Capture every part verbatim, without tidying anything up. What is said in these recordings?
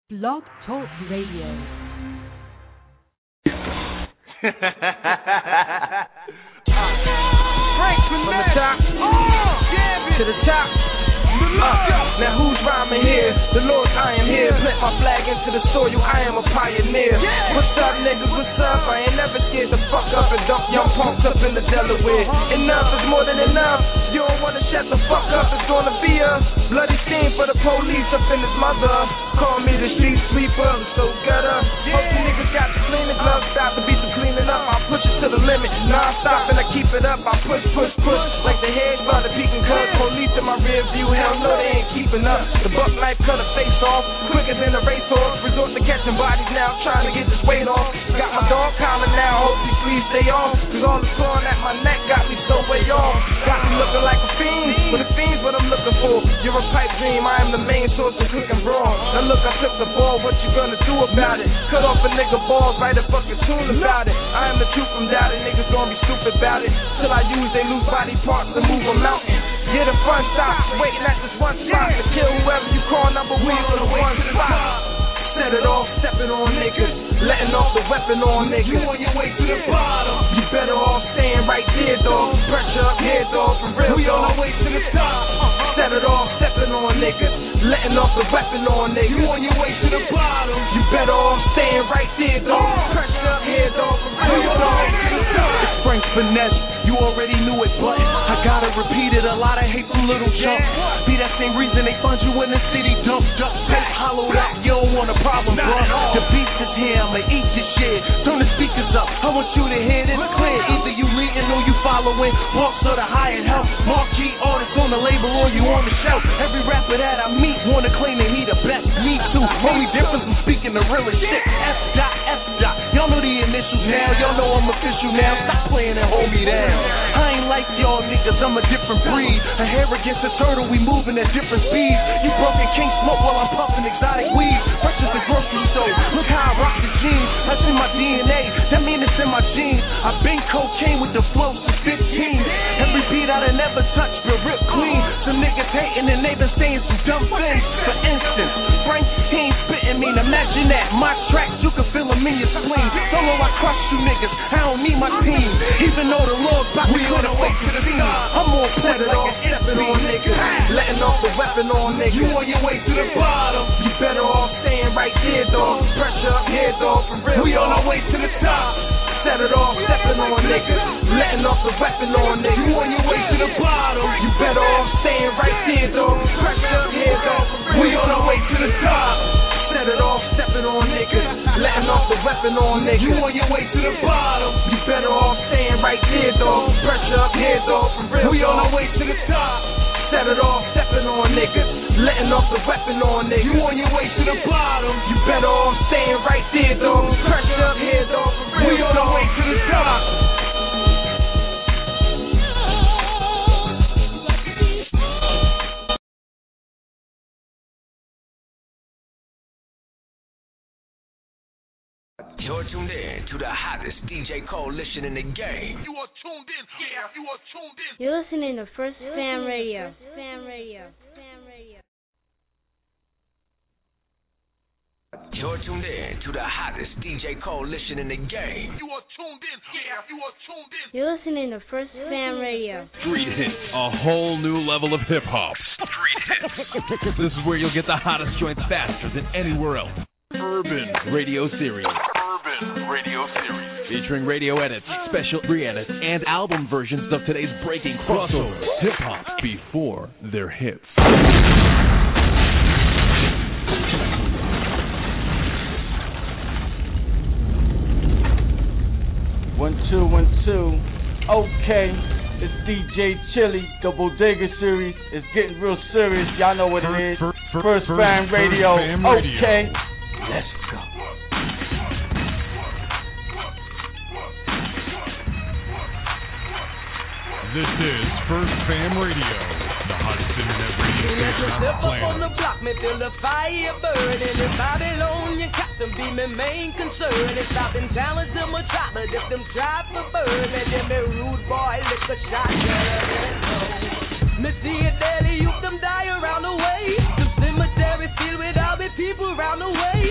Blog Talk Radio. Frank from the top, oh, to the top. Uh, now who's rhyming here? The Lord, I am here. Plant my flag into the soil, I am a pioneer. What's up, niggas? What's up? I ain't never scared to fuck up and dump young punks up in the Delaware. Enough is more than enough. You don't wanna shut the fuck up. It's gonna be a bloody scene for the police up in his mother. Call me the street sweeper, so gutter. Hope you niggas got the cleaning gloves. Stop the beat the cleaning up. I push it to the limit, non-stop and I keep it up. I push, push, push like the head by the peak and cut. Police in my rear view. Hell no, they ain't keeping up. The buck knife cut a face off, quicker than a racehorse. Resort to catching bodies now, trying to get this weight off. Got my dog collar now, hope these sleeves stay off. Cause all the clawing at my neck got me so way off. Got me looking like a fiend, but the fiend's what I'm looking for. You're a pipe dream, I am the main source of cooking wrong. Now look, I took the ball, what you gonna do about it? Cut off a nigga balls, write a fucking tune about it. I am the truth from doubting, niggas gonna be stupid about it. Till I use they loose body parts to move a mountain. Get a front stop, waiting at this one spot to kill whoever you call number one for the one spot. Set it off, stepping on niggas, letting off the weapon on niggas. You on your way to the bottom, you better off staying right there, dog. Pressure up here, dog, for real, we on our way to the top. Set it off, stepping on niggas, letting off the weapon on niggas. You on your way to the bottom, you better off staying right there, dog. Pressure up here, dog, for real, we on our way to the top. It's Frank Finesse, you already knew it, but I gotta repeat it. A lot of hate from little chumps. Be that same reason they fund you in the city, dumped up, tape hollowed out. You don't want a problem, bro. The beast is here, I'ma eat this shit. Turn the speakers up, I want you to hear this clear. Either you leading or you following. Walks or the hired help. Marquee artists on the label or you on the shelf. Every rapper that I meet wanna claim that he the best. Me too. Only difference I'm speaking the realest shit. F dot F dot. Y'all know the initials now. Y'all know I'm official now. Stop playing and hold me down. I ain't like y'all niggas, I'm a different breed. A hair against a turtle, we moving at different speeds. You broken can't smoke while I'm puffing exotic weed. Purchase the grocery store, look how I rock the jeans. That's in my D N A, that mean it's in my genes. I been cocaine with the flow since fifteen. Every beat I done never touched, but rip clean. Some niggas hating and they been saying some dumb things. For instance, Frank, he ain't spitting mean. Imagine that, my tracks, you can feel them in your spleen. Solo, I crush you niggas, I don't need my team. Even though the Lord's about to cut away to the scene. I'm on point like an stepping on niggas, letting off the weapon on niggas. You on your way to the bottom, you better off staying right there, dog. Pressure up here, dog, for real. We on our way to the top. Set it off, stepping on niggas, letting off the weapon on niggas. You on your way to the bottom, you better off staying right there, dog. Pressure up here, dog, for real. We on our way to the top. Set it off, stepping on niggas, letting off the weapon on niggas. You on your way to the bottom, you better off staying right there, dog. Pressure up here, dog, for real. We on our way to the top. Set it off, stepping on niggas, letting off the weapon on niggas. You on your way to the bottom, you better off staying right there, dog. Pressure up here, dog, for real. We on our way to the top. You're tuned in to the hottest D J coalition in the game. You are tuned in. Yeah, you are tuned in. You're listening to First Fam Radio. Fam Radio. Fam Radio. You're tuned in to the hottest D J coalition in the game. You are tuned in. Yeah, you are tuned in. You're listening to First Fam Radio. Street Hits, a whole new level of hip hop. Street Hits. This is where you'll get the hottest joints faster than anywhere else. Urban Radio Series. Urban Radio Series. Featuring radio edits, special re-edits, and album versions of today's breaking crossover hip hop before their hits. One, two, one, two. Okay, it's D J Chili, the Bodega Series. It's getting real serious. Y'all know what it is. First Fam Radio. Okay, let's go. This is First Fam Radio, the hottest internet radio station on the planet. On the block, me feel the fire burning. In Babylonian cotton be my main concern. It's stopping talent to my trap, but if them try for burn, and then me rude boy lick a shot. Me see a daily youth them die around the way. The cemetery filled with all the people around the way.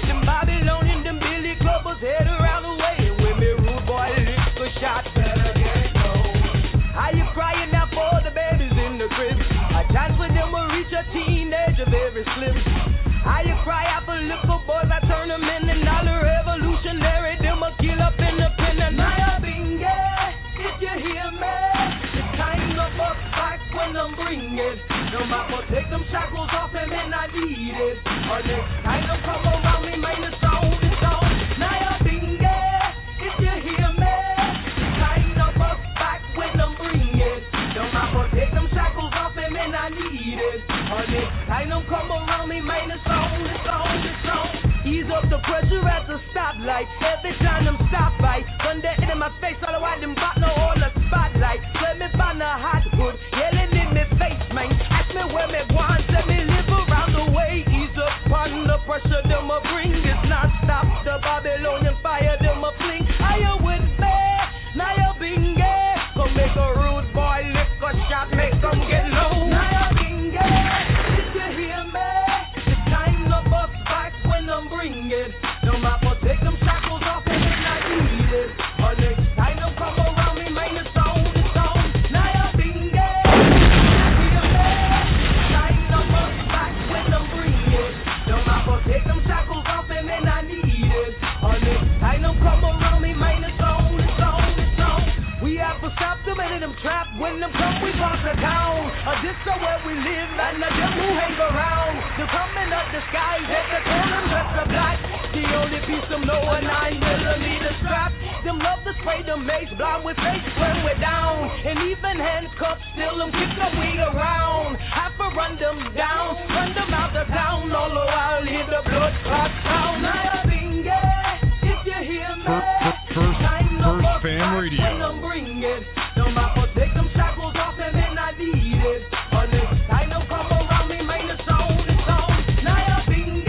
liquor boys, I turn them in and all the revolutionary, them a kill up independent. Naya Binge, if you hear me, it's kind of a back when I'm bringing. No matter take them shackles off and then I need it. Or next time them come around me, man, it's on, it's on. Naya Binge, if you hear me, it's kind of a back when I'm bringing. No matter take them shackles off and then I need it. Or next time them come around me, man, it's on, it's on, it's on. Ease up the pressure at the stoplight. Every time them stop by, run that in my face, all the while them bot no all the spotlight. Let me find the hot hood, yelling in my face, man. Ask me where me want, let me live around the way. Ease up on the pressure, them a bring it not stop. The Babylonian fire, them a fling. Are you with me? Now you binge. Come make a rude boy lick a shot, make them get low. Now you binge. Did you hear me? It's time to bust back when I'm bringing. No matter take them shackles off and then I need it. Or next time them come around me, man, it's on, it's on. Now you binge. Did you hear me? It's time to bust back when I'm bringing. No matter take them shackles off and then I need it. Or next time them come around me, man, it's on, it's on, it's on. We have to stop them and them trapped. When them come, we boss the town. Uh, this is where we live, and the them who hang around. They're coming up the skies, at the corner, just the black. The only piece them know a nine millimeter strap. Them love to spray the mace, blind with face when we're down. And even handcuffs, still them kick the weed around. Have to run them down, run them out the town. All the while, hear the blood clot sound. Now binge, if you hear me. First, first, first Fam Radio. I'm bringing. No matter take them shackles off and then I need it. Or next time them come around me, man, it's on, it's on. Now you binge,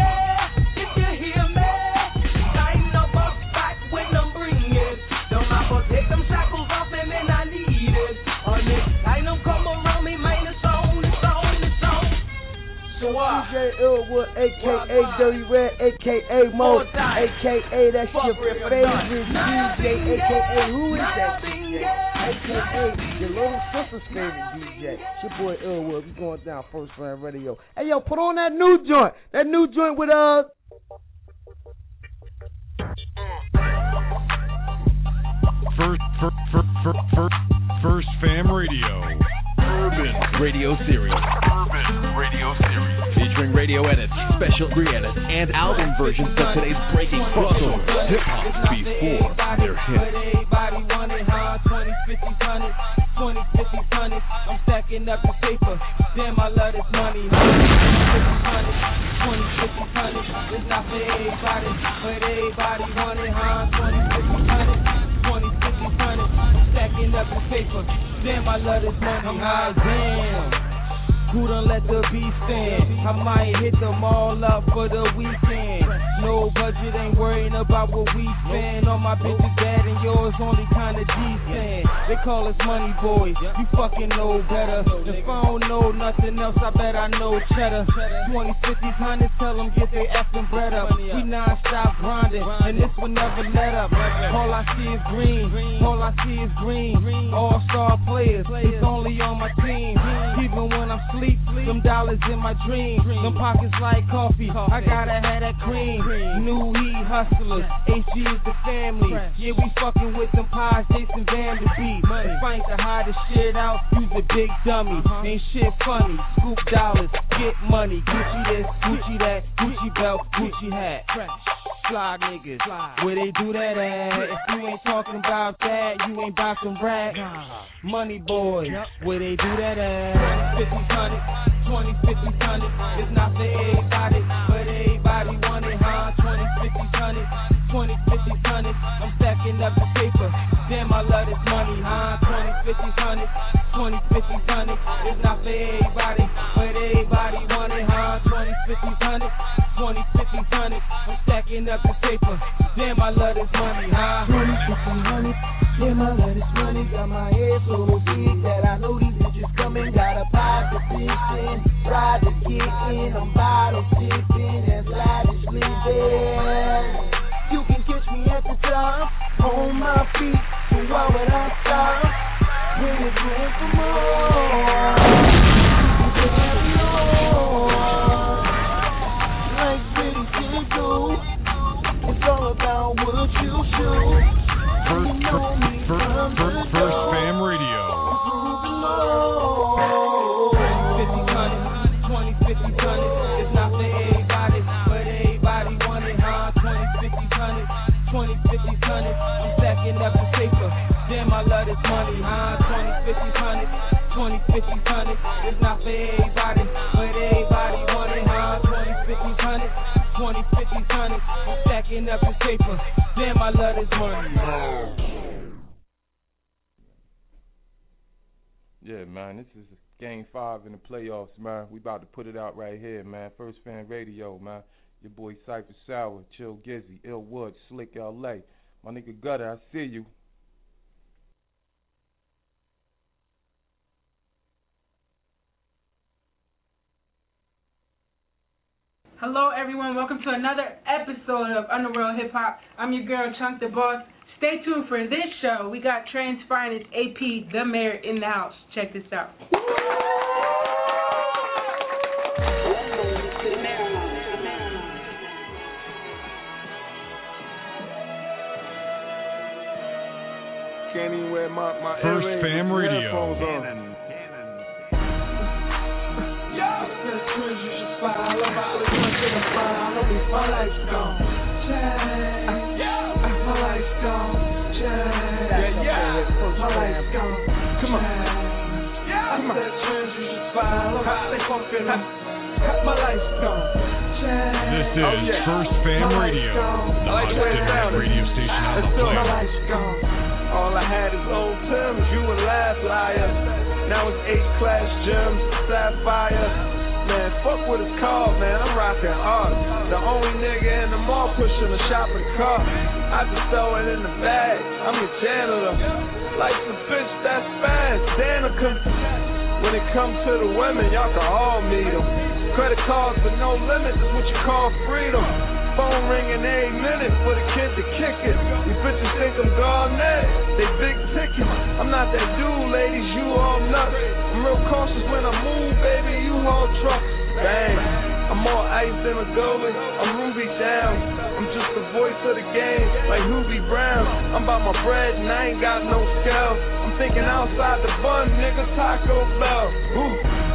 if you hear me. Time to bust back when I'm bringing. No matter take them shackles off and then I need it. Or next time them come around me, man, it's on, it's on, it's on. So what? D J Illwood, a k a. Dirty Red, a k a. Mo, a k a. That's your favorite D J, a k a. Who is that D J? a k a. Your little sister's favorite D J. It's your boy Illwood. We going down First Fam Radio. Hey, yo, put on that new joint. That new joint with, uh... First, first, first, first, first, first Fam Radio. Urban Radio Series. Urban Radio Series. Featuring radio edits, special re-edits, and album versions of today's breaking crossover hip-hop before their hit. Everybody wanted hard, twenty, fifty, hundred, twenty, fifty, hundred. I'm stacking up the paper. Damn, I love this money. twenty, fifty, hundred. It's not for everybody, but everybody wanted hard, twenty, fifty, hundred, twenty, fifty, hundred. I'm stacking up the paper. Damn, I love this money. I'm high, damn. Who done let the beat stand? I might hit them all up for the weekend. No budget, ain't worrying about what we spend. On my bitches bad and yours only kinda decent. They call us money boys, you fucking know better. If I don't know nothing else, I bet I know cheddar. Twenty, fifty, hundreds, tell them get their effing bread up. We non-stop grinding, and this will never let up. All I see is green, all I see is green. All-star players, it's only on my team. Even when I'm sleep, them dollars in my dream. Them pockets like coffee, I gotta have that cream. New heat hustlers, H G is the family. Yeah, we fucking with them pies, Jason Vanderbeek. If I ain't the hottest shit out, use a big dummy. Ain't shit funny, scoop dollars, get money. Gucci this, Gucci that, Gucci belt, Gucci hat. Fly niggas, where they do that at? If you ain't talking about that, you ain't about some rap. Money boys, where they do that at? fifty, hundred, twenty, fifty, hundred. It's not for everybody, but everybody want it, huh? twenty, fifty, hundred, twenty, fifty, hundred. I'm stacking up the paper. Damn, I love this money, huh? twenty, fifty, hundred, twenty, fifty, hundred. It's not for everybody, but everybody want it, huh? twenty, fifty, hundred, twenty, fifty, hundred. I'm stacking up the paper. Damn, I love this money, huh? twenty, fifty, hundred. Damn, I love this money. Got my head so big that I know these bitches coming. Got a pot to fish in, ride to get in. I'm bottle sipping and lavishly there. You can catch me at the top, on my feet. So why would I stop? When it's room for more. You can carry on like pretty kids. hundreds, twenty, fifties, hundreds. I'm stacking up the paper. Damn, I love this money, huh? twenty, fifties, hundreds, twenty, fifties, hundreds. It's not for everybody, but everybody want it, huh? twenty, fifties, hundreds, twenty, fifties, hundreds. I'm stacking up this paper. Damn, I love this money. Yeah, man, this is game five in the playoffs, man. We about to put it out right here, man. First Fan Radio, man. Your boy Cypher Sour, Chill Gizzy, Ill Wood, Slick L A. My nigga Gutter, I see you. Hello, everyone. Welcome to another episode of Underworld Hip Hop. I'm your girl, Chunk the Boss. Stay tuned for this show. We got Trans Finest, A P, The Mayor in the house. Check this out. Can't even wear my, my First Fam Radio. Cannon. My life's gone. My life's gone. Yeah, yeah. My life's gone. Come on. Come on. My life's gone. This is oh, yeah. First Fam Radio, the like hottest internet radio station on the planet. My planet. life's gone. All I had is old terms, you a laugh liar. Now it's H-class gems, sapphire. Man, fuck what it's called, man, I'm rocking art. The only nigga in the mall pushing a shopping cart. I just throw it in the bag, I'm your janitor. Life's a bitch, that's fast, Danica. When it comes to the women, y'all can all meet them. Credit cards with no limit is what you call freedom. Phone ringing every minute for the kid to kick it. You bitches think I'm Garnett, they big ticket. I'm not that dude, ladies, you all nuts. I'm real cautious when I move, baby, you haul trucks. Bang, I'm more ice than a goalie, I'm Ruby down. I'm just the voice of the game, like Hubie Brown. I'm about my bread and I ain't got no scale. I'm thinking outside the bun, nigga, Taco Bell. Ooh.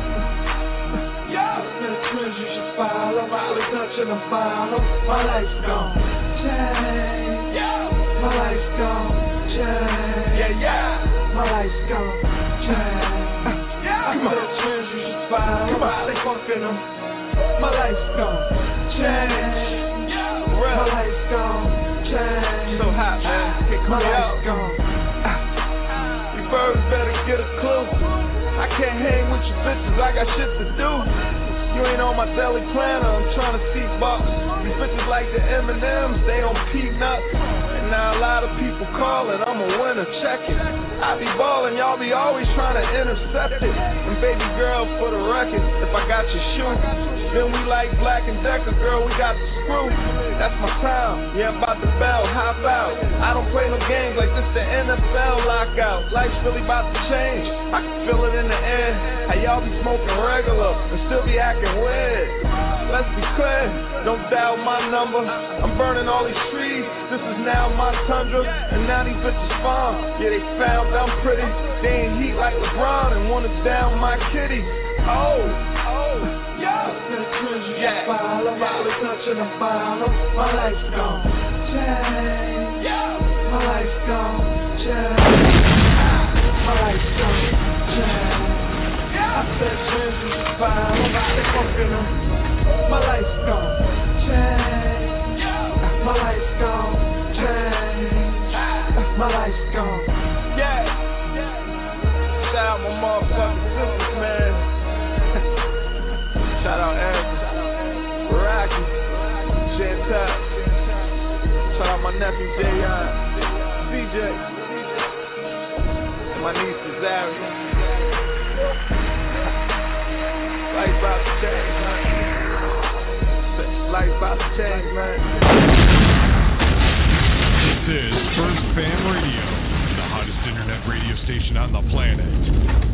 You should follow, follow, touching the bottle. My life's gone. Change. My life's gone. Change. Yeah, yeah. My life's gone. Change. Yeah. Come on. Trends you should follow. Come on. They fucking them. My life's gone. Change. Yeah. My life's gone. Change. So hot, man. My life's gone. You birds better get a clue. I can't hang with you bitches. I got shit to do. You ain't on my daily planner, I'm trying to see box. These bitches like the M and M's, they on peanuts. And now a lot of people calling, I'm a winner, check it. I be ballin', y'all be always trying to intercept it. And baby girl, for the record, if I got your shoe, then we like Black and Decker, girl, we got the screw. That's my time, yeah, I'm about to bell, hop out. I don't play no games like this, the N F L lockout. Life's really about to change, I can feel it in the air. How y'all be smoking regular and still be acting weird. Let's be clear, don't dial my number. I'm burning all these trees, this is now my tundra. And now these bitches farm, yeah, they found I'm pretty. They ain't heat like LeBron and wanna down my kitty. Oh, oh, yeah. Yeah. Follow, follow, touching the bottle. My life's gone. Change. Yeah. My life's gone. Change. My life's gone. Change. I said trends you should follow. They fucking them. My life's gone. Change. Yeah. My life's gone. Change. My life's gone. Yeah. Shout out my motherfucking sisters, man. Shout out Erica, Rocky, Chantel. Shout out my nephew Jayon, C J, and my niece Zaria. Life's about to change, man. Life's about to change, man. This is First Fam Radio, the hottest internet radio station on the planet.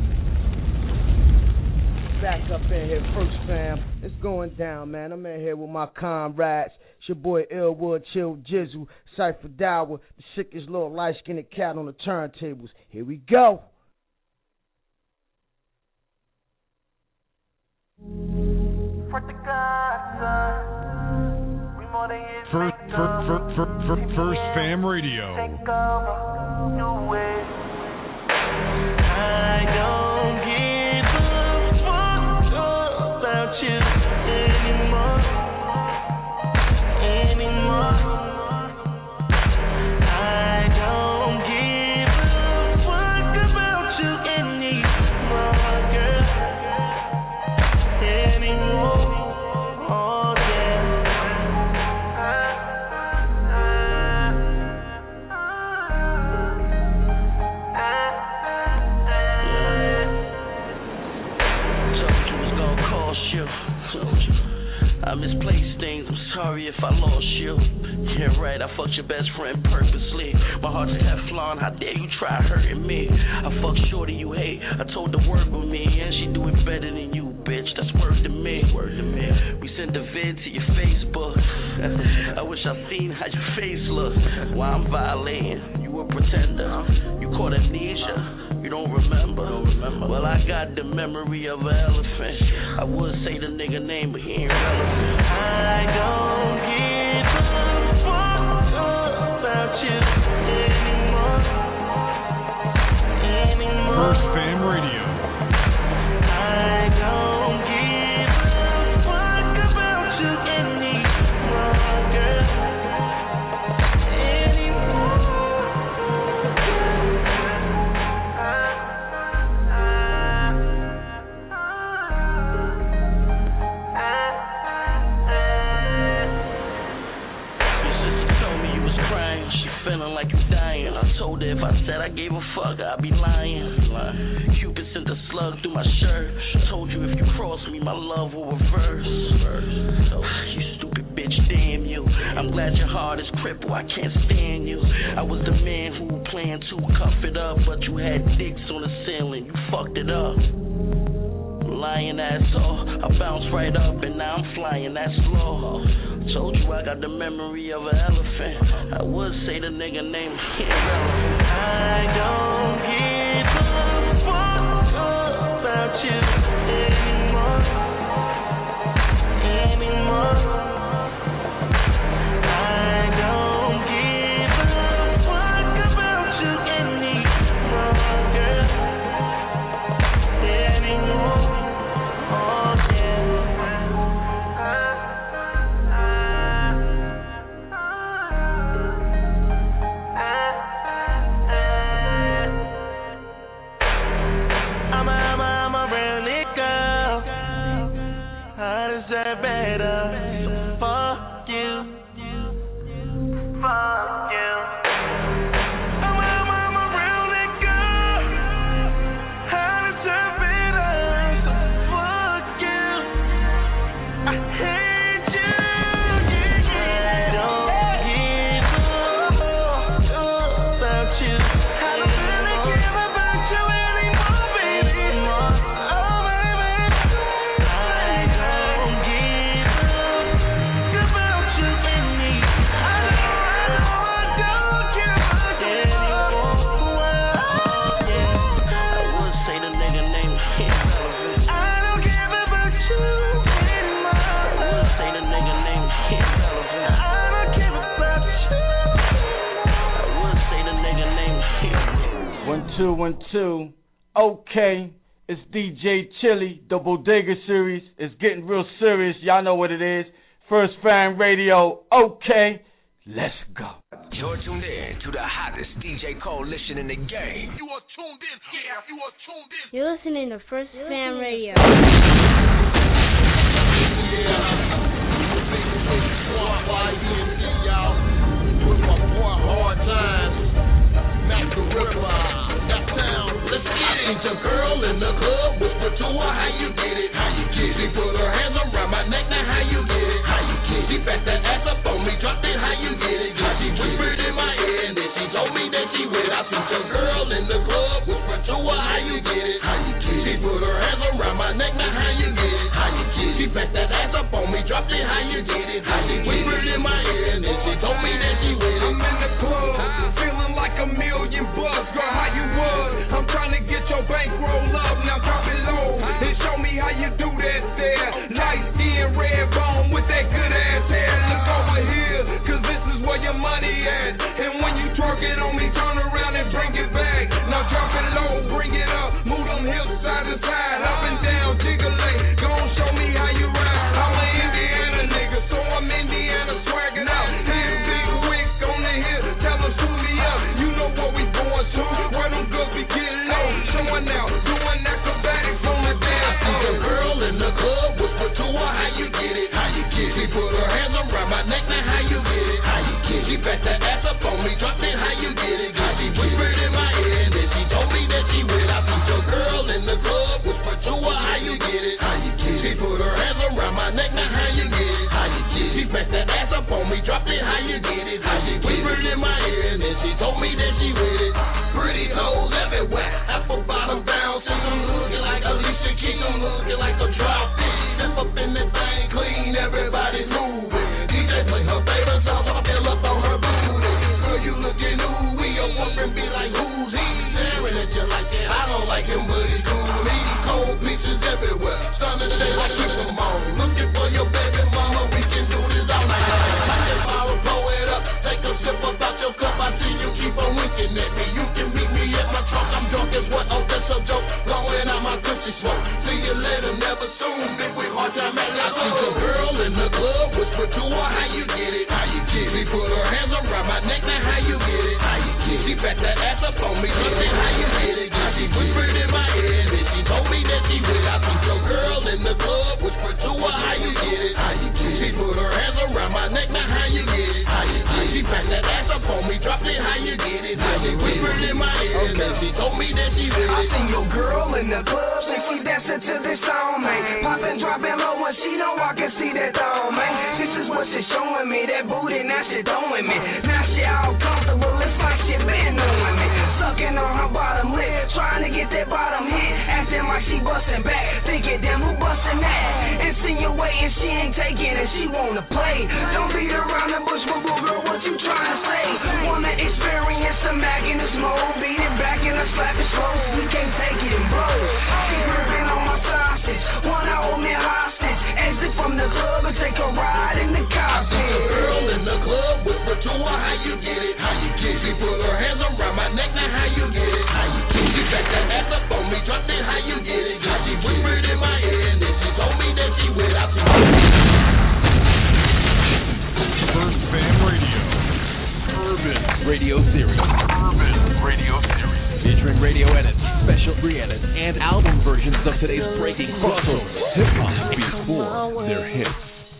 Back up in here, First Fam. It's going down, man. I'm in here with my comrades. It's your boy Illwood, Chill Jizzle, Cypher Dower, the sickest little light-skinned cat on the turntables. Here we go. For the God, son, we First, first, first, first, first Fam Radio. I don't give a fuck about you anymore, anymore. I don't give a fuck about you anymore, girl, anymore. Oh yeah. I misplaced things, I'm sorry if I lost you. Yeah, right, I fucked your best friend purposely. My heart's Teflon, how dare you try hurting me? I fucked shorty you hate, I told her work with me, and she do it better than you, bitch, that's word to me. Word to me. We sent a vid to your Facebook. I wish I seen how your face looks. Why I'm violating, you a pretender. You caught amnesia, you don't remember. Don't remember. Well, I got the memory of an elephant. I would say the nigga name, but he ain't relevant. I don't give a fuck about you anymore, anymore. First Fam Radio. I don't give a fuck about you anymore, girl, anymore. Feeling like you dying. I told her if I said I gave a fuck, I'd be lying. Cupid sent a slug through my shirt. Told you if you cross me, my love will reverse. Oh, you stupid bitch, damn you. I'm glad your heart is crippled, I can't stand you. I was the man who planned to cuff it up, but you had dicks on the ceiling, you fucked it up. Lying asshole, I bounced right up and now I'm flying that slow. Told you I got the memory of an elephant. I would say the nigga name irrelevant. I don't give a fuck about you anymore, anymore. I don't give a fuck about you anymore, girl, anymore. Oh yeah. Deserve better, so fuck you, fuck you. I'm a, I'm a real nigga, I deserve better, so fuck you. I hate you, yeah, yeah. I don't give a fuck about you. I don't really care about you anymore, baby. Oh, baby. Two one two. Okay, it's D J Chili, the Bodega series. It's getting real serious. Y'all know what it is. First Fam Radio. Okay, let's go. You're tuned in to the hottest D J coalition in the game. You are tuned in. Yeah, you are tuned in. You're listening to First Fam Radio. Yeah. With my boy Hard Times, Mac the Ripper. Let's get it. Ain't your girl in the club, whisper to her how you get it, how you get it. She put her hands around my neck, now how you get it, how you get it. She backed that ass up on me, dropped it, how you get it. How she whispered in my ear, and then she told me that she wet. I see your girl in the club, whisper to her how you get it, how you get it. She put her hands around my neck, now how you get it, how you get it. She backed that ass up on me, dropped it, how you get it. How she whispered in my ear, and then she told me that she wet. I'm in the club, feeling like a million bucks, girl, how you was. I'm trying to get your bankroll up, now drop it low and show me how you do that there. Light skin, red bone with that good ass hair. Look over here. on me, drop it, how you get it? Cause she whispered in my ear and then she told me that she with. I see your girl in the club, whisper to her, how you get it? How you get it? She put her hands around my neck, now how you get it? How you get it? She backed that ass up on me, dropped it, how you get it? How you whispered in my ear and then she told me that she with it. Pretty toes everywhere, apple bottom down, see them looking like Alicia Keys, them looking like a drop fish. Step up in this thing clean, everybody's moving. D J play her favorite song, so I feel up on her booty. Girl, you looking ooh, we your boyfriend be like, who's he? Staring at you like that, I don't like him, but he's cool. These cold pieces everywhere, starting to say like keep them on. Looking for your baby mama, we can do this all night. Like if I would blow it up, take a sip about your cup, I see you keep on winking at me. You can meet me at my trunk, I'm drunk as what, oh that's a joke. Blowing out my cushy smoke, see you later, never soon. Big with hard time, man, I see the girl in the club, whisper to her, how you get it? How you get it? She put her hands around my neck, now how you get it? How you get it? She backed that ass up on me, look at how you get it? Now she whispered in my ear, and then she told me that she with. I see your girl in the club, whisper to her, how you get it? How you get it? She put her hands around my neck, now how you get it? How you get it? She backed that ass up on me, dropped it, how you get it? Now she whispered in my ear, and then she told me that she with. I see your girl in the club, and she dancing to this song, man. Poppin', dropping low when she know I can see that thong, man. This is what she showing me, that booty, now she throwing me. Now she all comfortable, it's like she been knowing me. Sucking on her bottom lip, trying to get that bottom hit. Acting like she bustin' back, thinking damn who bustin' that? Insinuating she ain't taking it, she wanna play. Don't beat around the bush, boo boo girl, what you trying to say? Wanna experience some Mac in this mode, beat it back and I slap it slow, we can't take it in blows. She gripping on my sausage, wanna hold me hostage. Exit from the club and take a ride in the cockpit. Girl in the club, whisper to her, how you get it? How you get it? She put her hands around my neck, now how you get it? How you get it? She backed that ass up on me, dropped it, how you get it? Now she whispered in my ear, and then she told me that she with. I see First Fam Radio. Urban Radio Series. Urban Radio Series. Featuring radio edits, special re-edits, and album versions of today's breaking crossover hip-hop before their hits.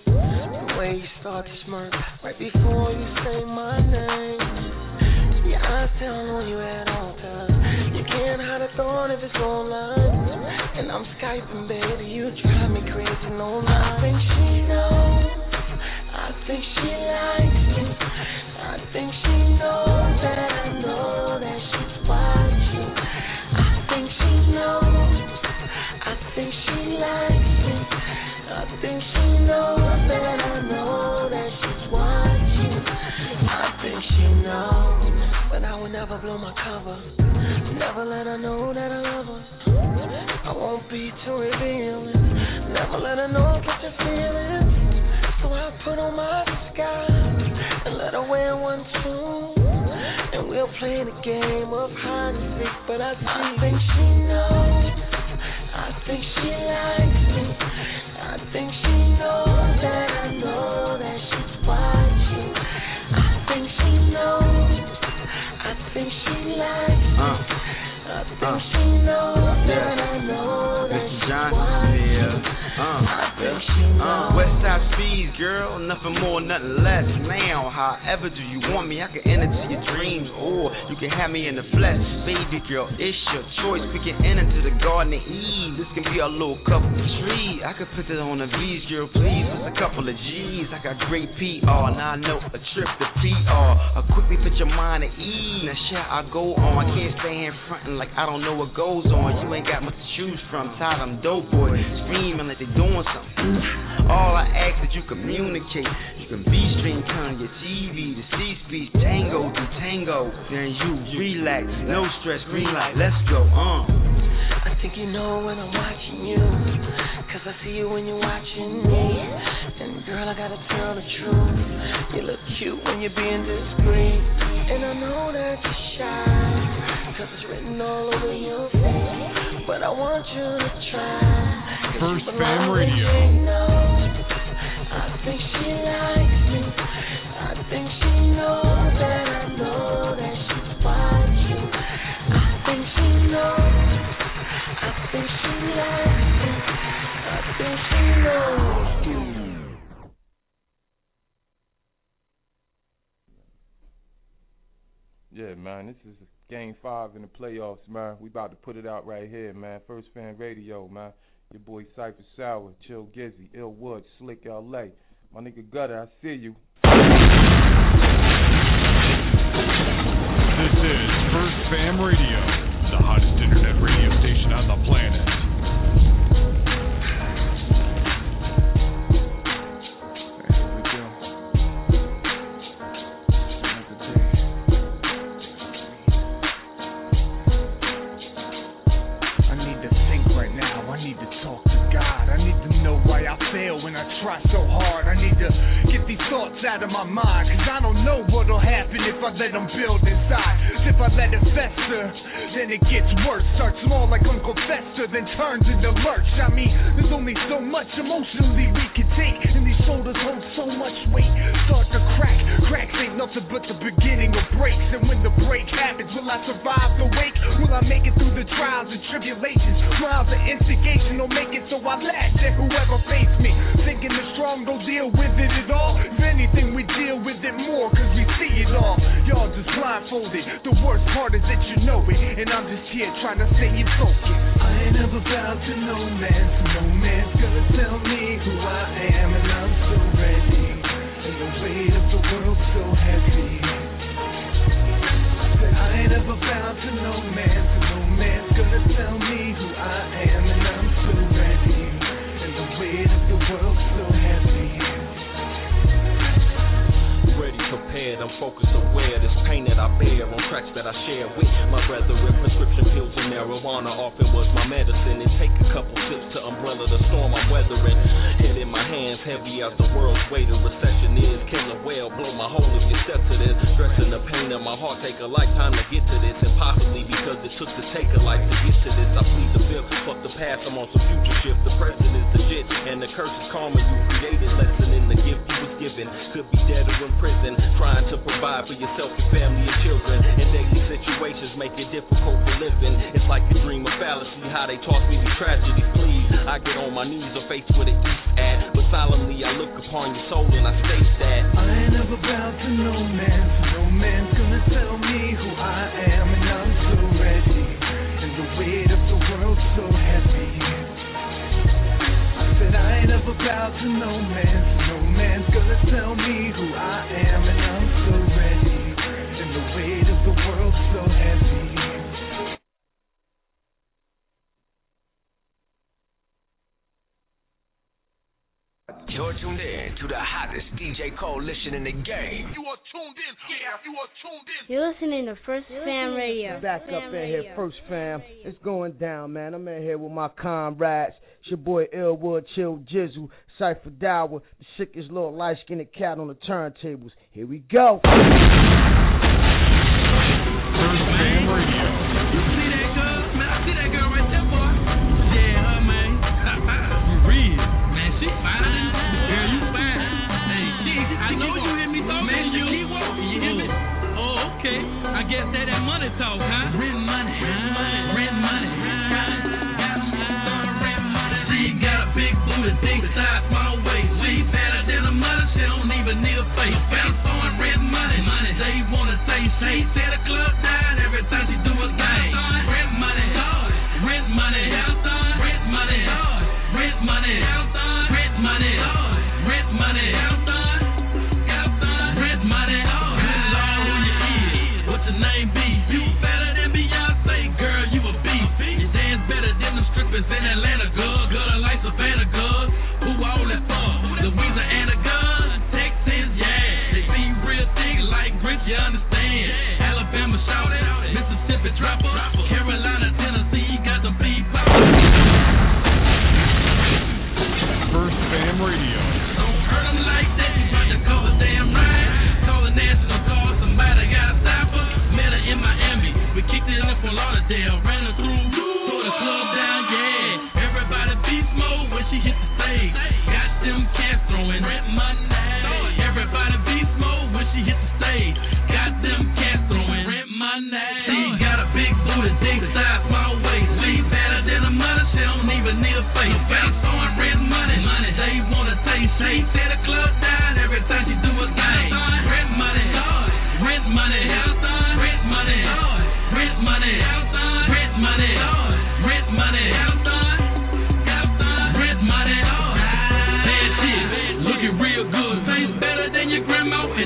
The way you start to smirk right before you say my name. Your eyes tell on you at all times. You can't hide a thought if it's online. And I'm Skyping, baby, you drive me crazy, no lie. I think she knows, I think she likes me. I think she knows that I know that she's watching. I think she knows, I think she likes me. I think she knows that I know that she's watching. I think she knows, but I will never blow my cover. Never let her know that I love her. I won't be too revealing. Never let her know I get your feelings. So I put on my disguise and let her wear one too. And we'll play the game of hide and seek. But I, I think she knows, I think she likes me. I think she knows that I know that she's watching. I think she knows, I think she likes me. Uh, I think uh, she knows yeah. that I know that Mister she's Johnson, watching. yeah. Uh, I think she knows. uh, Westside Speeds, girl, nothing more, nothing less. Now, however do you want me? I can enter to your dreams, or you can have me in the flesh. Baby girl, it's your choice. We can enter to the Garden of Eve. This can be our little couple tree. I could put it on the V's, girl, please. Just a couple of G's. I got great P R, now I know a trip to P R. I quickly put your mind at ease. Now, shit, I go on. I can't stay in frontin' like I don't know what goes on. You ain't got much to choose from. Tired, I'm dope boy, screaming like they doing something. All I ask is you communicate. You can be stream, turn your T V to see speech, tango to tango. Then you relax, no stress, green light, let's go. Uh. I think you know when I'm watching you, cause I see you when you're watching me. And girl, I gotta tell the truth, you look cute when you're being discreet. And I know that you're shy, cause it's written all over your face. But I want you to try. First Fam Radio. I think she likes me. I think she knows that I know that she's watching. I think she knows. I think she likes me. I think she knows. Yeah, man, this is game five in the playoffs, man. We about to put it out right here, man. First Fan Radio, man. Your boy Cypher Sour, Chill Gizzy, Ill Wood, Slick L A. My nigga Gutter, I see you. This is First Fam Radio, the hottest internet radio station on the planet. Try so hard, I need to get these thoughts out of my mind, cause I don't know what'll happen if I let them build inside. If I let it fester, then it gets worse. Starts small like Uncle Fester, then turns into lurch. I mean, there's only so much emotionally we can take, and these shoulders hold so much weight. Start to crack, cracks ain't nothing but the beginning of breaks. And when the break happens, will I survive the wake? Will I make it through the trials and tribulations? Trials of instigation don't make it so I lash at whoever face me. Thinking the strong don't deal with it at all. If anything, we deal with it more, cause we see it all. Y'all just blindfolded. The worst part is that you know it, and I'm just here trying to stay in focus. I ain't never bowed to no man, so no man's gonna tell me who I am, and I'm so ready. And the weight of the world's so heavy. Said I ain't never bowed to no man, so no man's gonna tell me who I am, and I'm so ready. And the weight of the world's so heavy. Ready, prepared, I'm focused, aware. This pain that I bear on tracks that I share with my brethren. Prescription pills and marijuana often was my medicine. It take a couple sips to umbrella the storm I'm weathering. Head in my hands, heavy as the world's weight. The recession is killer well, blow my hole if you step to this. Stressing the pain of my heart, take a lifetime to get to this. And possibly because it took to take a life to get to this. I plead the fifth, fuck the past, I'm on some future shift. The present is the shit, and the curse is karma you created. Lesson in the gift you was given. Could be dead or in prison, trying to provide for yourself, your family, and children. And daily situations make it difficult for living. It's like a dream of fallacy, how they taught me these tragedies. Please, I get on my knees or face where the east at, but solemnly I look upon your soul and I state that I ain't never bowed to no man, so no man's gonna tell me who I am, and I'm so ready. And the weight of the world's so heavy. I said I ain't never bowed to no man, so no man's gonna tell me who I am, and I'm so ready. And the weight of the world's so heavy. You're tuned in to the hottest D J coalition in the game. You are tuned in, yeah, you are tuned in. You're listening to First Fam Radio. Back Fam up in Radio. here, First Fam. It's going down, man. I'm in here with my comrades. It's your boy Illwood, Chill Jizzle, Cypher Dower, the sickest little light-skinned cat on the turntables. Here we go. First Fam Radio. You see that girl? Man, I see that girl right there, boy. Yeah, her, man. You real. Man, she fine. Girl, you fine. Hey, she, I know you hear me talking. Man, you, you hear me? Oh, okay. I guess that that money talk, huh? Rent money. Rent money. Rent money. Rent money. She got a big booty, thick size, small waist. She better than a mother. She don't even need a face. Better throwing rent money. Money. They wanna say, say, set a club down every time she do a thing. Rent money. Rent money. Rent money. Rent money. Rent money. Rent money. Rent money. Good Lord, who you is? What your name be? You better than Beyonce, girl, you a beast. You dance better than the strippers in Atlanta, girl. Girl, like Savannah, girl. Who all that for? Louisiana, girl. Texas, yeah. They see real things like Rich, you understand. Alabama, shout it. Mississippi, dropper. Carolina, Tennessee, got the beat pop. First Fam Radio. Don't hurt them like that, you try to call a damn ride. Call a national call, somebody got a stopper. Met her in Miami, we kicked it up on Lauderdale. Ran her through, tore the club down, yeah. Everybody beast mode when she hit the stage. Got them cats throwing rent money. Everybody beast mode when she hit the stage. Got them cats throwing rent money. She got a big booty,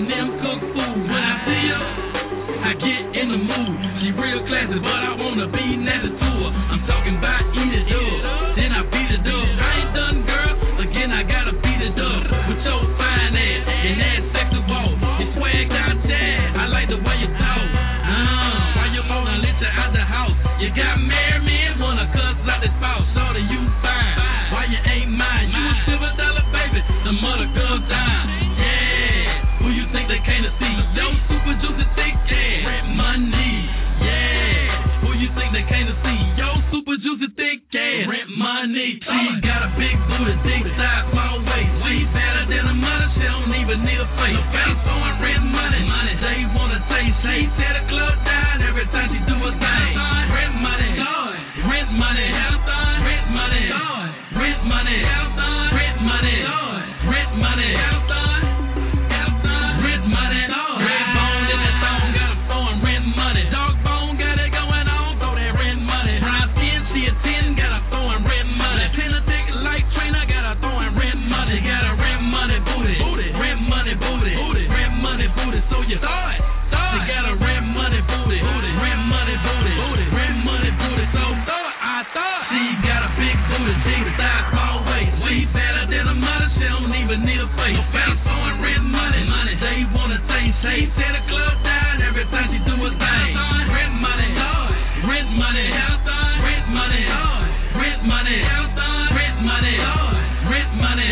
and them cook food. When I see her, I get in the mood. She real classy, but I wanna be next to her. I'm talking about eat it up, then I beat it up. I ain't done, girl. Again, I gotta beat it up with your fine ass and that sexy walk. You swag out there. I like the way you talk. Uh, why you wanna let you out the house? You got married men, wanna cuss like the spouse. Shorty, you fine. Why you ain't mine? You a silver dollar baby. The mother goes down. Yeah. Who you think they came to see? Yo, super juicy thick ass. Rent money. Yeah. Who you think they came to see? Yo, super juicy thick ass. Rent money. She got a big booty, big size, small waist. She better than a mother. She don't even need a face. Face on rent money. Money. They wanna say she tear the club down every time she do a thing. Rent money. Rent money. Rent money. Rent money. Rent money. Rent money. Rent money. Red bone in that song got a throwing rent money. Dog bone got it going on, throw that rent money. Brown skin, she a ten, got a throwing rent money. Tenor thick like trainer, got a throwing rent money. Got a rent money booty, booty, rent money booty, booty, rent money booty. So you saw it, saw it. She got a rent money booty, booty, rent money booty, booty, rent money booty. So thought I thought she got a big booty, big size, small waist. She better than a mother, she don't even need a face. Face on rent money, money. They wanna say she tear the club down every time she do a thing. Rent money, rent money, rent money, rent money, rent money, rent money,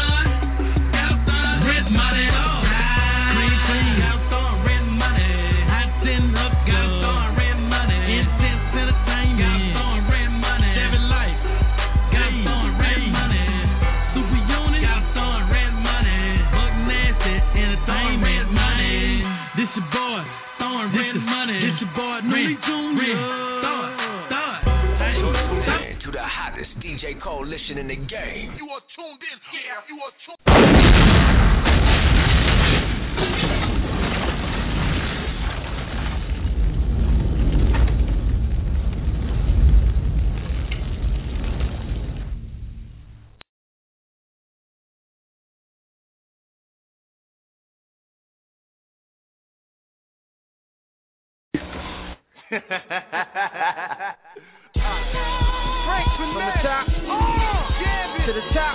rent money. Clean, clean, house on rent money. Hot tin up, house on rent money. Intense entertainment, house on rent money. Every life, house on rent money. Super unit, house on rent money. Buck nasty, entertainment money. This your boy, throwing rent money. This your boy, Newly Junior Throw it, throw it. You're tuned in to the hottest D J coalition in the game. You are tuned in, yeah, you are tuned From the top to the top.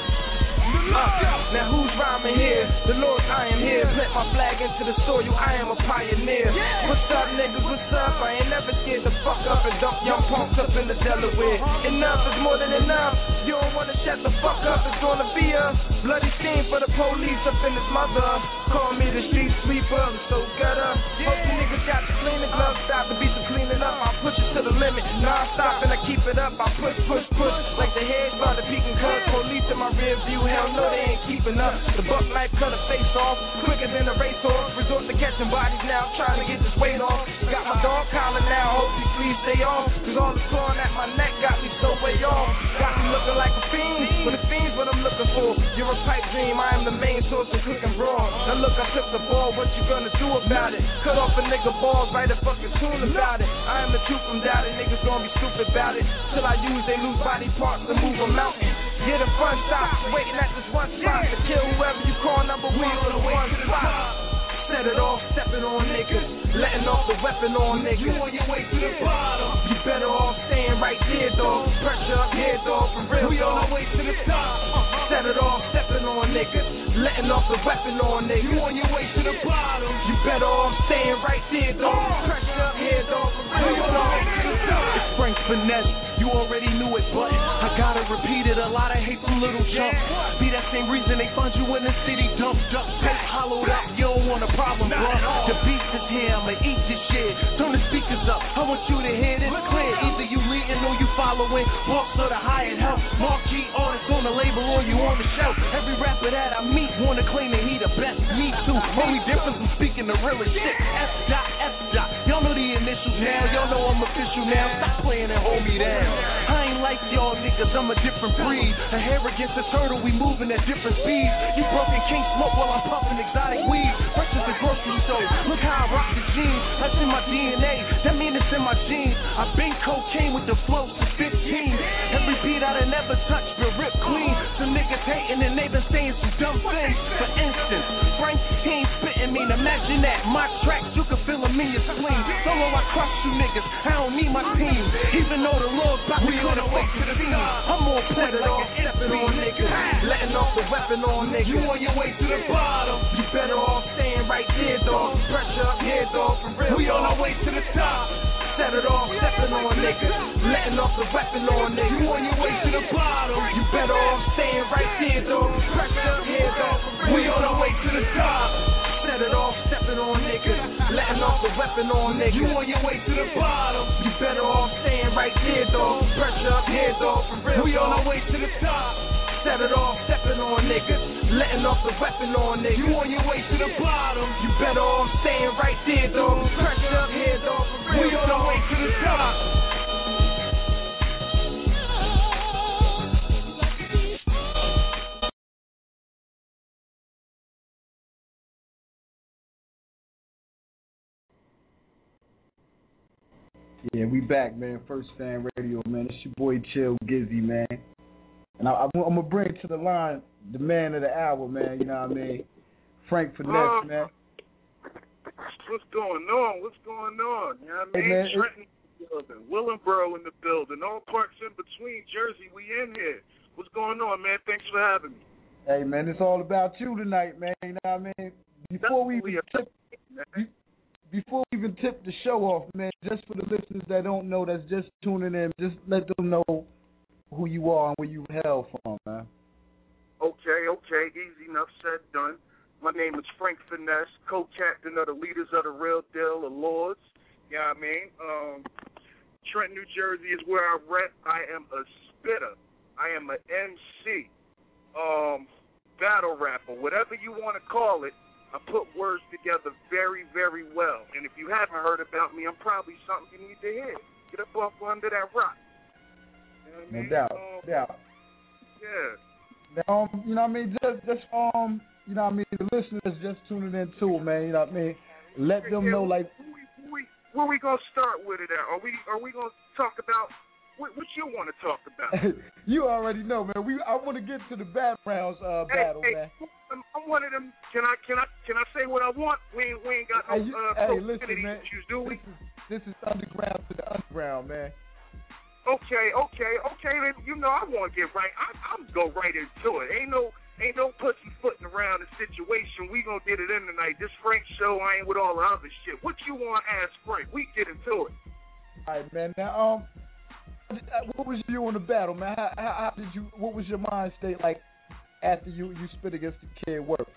Uh, now who's rhyming here? The Lord, I am here. Plant my flag into the soil, I am a pioneer. What's up, niggas? What's up? I ain't never scared to fuck up and dump young punks up in the Delaware. Enough is more than enough. You don't wanna shut the fuck up. It's gonna be a bloody scene for the police up in his mother. Call me the street sweeper, I'm so gutter. Hope you niggas got the cleaning gloves. Stop the beats of cleaning up. I push it to the limit, non-stop, and I keep it up. I push, push, push like the head by the peak and cut. Police in my rear view, hell no, they ain't keeping up. The buck knife cut a face off, quicker than a racehorse. Resort to catching bodies now, trying to get this weight off. Got my dog collar now, hope these sleeves stay off. Cause all the clawing at my neck got me so way off. Got me looking like a fiend, but the fiend's what I'm looking for. You're a pipe dream, I am the main source of cooking raw. Now look, I took the ball, what you gonna do about it? Cut off a nigga balls, write a fucking tune about it. I am the truth from doubted, niggas gonna be stupid about it. Till I use they loose body parts to move a mountain. Get a front stop, waiting at this one spot to kill whoever you call number one or the one spot. Set it off, stepping on niggas, letting off the weapon on niggas. You on your way to the bottom, you better off staying right there, dog. Pressure up here, dog, for real, we on our way to the top. Set it off, stepping on niggas, letting off the weapon on niggas. You on your way to the bottom, you better off staying right there, dog. Pressure up here, dog, for real, we on our way to the top. It's Frank Finesse, you already knew it, but I gotta repeat it. A lot of hate from little chumps. Be that same reason they fund you in the city, dumped up, tape hollowed up. You don't want a problem, bro. The beast is here, I'ma eat this shit. Turn the speakers up, I want you to hear this clear. Either you leading or you following. Walks of the hired help. Marquee artists on the label or you on the shelf. Every rapper that I meet wanna claim that he the best. Me too. Only difference I'm speaking the realest shit. F dot, F dot. Y'all know the initials now. Y'all know I'm official now. Stop playing and hold me down. I ain't like y'all niggas, I'm a different breed. A hair against a turtle, we moving at different speeds. You broken can't smoke while I'm puffing exotic weed. Fresh as a grocery store, look how I rock the jeans. That's in my D N A, that mean it's in my genes. I been cocaine with the flow since fifteen. Every beat I done never touched but rip clean. Some niggas hating and they been saying some dumb things. For instance, Frank, he ain't spitting mean, imagine that. My tracks, you can feel them in your spleen. Solo, I crush you niggas. I don't need my team. Even though the Lord's about to cut away to the scene. I'm more point like an stepping on niggas. Letting off the weapon on niggas. You on your way to the bottom. You better off staying right there, dog. Pressure up here, dog, for real. We on our way to the top. Set it off, stepping on niggas. Letting off the weapon on niggas. You on your way to the bottom. You better off staying right there, dog. Pressure up here, dog, for real. We on our way to the top. Set it off, stepping on niggas. Letting off the weapon on niggas. You on your way to the bottom. You better off staying right there, dog. Pressure up here, dog, for real. We on our way to the top. Set it off, stepping on niggas. Letting off the weapon on niggas. You on your way to the bottom. You better off staying right there, dog. Pressure up here, dog, for real. We on our way to the top. Yeah, we back, man. First Fan Radio, man. It's your boy Chill Gizzy, man. And I, I, I'm going to bring to the line the man of the hour, man. You know what I mean? Frank Finesse, uh, man. What's going on? What's going on? You know what I mean? Hey, man, Trenton in the building. Willenboro in the building. All parts in between. Jersey, we in here. What's going on, man? Thanks for having me. Hey, man, it's all about you tonight, man. You know what I mean? Before we even tip, before we even tip the show off, man, just for the listeners that don't know, that's just tuning in, just let them know who you are and where you hail from, man. Okay, okay, easy enough said, done. My name is Frank Finesse, co-captain of the Leaders of the Real Deal, the Lords. You know what I mean? Um, Trenton, New Jersey is where I rep. I am a spitter. I am an M C, um, battle rapper, whatever you want to call it. I put words together very, very well. And if you haven't heard about me, I'm probably something you need to hear. Get up off under that rock. You know what I mean? No doubt, um, doubt. Yeah. Now, um, you know what I mean? Just, just um, you know what I mean? The listeners just tuning in too, man. You know what I mean? Let them know, like. Who we, who we, where we gonna start with it at? Are we, are we gonna talk about what, what you want to talk about? You already know, man. We, I want to get to the backgrounds uh, hey, battle, hey, man. I'm, I'm one of them. Can I, can I, can I say what I want? We ain't, we ain't got no hey, you, uh, hey, listen, man. issues, do we? This is, this is underground to the underground, man. Okay, okay, okay. Then you know I want to get right. I, I'm go right into it. Ain't no, ain't no pussyfooting around the situation. We gonna get it in tonight. This Frank show, I ain't with all the other shit. What you want to ask Frank? We get into it. All right, man. Now, um, what was you on the battle, man? How, how, how did you? What was your mind state like after you you spit against the Kid Works?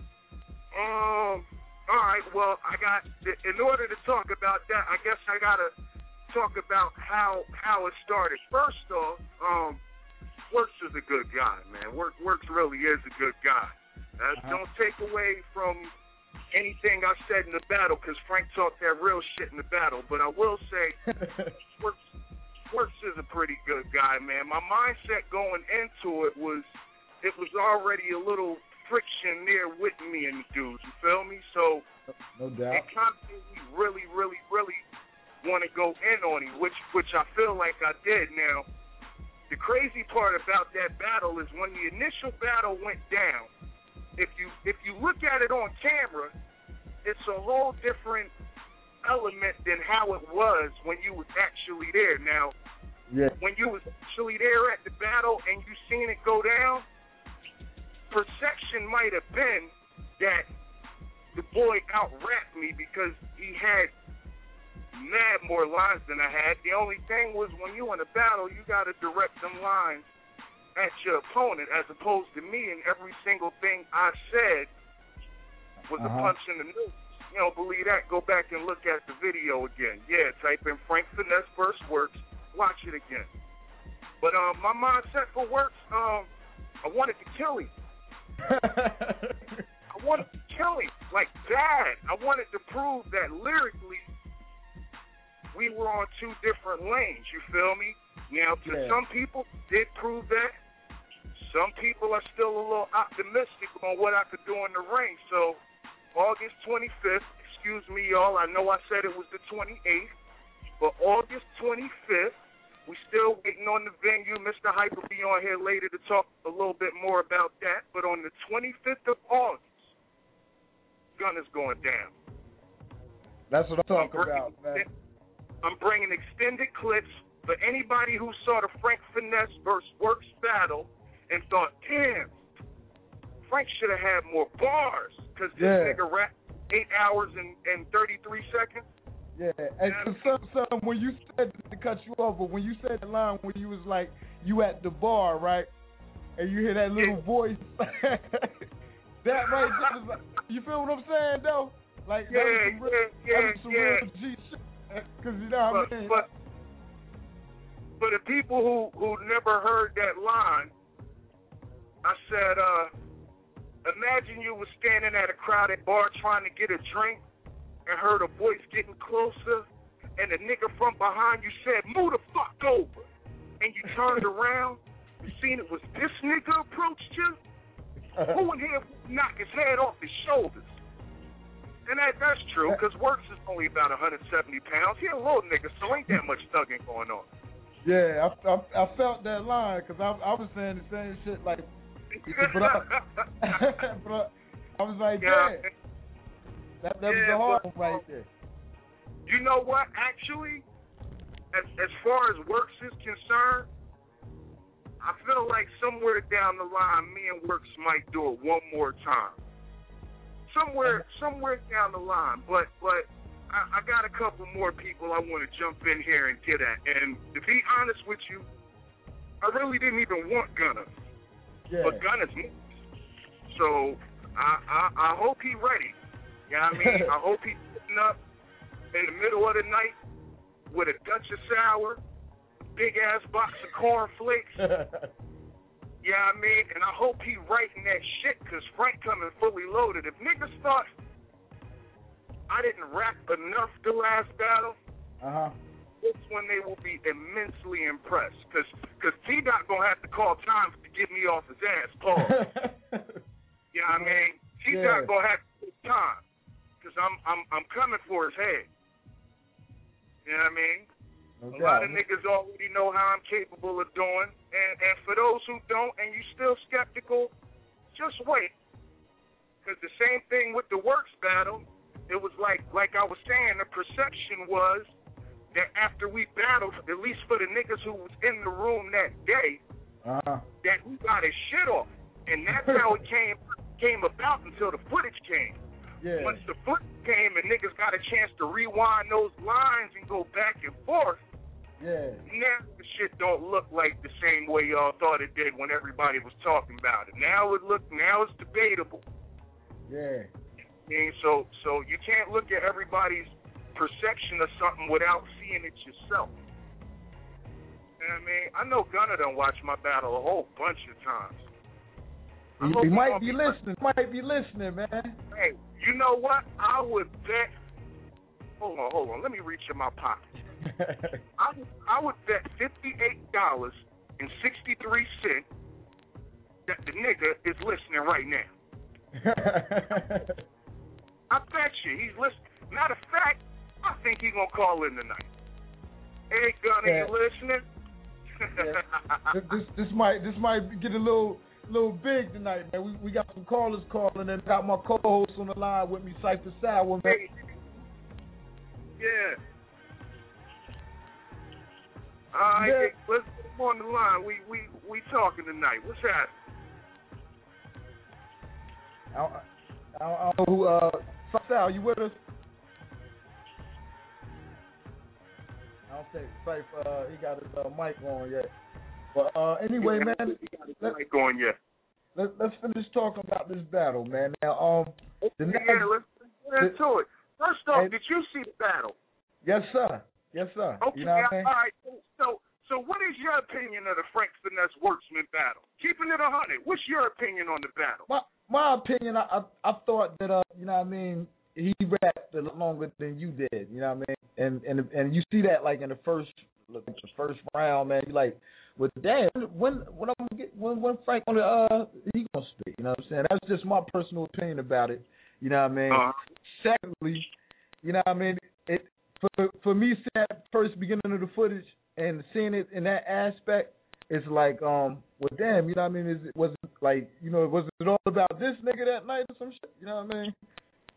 Um. All right. Well, I got. In order to talk about that, I guess I gotta talk about how how it started. First off, um, Works is a good guy, man. Work, Works really is a good guy. Uh, uh-huh. Don't take away from anything I said in the battle, because Frank talked that real shit in the battle. But I will say, Works, Works is a pretty good guy, man. My mindset going into it was, it was already a little friction there with me and the dudes. You feel me? So no doubt. It kind of made me really, really, really want to go in on him, which which I feel like I did. Now, the crazy part about that battle is when the initial battle went down, if you if you look at it on camera, it's a whole different element than how it was when you was actually there. Now, yeah. when you was actually there at the battle and you seen it go down, perception might have been that the boy out-rapped me because he had mad more lines than I had. The only thing was, when you in a battle, you got to direct them lines at your opponent, as opposed to me, and every single thing I said was uh-huh. a punch in the nose. You don't believe that? Go back and look at the video again. Yeah, type in Frank Finesse first Works, watch it again. But um, my mindset for Works, um, I wanted to kill him. I wanted to kill him, like bad. I wanted to prove that lyrically, we were on two different lanes, you feel me? Now, to yeah. some people, did prove that. Some people are still a little optimistic on what I could do in the ring. So, August twenty-fifth, excuse me, y'all, I know I said it was the twenty-eighth, but August twenty-fifth, we still waiting on the venue. Mister Hype will be on here later to talk a little bit more about that. But on the twenty-fifth of August, Gunna's going down. That's what I'm talking I'm about, man. I'm bringing extended clips for anybody who saw the Frank Finesse versus Works battle and thought, damn, Frank should have had more bars because this Yeah. nigga rapped eight hours and, and thirty-three seconds. Yeah, and some, some, when you said, to cut you off, but when you said the line when you was like, you at the bar, right, and you hear that little yeah. voice, that right there is like, you feel what I'm saying, though? Like, yeah, that was some real, yeah, that was some yeah. real G shit, because you know what but, I mean? But, for the people who, who never heard that line, I said, uh, imagine you was standing at a crowded bar trying to get a drink and heard a voice getting closer, and the nigga from behind you said, move the fuck over. And you turned around and seen it was this nigga approached you? Who in here would knock his head off his shoulders? And that, that's true, because Works is only about one hundred seventy pounds. He a little nigga, so ain't that much thugging going on. Yeah, I, I, I felt that line, because I, I was saying the same shit, like, but I, but I was like, yeah. Damn. That, that yeah, was the hard but, one right there. You know what? Actually, as as far as Works is concerned, I feel like somewhere down the line, me and Works might do it one more time. Somewhere, somewhere down the line. But but I, I got a couple more people I want to jump in here and get at. And to be honest with you, I really didn't even want Gunna. Yeah. But Gunna's moves. So I, I I hope he ready. You know what I mean? I hope he's sitting up in the middle of the night with a Dutch of sour, big ass box of cornflakes. You know what I mean? And I hope he writing that shit, because Frank coming fully loaded. If niggas thought I didn't rap enough the last battle, uh-huh. this one they will be immensely impressed. Because cause T-Dot going to have to call time to get me off his ass, Paul. You know what I mean? T-Dot yeah. going to have to take time. Because I'm, I'm, I'm coming for his head. You know what I mean? Okay. A lot of niggas already know how I'm capable of doing. And, and for those who don't and you still skeptical, just wait. Because the same thing with the Works battle, it was like, like I was saying, the perception was that after we battled, at least for the niggas who was in the room that day, uh-huh. that we got his shit off. And that's how it came came about until the footage came. Yeah. Once the footage came and niggas got a chance to rewind those lines and go back and forth, yeah. now the shit don't look like the same way y'all thought it did when everybody was talking about it. Now it look now it's debatable. Yeah. I mean, so so you can't look at everybody's perception of something without seeing it yourself. You know what I mean? I know Gunna done watched my battle a whole bunch of times. He, he might be listening. Might be listening, man. Hey, you know what? I would bet. Hold on, hold on. Let me reach in my pocket. I would, I would bet fifty-eight dollars and sixty-three cents that the nigga is listening right now. I bet you he's listening. Matter of fact, I think he's gonna call in tonight. Hey, Gunna, yeah. You listening? yeah. This this might this might get a little. little big tonight, man. We we got some callers calling and got my co-host on the line with me, Cypher Sour, man. Hey. Yeah. All right, yeah. Hey, let's get him on the line. We we we talking tonight. What's that? I don't, I don't, I don't know who. Uh, Sal, you with us? I don't think Cypher. Uh, he got his uh, mic on yet. But uh, anyway, yeah, man, let, going yet. Let, let's finish talking about this battle, man. Now, um, the yeah, next, let's get into it. First off, and, did you see the battle? Yes, sir. Yes, sir. Okay, you know what I mean? All right. So, so what is your opinion of the Frank Finesse Worksman battle? Keeping it a hundred. What's your opinion on the battle? My my opinion, I I, I thought that uh, you know what I mean, he rapped a lot longer than you did. You know what I mean? And and and you see that like in the first the first round, man. You like. But damn, when when I'm gonna get when when Frank on the uh he gonna speak, you know what I'm saying? That's just my personal opinion about it. You know what I mean? Uh-huh. Secondly, you know what I mean, it for for me seeing that first beginning of the footage and seeing it in that aspect, it's like um well damn, you know what I mean, is it was it like, you know, was it all about this nigga that night or some shit? You know what I mean?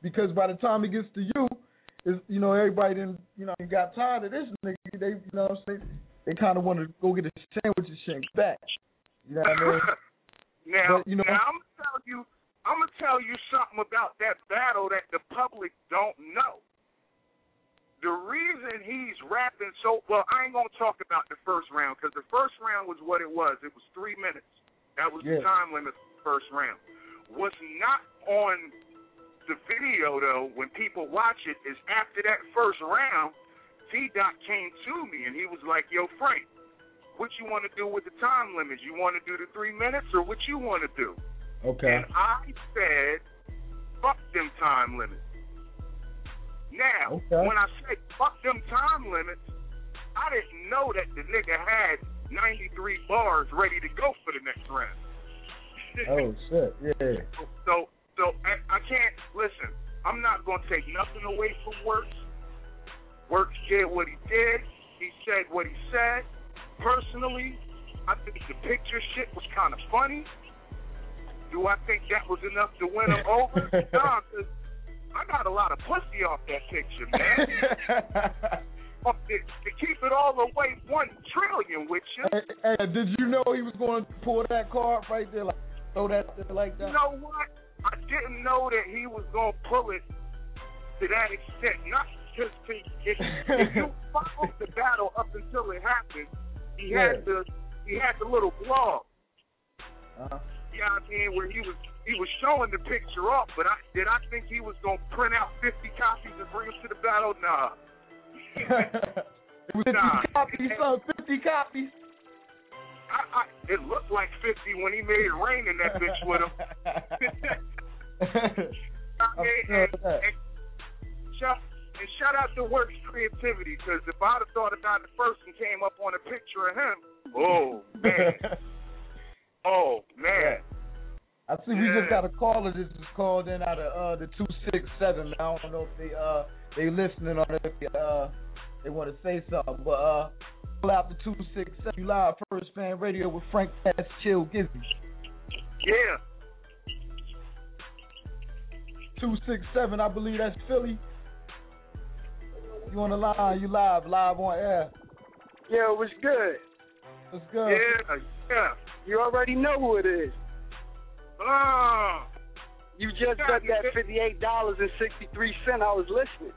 because by the time it gets to you, is you know everybody didn't you know got tired of this nigga. They you know what I'm saying they kind of want to go get a sandwich and shit back. You know what I mean? now, but, you know, now I'm gonna tell you, I'm gonna tell you something about that battle that the public don't know. The reason he's rapping so well, I ain't gonna talk about the first round because the first round was what it was. It was three minutes. That was yeah. the time limit for the first round. What's not on the video though, when people watch it, is after that first round, T-Dot came to me and he was like, "Yo, Frank, what you want to do with the time limits? You want to do the three minutes or what you want to do?" Okay. And I said, "Fuck them time limits." Now, okay. when I say fuck them time limits, I didn't know that the nigga had ninety-three bars ready to go for the next round. Oh, shit, yeah. So, so I, I can't, listen, I'm not going to take nothing away from Works. Works did what he did. He said what he said. Personally, I think the picture shit was kind of funny. Do I think that was enough to win him over? Nah, because I got a lot of pussy off that picture, man. to, to keep it all the way one trillion with you. Hey, hey, did you know he was going to pull that card right there, like throw that there like that? You know what? I didn't know that he was going to pull it to that extent. Not just to, if, if you followed the battle up until it happened, he yeah. had the he had the little blog. Uh-huh. You know what I mean? Where he was he was showing the picture off, but I did I think he was gonna print out fifty copies and bring them to the battle? Nah. It was fifty nah. copies, son, fifty copies. I, I, it looked like fifty when he made it rain in that bitch with him. I mean, and, and, shout, and shout out to Works creativity, because if I'd have thought about it first and came up on a picture of him, oh man. Oh, man. I see we yeah. just got a caller. This is called in out of uh, the two six seven. Man. I don't know if they uh they listening on it, if they, uh, they want to say something. But uh, call out the two six seven. You live First Fan Radio with Frank Pass Chill Gizzy. Yeah. two six seven, I believe that's Philly. You on the line, you live, live on air. Yo, what's good? What's good? Yeah, yeah. You already know who it is. Oh. You just got that fifty-eight dollars and sixty-three cents. I was listening.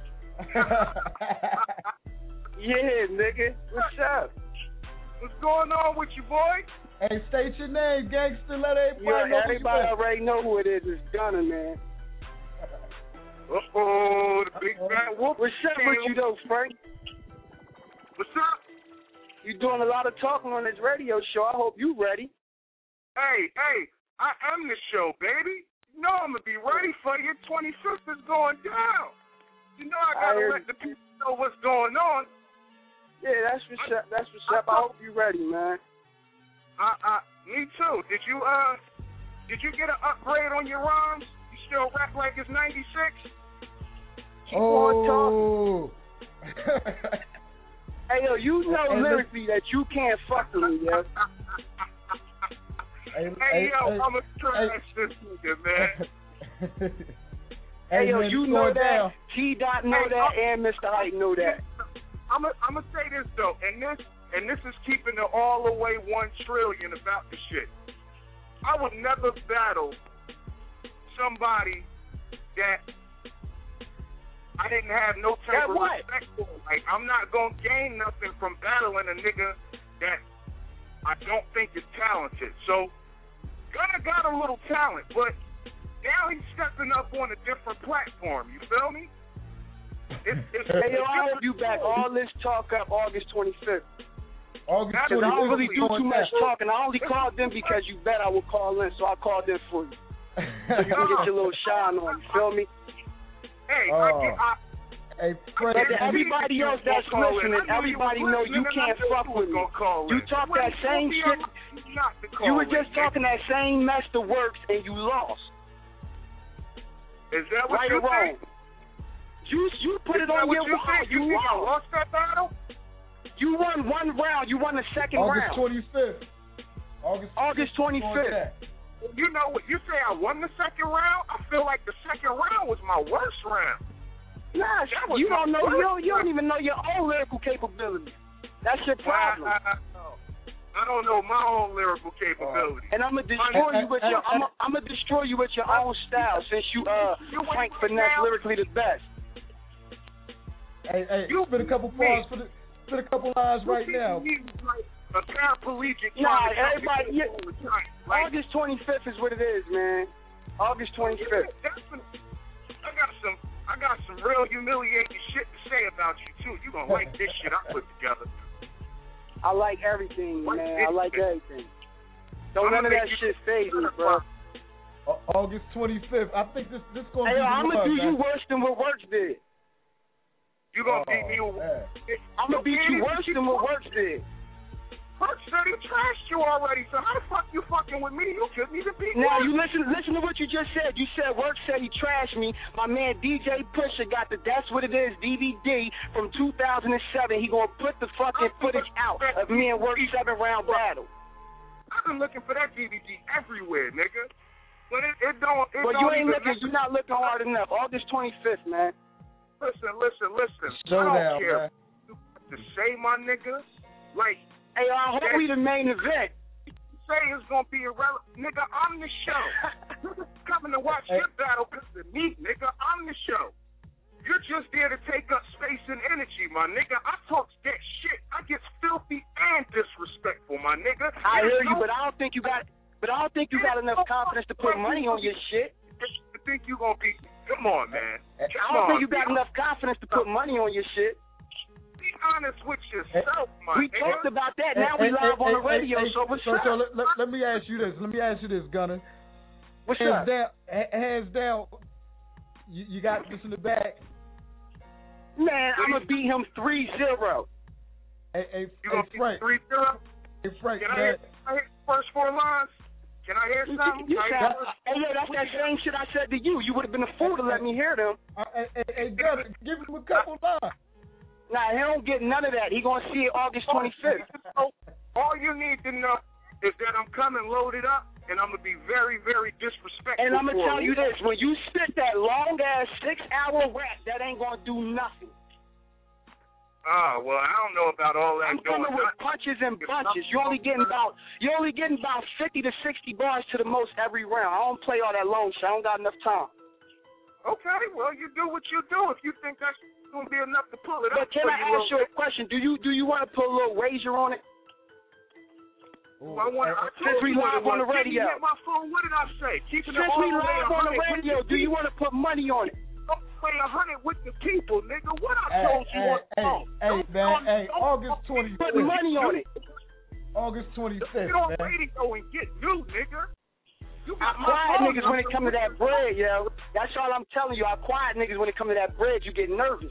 Yeah, nigga. What's up? What's going on with you, boy? Hey, state your name, gangster. Let everybody yeah, know everybody who you already know who it is. It's Gunner, man. Uh-oh, the big bad whoop. What's up with you, though, Frank? What's up? You doing a lot of talking on this radio show. I hope you ready. Hey, hey, I am the show, baby. You know I'm going to be ready for you. twenty-fifth is going down. You know I got to let the people know what's going on. Yeah, that's what's up. That's what's up. I hope you ready, man. Uh, uh, me too. Did you, uh, did you get an upgrade on your rhymes? You still rap like it's ninety-six? Keep oh. on talking. Hey, yo, you know hey, lyrically that you can't fuck with me, yo. Hey, hey, hey yo, hey, I'm a trash hey. this nigga, man. Hey, yo, man, you know that. down. T-Dot know hey, that, I'm, and Mister Hype know that. I'm gonna I'm gonna say this though, and this and this is keeping it all the way one trillion about the shit. I would never battle somebody that I didn't have no type that of what? respect for. Like, I'm not gonna gain nothing from battling a nigga that I don't think is talented. So, Gunna got a little talent, but now he's stepping up on a different platform. You feel me? It's, it's, hey, yo, it's I hope you back. All this talk up August twenty-fifth. August Because I don't really do too much that. talking. I only called them because you bet I would call in, so I called in for you. So you can get your little shine on. You feel me? Hey, oh. I get, I, hey, Fred, but to everybody else that's listening, everybody know you can't fuck with me. You talk that same shit. You were just talking that same mess to Works, and you lost. Is that what right you or wrong? think? You you put Is it on your you wall. You, You think I lost. lost that battle? You won one round. You won the second August round. twenty-fifth. August August twenty-fifth. you know what? You say I won the second round. I feel like the second round was my worst round. Nah, you don't know. You don't, you don't even know your own lyrical capability. That's your problem. I, I, I don't know my own lyrical capability. And I'm gonna destroy you with your. I'm gonna, I'm gonna destroy you with your own style, since you uh Frank Finesse lyrically the best. Hey, hey, you spit a couple bars for the, spit a couple lines right now. A paraplegic. Nah, everybody. Yeah, August twenty-fifth is what it is, man. August twenty-fifth. I got some. I got some real humiliating shit to say about you too. You gonna like this shit I put together. I like everything, man. I like everything. Don't none of that shit phase me, bro. August twenty-fifth. I think this this gonna hey, be. I'm gonna do man. you worse than what Works did. You gonna oh, beat me? Man. I'm gonna beat you worse than what Works did. Works said he trashed you already, so how the fuck you fucking with me? You couldn't even beat me. Now you listen, listen to what you just said. You said Works said he trashed me. My man D J Pusha got the That's What It Is D V D from two thousand seven. He gonna put the fucking footage out of me and Works seven round battle. I've been looking for that D V D everywhere, nigga. But it, it don't. It well, don't you ain't even looking. You're not looking hard enough. August twenty-fifth, man. Listen, listen, listen. Show I don't down, care man. what you to say, my nigga. Like. Hey, I hope we the main event. Say it's gonna be irrelevant, nigga. I'm the show. Coming to watch hey. your battle because of me, nigga. I'm the show. You're just there to take up space and energy, my nigga. I talk that shit. I get filthy and disrespectful, my nigga. I There's hear you, no, but I don't think you got. But I don't think you got enough confidence to put money on your shit. You think you gonna be? Come on, man. Come I don't on, think you got man. enough confidence to put money on your shit. Be honest with yourself, my We nigga. talked about that. Hey, Now we hey, live hey, on the hey, radio, hey, so what's so, up? so let, let, let me ask you this. Let me ask you this, Gunner. What's hands up? down, hands down. You, you got this in the bag. Man, I'm gonna beat him three zero. Hey, hey, You hey gonna beat Frank. three zero? Hey, Frank, Can I man. hear, can I hear the first four lines? Can I hear something? You Can I said, hear first- hey, yeah, that's that same shit I said to you. You would have been a fool to let me hear them. Uh, hey, hey, hey, Gunner, give him a couple lines. Nah, he don't get none of that. He gonna see it August twenty-fifth. All you need to know is that I'm coming loaded up, and I'm gonna be very, very disrespectful. And I'm gonna for tell you. you this: when you spit that long ass six hour rap, that ain't gonna do nothing. Ah, well, I don't know about all that. I'm coming doing with nothing. punches and bunches. You're only getting about you're only getting about fifty to sixty bars to the most every round. I don't play all that long shit. I don't got enough time. Okay, well, you do what you do. If you think that's gonna be enough to pull it But up. can for I you ask you a question? Do you do you want to put a little wager on it? Well, I wanna, I Since we told you what live it on the was. Didn't you radio. hit my phone. What did I say? Keeping Since it all we the way live a on the hundred with radio, do you want to put money on it? Don't play a hundred with the people, nigga. What I Hey, told you hey, on the hey, phone. hey, Don't- man, don't- hey, don't- August don't twenty-fifth. Put money on it. August twenty-fifth, Get on man. radio and get new, nigga. You I got my quiet phone niggas when it come number. to that bread, yo. That's all I'm telling you. I quiet niggas when it come to that bread. You get nervous.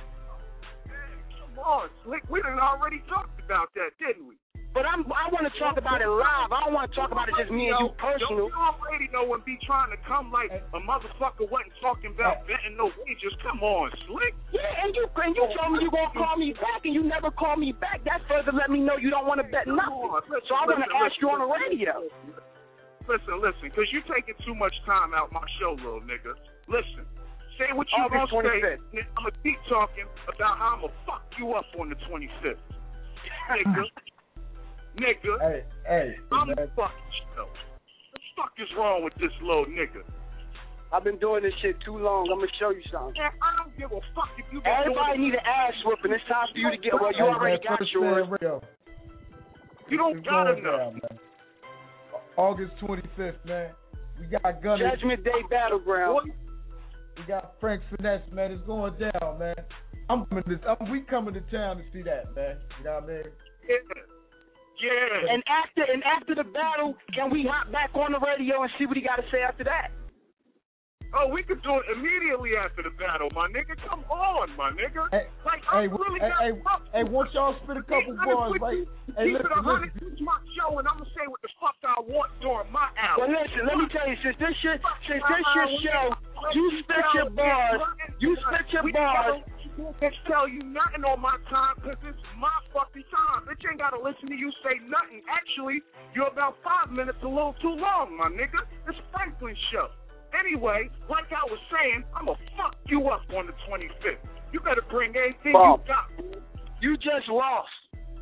Come on, Slick. We done already talked about that, didn't we? But I'm I want to talk about it live. I don't want to talk about it just me and you personal. You already know and be trying to come like a motherfucker wasn't talking about betting no wages. Come on, Slick. Yeah, and you and you told me you gonna call me back, and you never call me back. That further let me know you don't want to bet nothing. So I want to ask you on the radio. Listen, listen, because you're taking too much time out my show, little nigga. Listen, say what you August gonna say. twenty-fifth. I'm gonna keep talking about how I'm gonna fuck you up on the twenty-fifth, nigga. Nigga, Hey, hey, I'm man. fucking show. What the fuck is wrong with this little nigga? I've been doing this shit too long. I'm gonna show you something. Man, I don't give a fuck if you been Everybody doing need an ass whooping. It's time for you to get. Well, you Hey, already man, got First yours. Fan Radio. You don't It's got going enough. down, man. August twenty-fifth, man. We got Gunner. Judgment Day Battleground. We got Frank Finesse, man. It's going down, man. I'm coming to, I'm, we coming to town to see that, man. You know what I mean? Yeah. Yeah. And after and after the battle, can we hop back on the radio and see what he got to say after that? Oh, we could do it immediately after the battle, my nigga. Come on, my nigga. Hey, like, hey, I really hey, got hey, hey, once y'all spit a couple bars, right? Hey, Keep it listen, a hundred. listen. This is my show, and I'm gonna say what the fuck I want during my But hour. listen, let me tell you, since this shit, since this your show, you spit your bars, you spit your bars, can't just tell you nothing on my time because it's my fucking time. Bitch ain't got to listen to you say nothing. Actually, you're about five minutes a little too long, my nigga. It's Franklin's show. Anyway, like I was saying, I'm going to fuck you up on the twenty-fifth. You better bring anything Bob, you got. You just lost.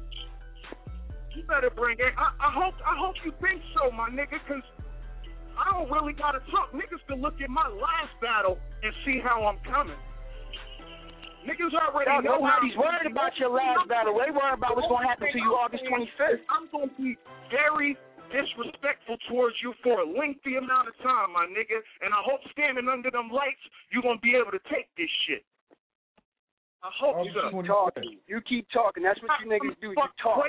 You better bring it. I, I hope I hope you think so, my nigga, because I don't really got to talk. Niggas can look at my last battle and see how I'm coming. Niggas already no, know nobody's how worried about your last battle. They worried about what's going to happen to you August twenty-fifth. I'm going to be very disrespectful towards you for a lengthy amount of time, my nigga, and I hope standing under them lights, you're going to be able to take this shit. I hope you so. keep talking. You keep talking. That's what you niggas do. You talk.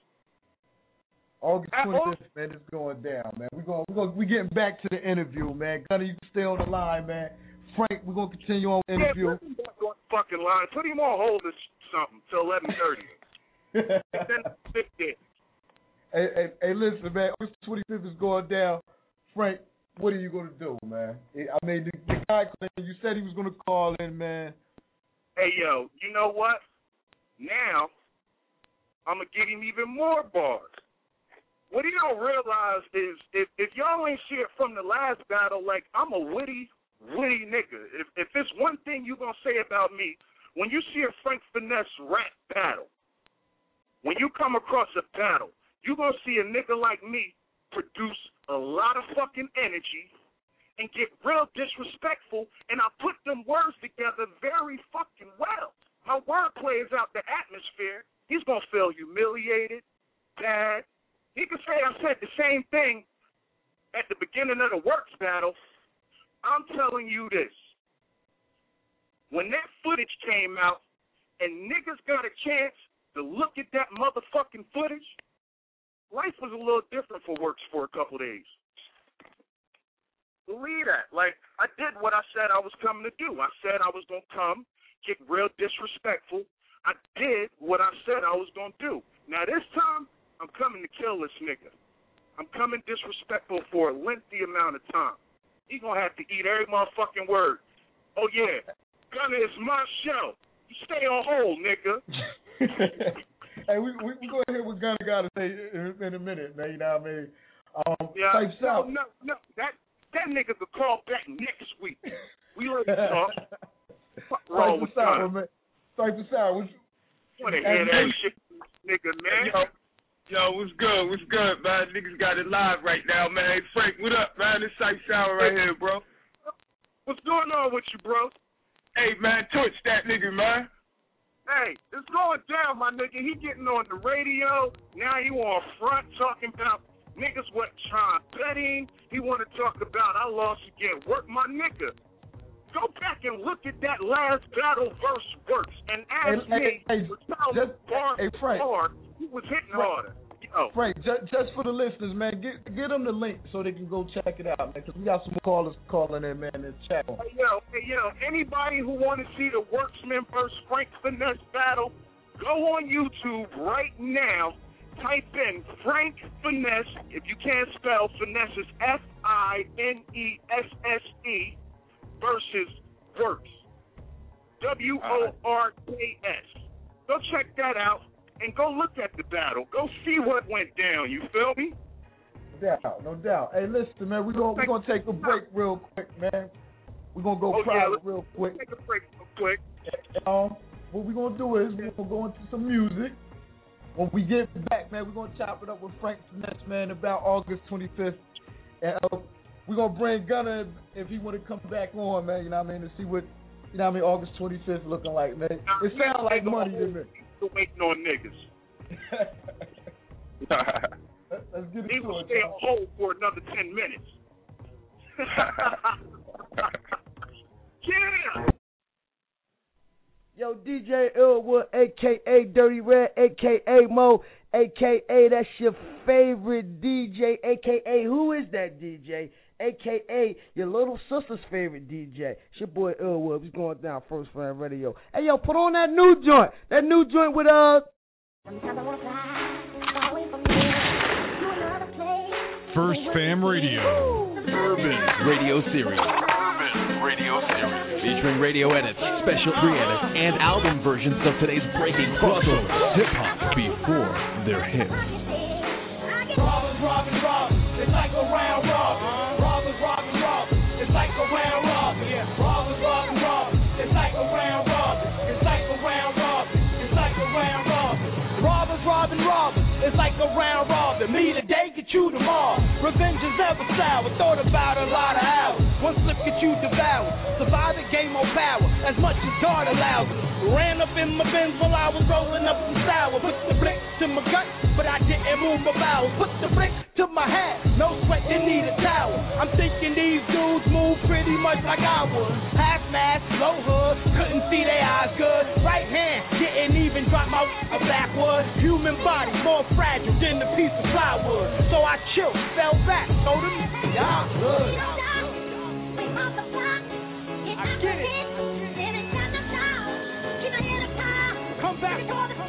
August twenty-fifth, man, it's going down, man. We're going, we're going, we getting back to the interview, man. Gunner, you can stay on the line, man. Frank, we're going to continue on the interview. Yeah, put him back on the fucking line. Put him on hold or something till eleven thirty. Then sit there. Hey, hey, hey, listen, man. August twenty-fifth is going down. Frank, what are you going to do, man? I mean, the, the guy, you said he was going to call in, man. Hey, yo, you know what? Now, I'm going to give him even more bars. What he don't realize is if, if y'all ain't see it from the last battle, like, I'm a witty, witty nigga. If, if there's one thing you going to say about me, when you see a Frank Finesse rap battle, when you come across a battle, you going to see a nigga like me produce a lot of fucking energy and get real disrespectful, and I put them words together very fucking well. My word plays out the atmosphere. He's going to feel humiliated, bad. He could say I said the same thing at the beginning of the Works battle. I'm telling you this. When that footage came out and niggas got a chance to look at that motherfucking footage, life was a little different for Works for a couple days. Believe that. Like, I did what I said I was coming to do. I said I was going to come, get real disrespectful. I did what I said I was going to do. Now, this time, I'm coming to kill this nigga. I'm coming disrespectful for a lengthy amount of time. He going to have to eat every motherfucking word. Oh, yeah, Gunner, it's my show. You stay on hold, nigga. Hey, we we, we go ahead with Gunner got to say in, in a minute, man. You know what I mean? Um, yeah, type no, south. no, no. That, that nigga could call back next week. We ready to talk. Fuck wrong with Cypher, man. Cypher Sour. Want to hear that shit, nigga, man. Yo, yo, what's good? What's good, man? Niggas got it live right now, man. Hey, Frank, what up, man? This Cypher Sour right here, bro. What's going on with you, bro? Hey, man, torch that nigga, man. Hey, it's going down, my nigga. He getting on the radio. Now he on front talking about niggas what trying betting. He want to talk about I lost again. Work, my nigga. Go back and look at that last battle verse Works and ask hey, me hey, hey, just, bar hey, Frank, hard. He was hitting Frank, harder. Yo. Frank, just, just for the listeners, man, get get them the link so they can go check it out, man. Because we got some callers calling in, man. In the chat. Hey, yo, hey, yo, anybody who want to see the Worksman versus Frank Finesse battle, go on YouTube right now. Type in Frank Finesse. If you can't spell, Finesse is F I N E S S E versus Works. W O R K S. Go check that out and go look at the battle. Go see what went down. You feel me? No doubt, no doubt. Hey, listen, man, we're going we're gonna take a break real quick, man. We're going to go oh, private yeah, real quick. Take a break real quick. Um, what we're going to do is we're going to go into some music. When we get back, man, we're going to chop it up with Frank Finesse, man, about August twenty-fifth. And uh, we're going to bring Gunner if he want to come back on, man, you know what I mean, to see what, you know what I mean, August twenty-fifth looking like, man. It sounds like money to me. Still waiting on niggas. Let's get it he to will it. stay on hold for another ten minutes. Yeah! Yo, D J Illwood, a k a. Dirty Red, a k a. Mo, a k a that's your favorite D J, a k a who is that D J? a k a your little sister's favorite D J. It's your boy Illwood. He's going down First Fan Radio. Hey, yo, put on that new joint. That new joint with, uh... First Fam Radio. Urban Radio Series. This radio series featuring radio edits, special re-edits, and album versions of today's breaking crossover hip hop before their hits. Robbers, robbing, robbers. It's like a round robin. Robbers, robbing, robbers. It's like a round robin. Yeah. Robbers, robbing, robbers. It's like a round robin. It's like a round robin. It's like a round robin. Robbers, robbing, robbers. It's like a round robin. Me today, get you tomorrow. Revenge is never sour. Thought about a lot of hours. One slip get you devoured. Survive it, gain more power. As much as God allows. Ran up in my Benz while I was rolling up some sour. Put the blick to my gut, but I didn't move my bowels. Put the blick to my hat. No sweat, they need a towel. I'm thinking these dudes move pretty much like I would. Half mask, low hood, couldn't see their eyes good. Right hand, didn't even drop my a backwood. Human body more fragile than a piece of plywood. So I chilled, fell back, told them, y'all good. I get it. Come back.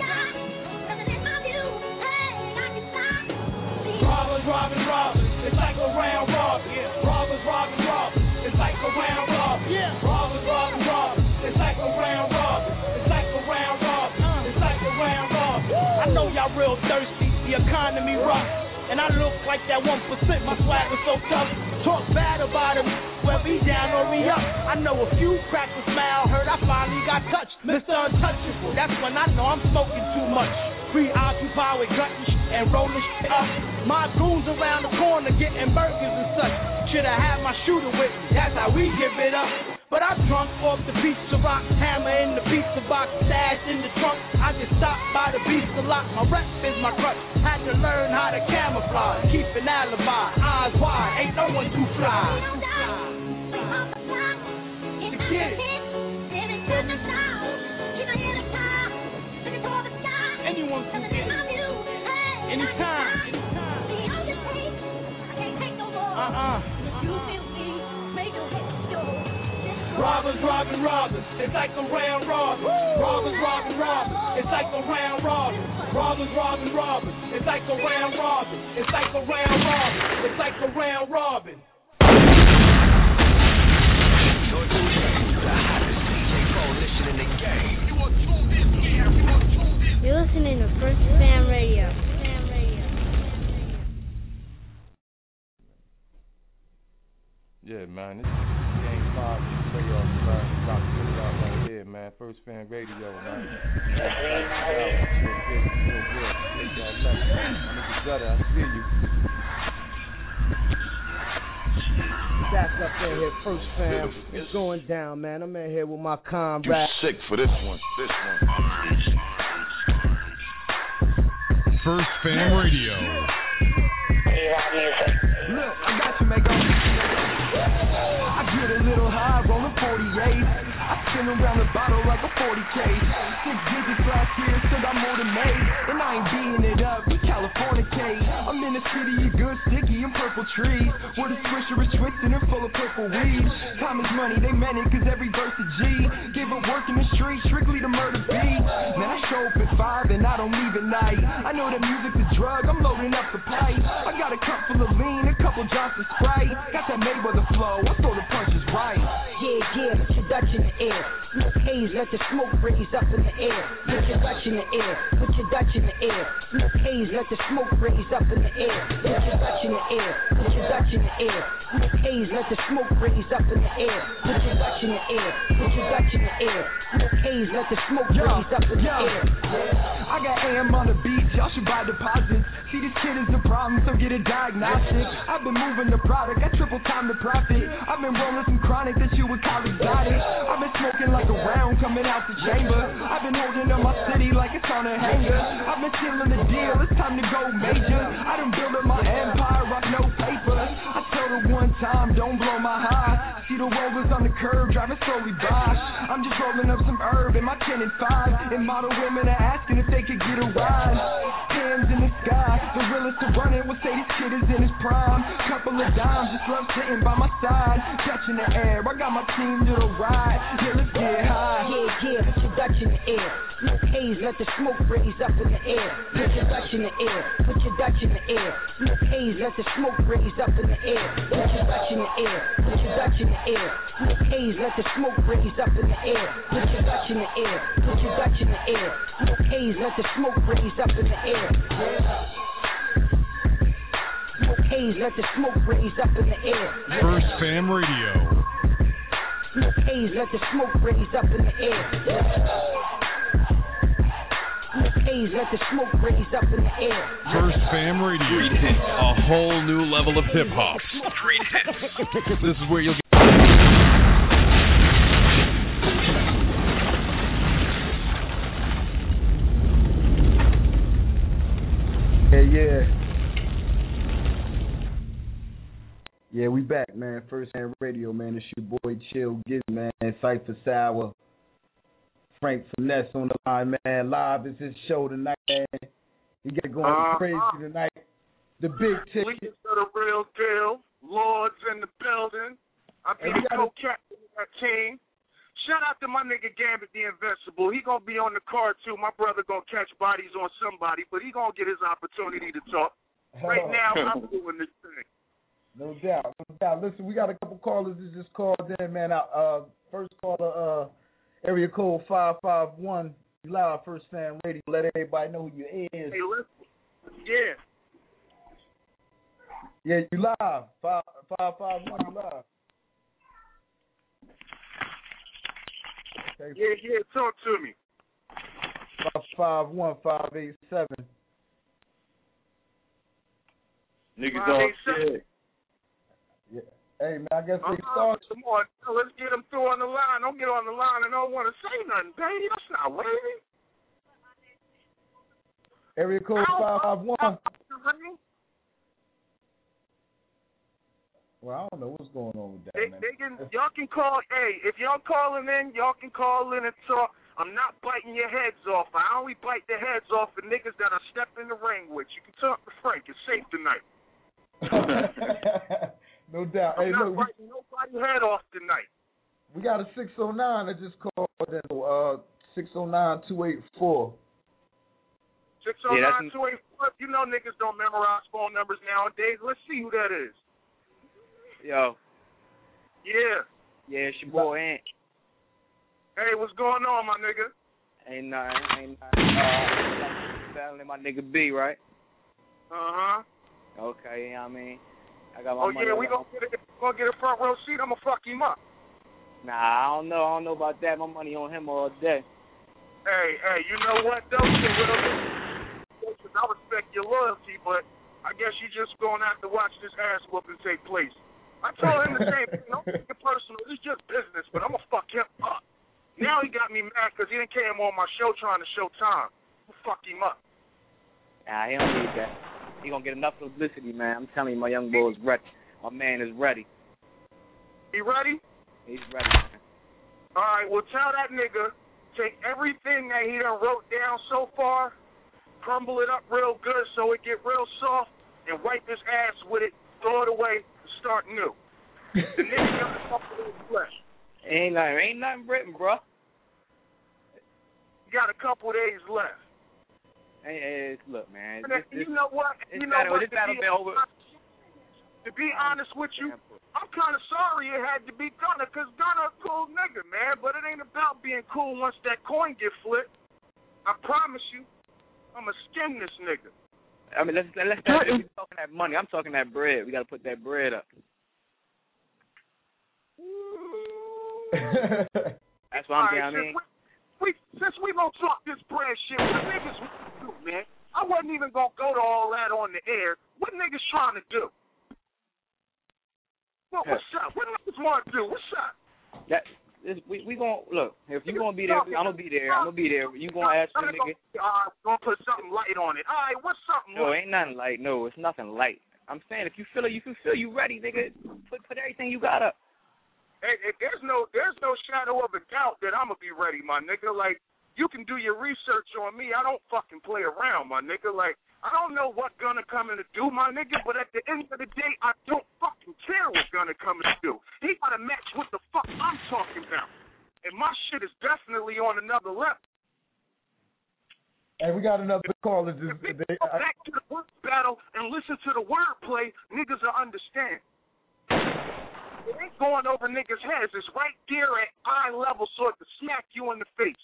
Robbers, robbing, robbers. It's like a round robin. Robbers, robbing, robbers. It's like a round robin. Robbers, robbing, robbers. It's like a round robin. It's like a round robin. It's like a round robin. I know y'all real thirsty. The economy rough. And I look like that one percent, my swag was so tough. Talk bad about him, well, be down or be up. I know a few cracked a smile, heard I finally got touched. Mister Untouchable, that's when I know I'm smoking too much. Preoccupied with gutting sh- and rolling sh- up. My goons around the corner getting burgers and such. Should've had my shooter with me, that's how we give it up. But I'm drunk off the pizza rock, hammer in the pizza box, stash in the trunk. I just stopped by the beast a lot. My rep is my crutch. Had to learn how to camouflage, keep an alibi, eyes wide, ain't no one too fly. To get it. Anyone can get it. Anytime. Uh-uh. Robbers, robbing, robbers. It's like a round robin. Robbers, robbing, robbers. It's like a round robin. Robbers, robbing, robbers. It's like a round robin. It's like a round robin. It's like a round robin. You're tuned to the hottest D J coalition in the game. You're listening to First Fam Radio. Yeah, man. This is game five of the playoffs, man. About to put it out right here, man. First Fan Radio, man. Gutter, I see you. Back up in here, First Fam. It's going down, man. I'm in here with my comrade. You sick for this one. This one. First Fam Radio. Look, I got you, make up. I get a little high, rolling forty-eight. I spin around the bottle like a forty K. Six digits last year, still got more than made. And I ain't beating it up, we Californicate. I'm in the city of good, sticky, and purple trees. Where the swisher is twisted and full of purple weed. Time is money, they meant it, cause every verse a G. Give up work in the street, strictly to murder beat. Man, I show up at five and I don't leave at night. I know that music's a drug, I'm loading up the pipe. I got a cup full of lean, a couple Johnson Sprite. Got that Mayweather flow, I throw the punches right. Yeah, yeah, put your Dutch in the air. Smoke haze, let the smoke raise up in the air. Put your Dutch in the air, put your Dutch in the air. Smoke haze, let the smoke raise up in the air. Put your Dutch in the air, put your Dutch in the air. Smoke haze, let the smoke raise up in the air. Put your Dutch in the air, put your Dutch in the air. Smoke haze, let the smoke raise up in the air. I got A M on the beach, y'all should buy deposits. See, this kid is the problem, so get a diagnostic. I've been moving the product, I triple time the profit. I've been rolling some chronic that you would call exotic. I've been smoking like a round coming out the chamber. I've been holding up my city like it's on a hanger. I've been sealing the deal, it's time to go major. I done built up my empire, rock no paper. I told her one time, don't blow my high. See the rollers on the curb, driving slowly by. I'm just rolling up some herb in my ten and five. And model women are asking if they could get a ride. Hands in the sky. guy. The realest to run it will say this kid is in his prime. Couple of dimes, just love sitting by my side. Touching the air, I got my team to the ride. Yeah, let's get high. Yeah, yeah, put your Dutch in the air. Smoke haze, let the smoke raise up in the air. Put your Dutch in the air. Put your Dutch in the air. Smoke haze, let the smoke raise up in the air. Put your Dutch in the air. Put your Dutch in the air. Smoke haze, let the smoke raise up in the air. Put your Dutch in the air. Put your Dutch in the air. Smoke haze, let the smoke raise up in the air. Smoke haze, let the smoke raise up in the air. First Fam Radio. Smoke haze, let the smoke raise up in the air. Smoke haze, let the smoke raise up in the air. First Fam Radio. Street hits, a whole new level of hip hop. Street hits. This is where you'll get. Yeah, yeah. Yeah, we back, man. First Hand Radio, man. It's your boy Chill Gizzy, man. Cypher Sour. Frank Finesse on the line, man. Live is his show tonight, man. He got going uh, crazy uh, tonight. The big ticket. Leaders of the real deal. Lords in the building. I be the co-captain of that team. Shout out to my nigga Gambit the Invincible. He gonna be on the card too. My brother gonna catch bodies on somebody, but he gonna get his opportunity to talk. Right now, I'm doing this thing. No doubt, no doubt. Listen, we got a couple callers that just called in, man. Uh, first caller, uh, area code five five one. You live, First Fam Radio. Let everybody know who you is. Hey, listen. Yeah. Yeah, you live. Five five five one. You live. Okay. Yeah, yeah. Talk to me. Five five one five eight seven. Niggas all scared. Yeah. Hey, man, I guess uh-huh. they start. Come on, let's get them through on the line. Don't get on the line and don't want to say nothing, baby. That's not waiting. Area code five five one. Well, I don't know what's going on with that, they, man. They can, y'all can call, hey, if y'all calling in, y'all can call in and talk. I'm not biting your heads off. I only bite the heads off of niggas that I step in the ring with. You can talk to Frank. It's safe tonight. No doubt. I'm hey, not look, biting nobody's head off tonight. We got a six oh nine that just called in. Uh, six oh nine two eight four. six oh nine two eight four. You know niggas don't memorize phone numbers nowadays. Let's see who that is. Yo. Yeah. Yeah, it's your boy Ant. Hey, what's going on, my nigga? Ain't nothing, ain't nothing. Uh, battling my nigga B, right? Uh-huh. Okay, you know what I mean? I got my Oh, yeah, we gonna get, a, gonna get a front row seat. I'm gonna fuck him up. Nah, I don't know. I don't know about that. My money on him all day. Hey, hey, you know what, though? I respect your loyalty, but I guess you just gonna have to watch this ass whooping take place. I told him the same thing. Don't take it personal. It's just business, but I'm going to fuck him up. Now he got me mad because he didn't came on my show trying to show time. I'm going to fuck him up. Nah, he don't need that. He going to get enough publicity, man. I'm telling you, my young boy is ready. My man is ready. He ready? He's ready, man. All right, well, tell that nigga, take everything that he done wrote down so far, crumble it up real good so it get real soft, and wipe his ass with it, throw it away, start new. The nigga got a couple days left. Ain't nothing, ain't nothing written, bro. You got a couple days left. Hey, hey, look, man. This, this, you know what? This you know battle, what? This battle been over. To be honest with you, I'm kind of sorry it had to be Gunna, because Gunna a cool nigga, man. But it ain't about being cool once that coin get flipped. I promise you, I'm going to skin this nigga. I mean, let's let's start. We're talking that money. I'm talking that bread. We got to put that bread up. That's what I'm saying. I mean, we, since we gonna talk this bread shit, what niggas want to do, man? I wasn't even gonna go to all that on the air. What niggas trying to do? What, what's up? What niggas want to do? What's up? That this, we we gonna look. If you gonna be there, I'm gonna be there. I'm gonna be there. You gonna ask the nigga? All right, gonna put something light on it. All right, what's something? No, light? ain't nothing light. No, it's nothing light. I'm saying if you feel it, you can feel you ready, nigga. Put put everything you got up. Hey, hey, there's no there's no shadow of a doubt that I'm gonna be ready, my nigga. Like, you can do your research on me. I don't fucking play around, my nigga. Like, I don't know what Gunna coming to do, my nigga, but at the end of the day, I don't fucking care what Gunna coming to do. He got to match what the fuck I'm talking about. And my shit is definitely on another level. And we got another caller. If we go back to the word battle and listen to the wordplay, niggas will understand. It ain't going over niggas' heads. It's right there at eye level so it can smack you in the face.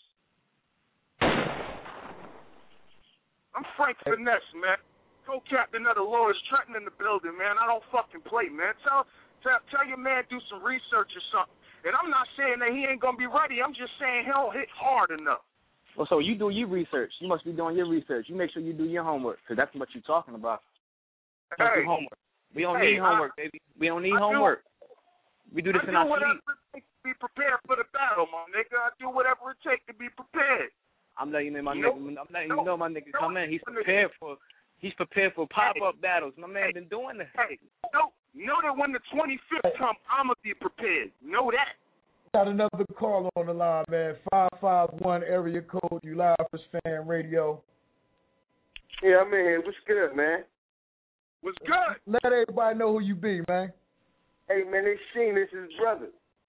I'm Frank Finesse, man. Co-captain of the Lois Trenton in the building, man. I don't fucking play, man. Tell, tell, tell your man do some research or something. And I'm not saying that he ain't going to be ready. I'm just saying he don't hit hard enough. Well, so you do your research. You must be doing your research. You make sure you do your homework, because that's what you're talking about. Hey, do homework. We don't hey, need homework, I, baby. We don't need I homework. Do, we do this I in do our whatever sleep. it takes to be prepared for the battle, my nigga. I do whatever it takes to be prepared. I'm letting you know, my Nope. nigga. I'm letting Nope. you know, my nigga. Nope. Come in. He's prepared for. He's prepared for pop-up hey. battles. My man hey. been doing this. Hey, know, know that when the twenty-fifth comes, I'ma be prepared. Know that. Got another call on the line, man. Five five one area code. You live for Fan Radio. Yeah, I'm in here. What's good, man? What's good? Let everybody know who you be, man. Hey, man, this Sheen. This is brother.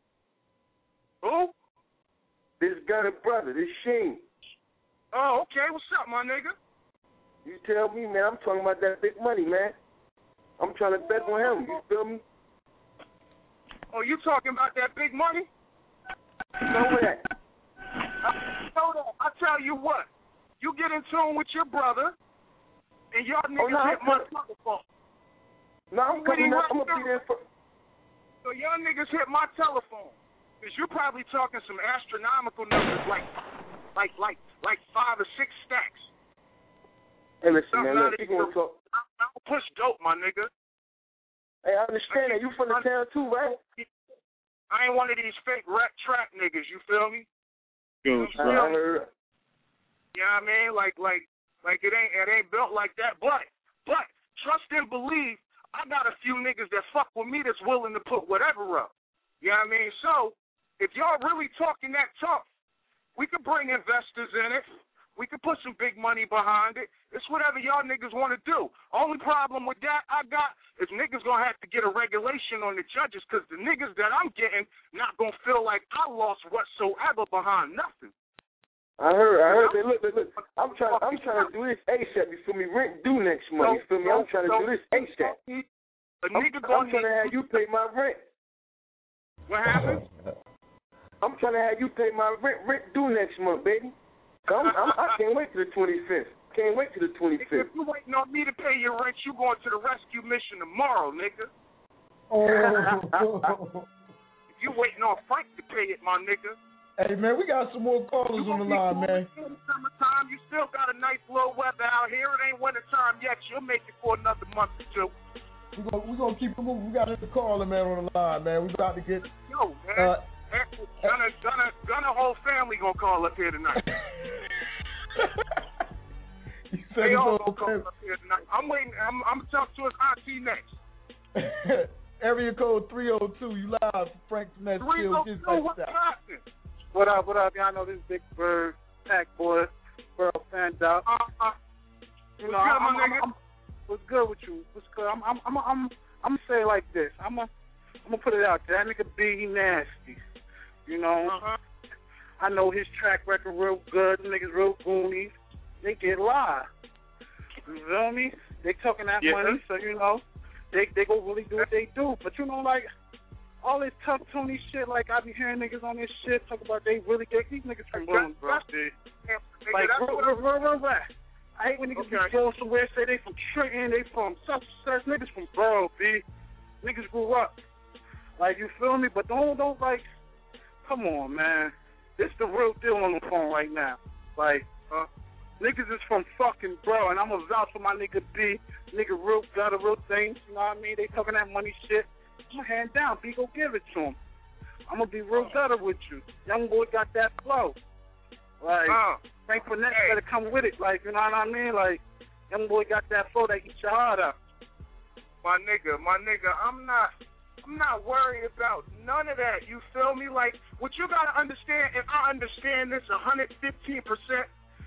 Who? This Gunna brother. This Sheen. Oh, okay. What's up, my nigga? You tell me, man. I'm talking about that big money, man. I'm trying to bet on him. You feel me? Oh, you talking about that big money? Know that. I know that. I tell you what. You get in tune with your brother, and y'all niggas oh, no, hit my telephone. No, I'm coming up. I'm going to be there for... So y'all niggas hit my telephone. Because you're probably talking some astronomical numbers like like, like, like five or six stacks. Hey, listen, Something man, look, you going to talk... I don't push dope, my nigga. Hey, I understand that. You from the town, too, right? I ain't one of these fake rap trap niggas, you feel me? Yo, you feel I me? heard. You know what I mean? Like, like, like it ain't, it ain't built like that. But, but, trust and believe, I got a few niggas that fuck with me that's willing to put whatever up. You know what I mean? So, if y'all really talking that tough, we could bring investors in it. We could put some big money behind it. It's whatever y'all niggas want to do. Only problem with that I got is niggas going to have to get a regulation on the judges because the niggas that I'm getting not going to feel like I lost whatsoever behind nothing. I heard, I heard. Look, look, look. I'm trying, I'm trying to do this ASAP. You feel me? Rent due next month. You feel me? I'm trying to do this ASAP. A nigga I'm, I'm trying to have you pay my rent. What happened? I'm trying to have you pay my rent. Rent due next month, baby. I'm, I'm, I can't wait to the twenty-fifth. Can't wait to the twenty-fifth. If you waiting on me to pay your rent, you going to the rescue mission tomorrow, nigga. Oh. If you waiting on Frank to pay it, my nigga. Hey, man, we got some more callers on the line, man. In the summertime, you still got a nice little weather out here. It ain't winter time yet. You'll make it for another month or two. We're going we gonna keep it moving. We got another caller, man, on the line, man. We about to get... Yo, man. Uh, Gunna, Gunna, Gunna whole family gonna call up here tonight. They all gonna call up here tonight. I'm waiting. I'm, I'm gonna talk to his auntie next. Area code three oh two. You live, Frank Finesse. three oh two. What's happening? What up? What up? Y'all know this Big Bird, Pack Boy, World Fans out. Uh, uh, you know, I'm, I'm, I'm, I'm, what's good with you? What's good? I'm, I'm, I'm, I'm, I'm gonna say it like this. I'm gonna, I'm gonna put it out there. That nigga B, he nasty. You know, uh-huh. I know his track record real good. The niggas real goonies. They get live. You feel me? They talking that yeah. money, so you know, they they go really do what they do. But you know, like all this tough Tony shit, like I be hearing niggas on this shit talk about they really get these niggas from Brooklyn, bro. Dude. Like real, real, real, real, real. I hate when niggas okay. be going somewhere, say they from Trenton, they from such such niggas from borough, B. Niggas grew up. Like you feel me? But don't don't like. Come on, man. This the real deal on the phone right now. Like, uh, niggas is from fucking bro, and I'm going to vouch for my nigga B. Nigga real got a real thing. You know what I mean? They talking that money shit. I'm going to hand down. B, go give it to him. I'm going to be real gutter with you. Young boy got that flow. Like, uh, Frank Finesse hey. better come with it. Like, you know what I mean? Like, young boy got that flow that eats your heart up. My nigga, my nigga, I'm not... I'm not worried about none of that. You feel me? Like, what you got to understand, and I understand this one hundred fifteen percent,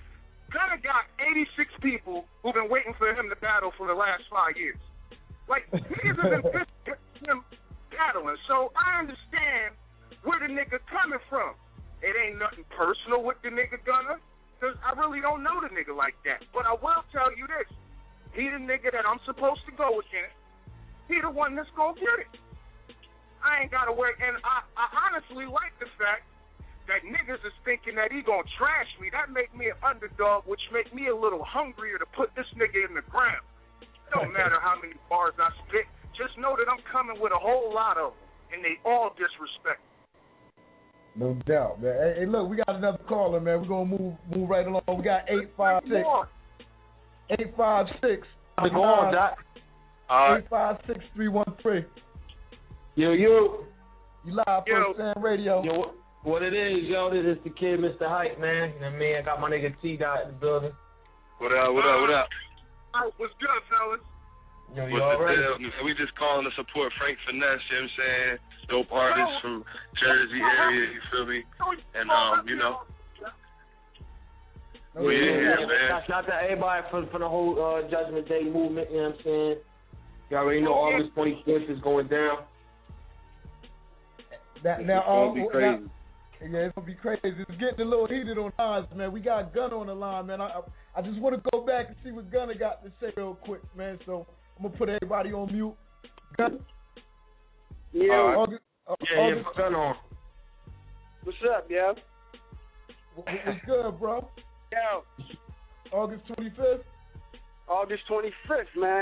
Gunna got eighty-six people who've been waiting for him to battle for the last five years. Like, niggas have been pissed him battling. So I understand where the nigga coming from. It ain't nothing personal with the nigga Gunna, because I really don't know the nigga like that. But I will tell you this. He the nigga that I'm supposed to go against. He the one that's going to get it. I ain't got to work. And I, I honestly like the fact that niggas is thinking that he going to trash me. That make me an underdog, which make me a little hungrier to put this nigga in the ground. It don't matter how many bars I spit. Just know that I'm coming with a whole lot of them, and they all disrespect. No doubt, man. Hey, hey, look, we got another caller, man. We're going to move move right along. We got eight five six. eight five six. How's it going, Doc? All right. eight five six, three one three. Yo, yo. You live for Sam Radio. Yo, what, what it is, yo, this is the kid, Mister Hype, man. You know what I mean? I got my nigga T-Dot in the building. What up, what up, what up? What's good, fellas? Yo, you What's all the right? deal? We just calling to support Frank Finesse, you know what I'm saying? Dope artist from Jersey area, you feel me? And, um, you know. Yeah, We in here, yeah, man. Shout out to everybody for, for the whole uh, Judgment Day movement, you know what I'm saying? You already know August twenty-fifth is going down. That, now, it's gonna be uh, crazy. Now, yeah, it's going to be crazy. It's getting a little heated on lines, man. We got Gunna on the line, man. I, I, I just want to go back and see what Gunna got to say real quick, man. So I'm going to put everybody on mute. Gunna? Yeah, uh, August, uh, yeah, August, yeah, Gunna on. What's up, yo? What, what's good, bro? Yo. August twenty-fifth? August twenty-fifth, man.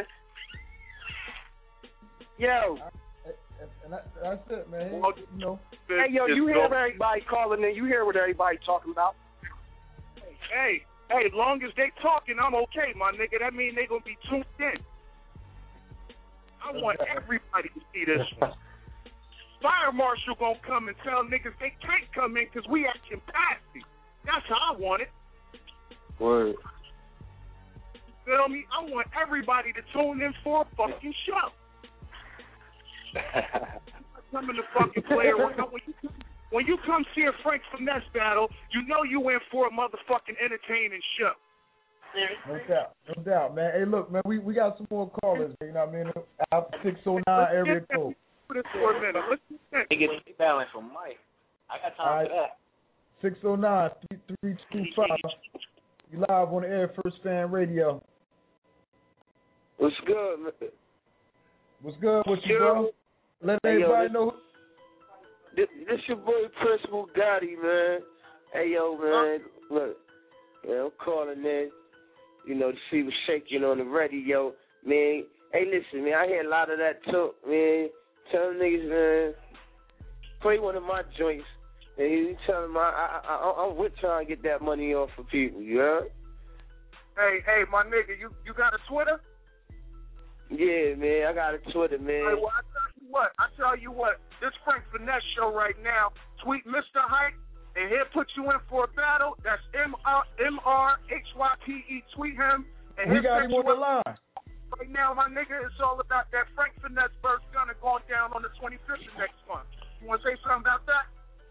Yo. And that, that's it, man. You know. Hey, yo, you hear everybody calling in. You hear what everybody talking about. Hey, hey, as long as they talking, I'm okay, my nigga. That mean they going to be tuned in. I want everybody to see this one. Fire marshal going to come and tell niggas they can't come in because we at capacity. That's how I want it. Word. Feel me? I want everybody to tune in for a fucking show. Coming to fucking play around. When you, when you come see a Frank Finesse battle, you know you in for a motherfucking entertaining show. No doubt, no doubt, man. Hey, look, man, we, we got some more callers. You know what I mean? Out six oh nine area code. Put it for a minute. Let's Nigga, they battling for Mike. I got time right. for that. six oh nine, three two five. You live on the air, First Fan Radio. What's good, man? What's good with you, bro? Let hey, everybody yo, know. This, this your boy Prince Bugatti, man. Hey, yo, man. Look, man, I'm calling in, you know, to see what's shaking on the radio, man. Hey, listen, man, I hear a lot of that talk, man. Tell them niggas, man, play one of my joints. And you tell them I, I, I, I'm with trying to get that money off for people, you heard? Hey, hey, my nigga, you, you got a Twitter? Yeah, man, I got a Twitter, man. Hey, well, I tell you what, I tell you what, this Frank Finesse show right now, tweet Mister Hype, and he'll put you in for a battle. That's M R H Y P E. Tweet him. And we got him on the line. Right now, my nigga, it's all about that Frank Finesse versus Gunna going down on the twenty-fifth of next month. You want to say something about that?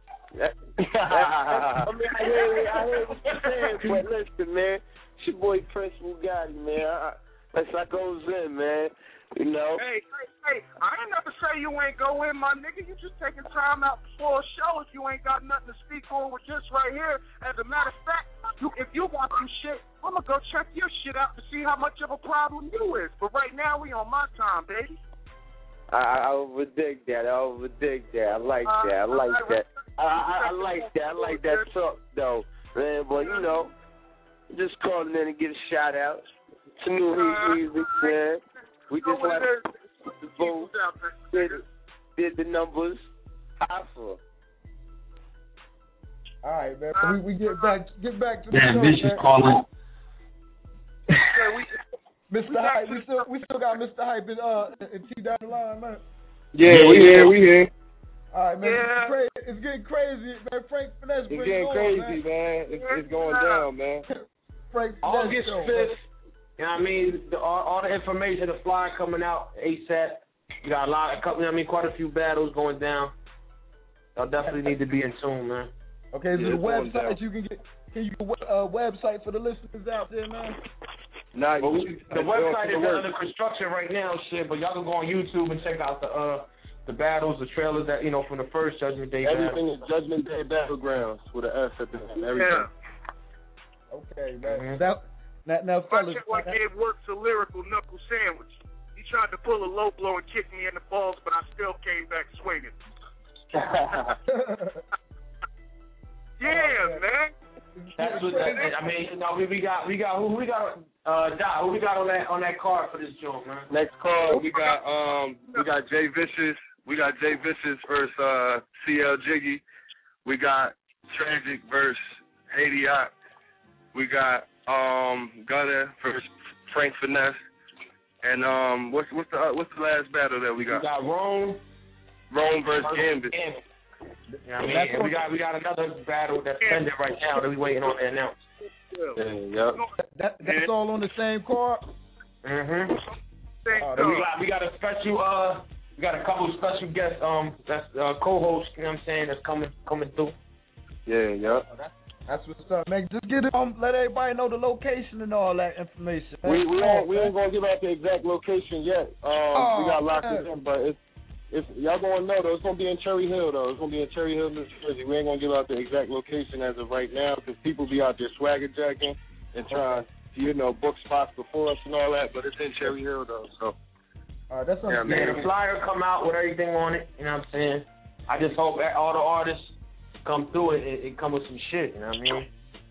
I mean, I hear, I hear what you're saying, but listen, man, it's your boy Prince Bugatti, man. I, that's how goes in, man. You know. Hey, hey, hey! I ain't never say you ain't go in, my nigga. You just taking time out before a show if you ain't got nothing to speak on with this right here. As a matter of fact, you, if you want some shit, I'm gonna go check your shit out to see how much of a problem you is. But right now, we on my time, baby. I, I overdig that. I overdig that. I like Uh, that. I like I- that. I, I, I like that. I like that talk, though, man. But you know, just calling in and give a shout out to New Heat Music, man. We just let the vote, did, did the numbers high for. All right, man. We, we get back get back to the Damn, show, bitch man. is calling. Mister Hype, we still we still got Mister Hype and uh and T down the line, man. Yeah, we here, we here. All right, man. Yeah. It's, crazy. It's getting crazy, man. Frank Finesse, It's bring getting it on, crazy, man. man. It's, it's going down, man. Frank Finesse August show, fifth, you know what I mean? The, all, all the information, the flyer coming out ASAP. You got a lot, a couple, I mean, quite a few battles going down. Y'all definitely need to be in tune, man. Okay, is Yeah, there a it's going website down. you can get can you uh, website for the listeners out there, man? Nah, well, we, the website is under construction right now, shit. But y'all can go on YouTube and check out the uh the battles, the trailers that you know from the first Judgment Day. Everything battle. is Judgment Day Battlegrounds with an S at the end. Everything. Yeah. Okay, man. Mm-hmm. Now, now, now, fellas. I checked like Gabe Works a lyrical knuckle sandwich. He tried to pull a low blow and kick me in the balls, but I still came back swinging. Yeah, man. That's what that, I mean. You know, we, we got we got who we got uh Doc, who we got on that on that card for this joint, man. Next card we got um we got Jay Vicious. We got Jay Vicious versus uh C L Jiggy. We got Tragic versus Haiti Yacht. We got um Gunner versus Frank Finesse. And um what's what's the uh, what's the last battle that we got? We got Rome. Rome versus Gambit. Gambit. You know what I mean? And we got we got another battle that's pending right now that we waiting on to announce. Yeah, that, that's all on the same card. Mhm. Uh, we got we got a special uh we got a couple of special guests um that's uh, co-hosts, you know what I'm saying, that's coming coming through. Yeah, yeah. Oh, that's, that's what's up, man. Just get it um let everybody know the location and all that information. We we ain't we ain't gonna give out the exact location yet. Um oh, we got locked man. in, but it's It's, y'all gonna know though. It's gonna be in Cherry Hill though. It's gonna be in Cherry Hill, New Jersey. We ain't gonna give out the exact location as of right now because people be out there swagger jacking and trying to, you know, book spots before us and all that. But it's in Cherry Hill though. So. All right, that's yeah, man. The flyer come out with everything on it. You know what I'm saying? I just hope that all the artists come through it. It, it come with some shit. You know what I mean?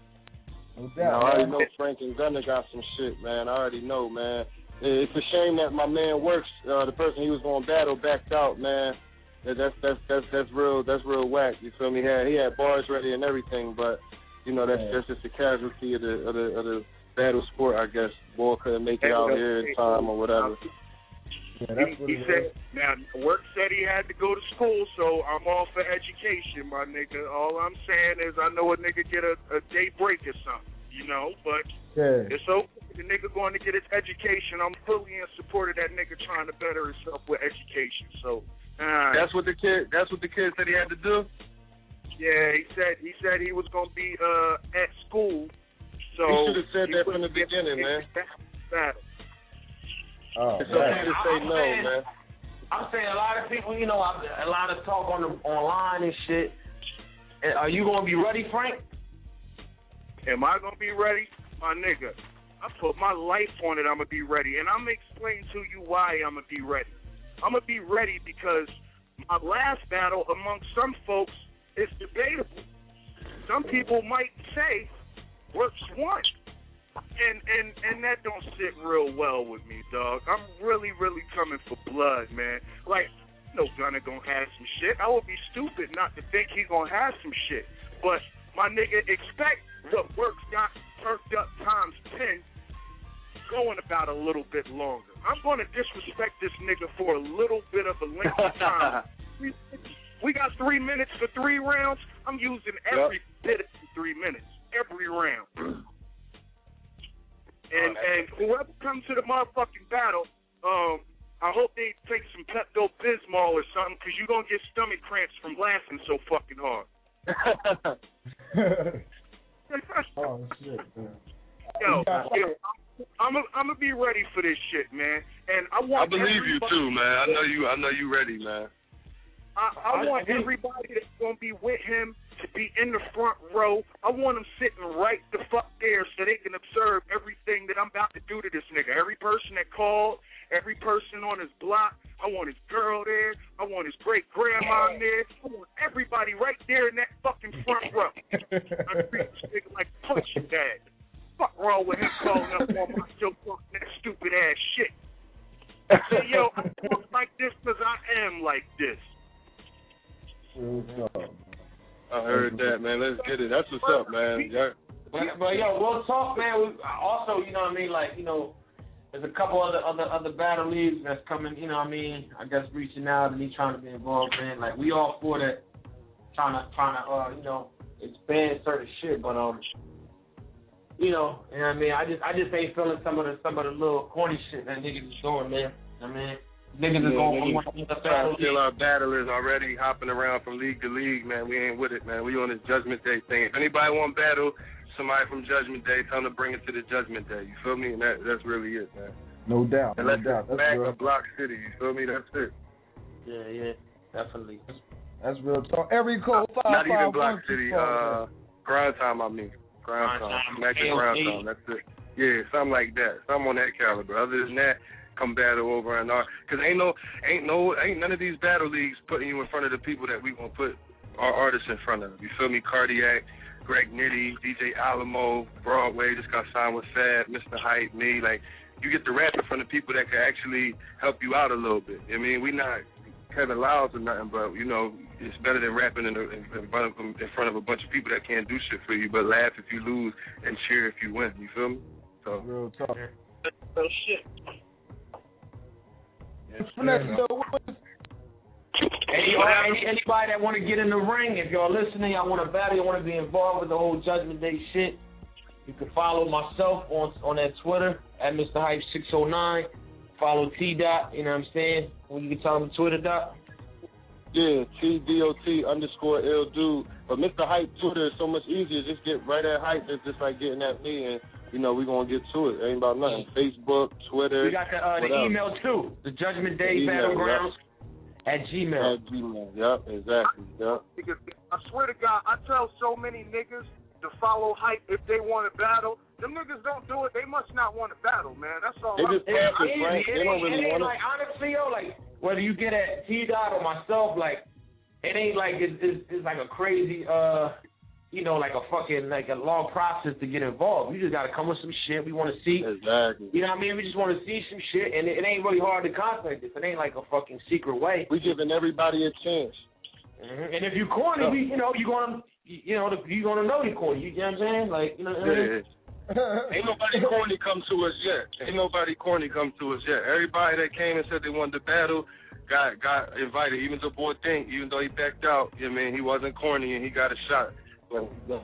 No doubt, you know, I already know Frank and Gunner got some shit, man. I already know, man. It's a shame that my man Works, uh, the person he was going to battle, backed out, man. That's that's that's that's real. That's real whack. You feel me? He had he had bars ready and everything, but you know that's yeah. that's just a casualty of the of the of the battle sport, I guess. Boy couldn't make it out here in time or whatever. Yeah, that's what he, he said. Now Works said he had to go to school, so I'm all for education, my nigga. All I'm saying is I know a nigga get a, a day break or something, you know, but yeah. it's okay. The nigga going to get his education. I'm fully in support of that nigga trying to better himself with education. So uh, that's what the kid. That's what the kid said he had to do. Yeah, he said he said he was going to be uh, at school. So he should have said that from the beginning, man. Battle. Oh, it's okay to say no, saying, man. I'm saying a lot of people, you know, a lot of talk on the online and shit. Are you going to be ready, Frank? Am I going to be ready, my nigga? I put my life on it, I'm going to be ready. And I'm going to explain to you why I'm going to be ready. I'm going to be ready because my last battle among some folks is debatable. Some people might say Works won. And, and, and that don't sit real well with me, dog. I'm really, really coming for blood, man. Like, no Gunner going to have some shit. I would be stupid not to think he going to have some shit. But, my nigga, expect what Works got turned up times ten going about a little bit longer. I'm going to disrespect this nigga for a little bit of a length of time. we, we got three minutes for three rounds. I'm using every yep. bit of three minutes, every round. And oh, and whoever comes to the motherfucking battle, um, I hope they take some Pepto-Bismol or something because you're going to get stomach cramps from laughing so fucking hard. Oh, shit, man. Yo, yo I'm I'm gonna be ready for this shit, man. And I want. I believe you too, man. I know you. I know you ready, man. I, I want everybody that's gonna be with him to be in the front row. I want them sitting right the fuck there so they can observe everything that I'm about to do to this nigga. Every person that called, every person on his block. I want his girl there. I want his great grandma there. I want everybody right there in that fucking front row. I treat this nigga like punching bag. Fuck wrong with him calling up on my show talking that stupid ass shit. I say, yo, I talk like this because I am like this. I heard that, man. Let's get it. That's what's up, man. But, but yo, we'll talk, man. We, also, you know what I mean? Like, you know, there's a couple other other other battle leagues that's coming. You know what I mean? I guess reaching out and me trying to be involved, man. Like, we all for that, trying to trying to uh, you know, expand certain shit, but um. You know, you know what I mean? I just I just ain't feeling some of the some of the little corny shit that niggas is doing, man. I mean, niggas yeah, is going to trying to steal our battlers already, hopping around from league to league, man. We ain't with it, man. We on this Judgment Day thing. If anybody want battle, somebody from Judgment Day, tell them to bring it to the Judgment Day. You feel me? And that that's really it, man. No doubt. And no let's doubt. That's back real. of Block City. You feel me? That's it. Yeah, yeah, definitely. That's real talk. Every code five Not five even Block one City. two four. Uh, Grind Time, I mean. Grind Time. Smack the Grind Time. That's it. Yeah, something like that. Something on that caliber. Other than that, come battle over and on. Cause ain't no, ain't no, ain't none of these battle leagues putting you in front of the people that we gonna put our artists in front of. You feel me? Cardiac, Greg Nitty, D J Alamo, Broadway just got signed with Fab, Mister Hype, me. Like, you get to rap in front of people that can actually help you out a little bit. I mean, we not Kevin Lyles or nothing, but you know, it's better than rapping in, a, in, in front of a bunch of people that can't do shit for you, but laugh if you lose and cheer if you win. You feel me? So real talk. Real shit. Any, any, anybody that want to get in the ring, if y'all listening, y'all want to battle, you want to be involved with the whole Judgment Day shit, you can follow myself on on that Twitter at Mister Hype six oh nine. Follow T Dot, you know what I'm saying? Well, you can tell them Twitter Dot. Yeah, T D O T underscore L Dude. But Mister Hype Twitter is so much easier. Just get right at Hype. It's just like getting at me, and you know we're gonna get to it. Ain't about nothing. Facebook, Twitter. We got the, uh, the email too. The Judgment Day the email, Battlegrounds yep. at Gmail. At Gmail. Yep, exactly. Yep. Because I swear to God, I tell so many niggas to follow Hype if they want to battle. Them niggas don't do it. They must not want to battle, man. That's all. They I'm just pass it, Frank. They don't really want like, honestly, yo, like, whether you get at T Dot or myself, like, it ain't like it's, it's, it's like a crazy, uh, you know, like a fucking, like a long process to get involved. You just got to come with some shit we want to see. Exactly. You know what I mean? We just want to see some shit, and it, it ain't really hard to contact this. It ain't like a fucking secret way. We giving everybody a chance. Mm-hmm. And if you corny, yeah. you know, you gonna, you know, you gonna know you corny. You know what I'm saying? Like, you know what I mean? Yeah. Ain't nobody corny come to us yet. Ain't nobody corny come to us yet. Everybody that came and said they wanted to battle got got invited. Even the boy Think, even though he backed out, you know what I mean, he wasn't corny and he got a shot. So, yeah.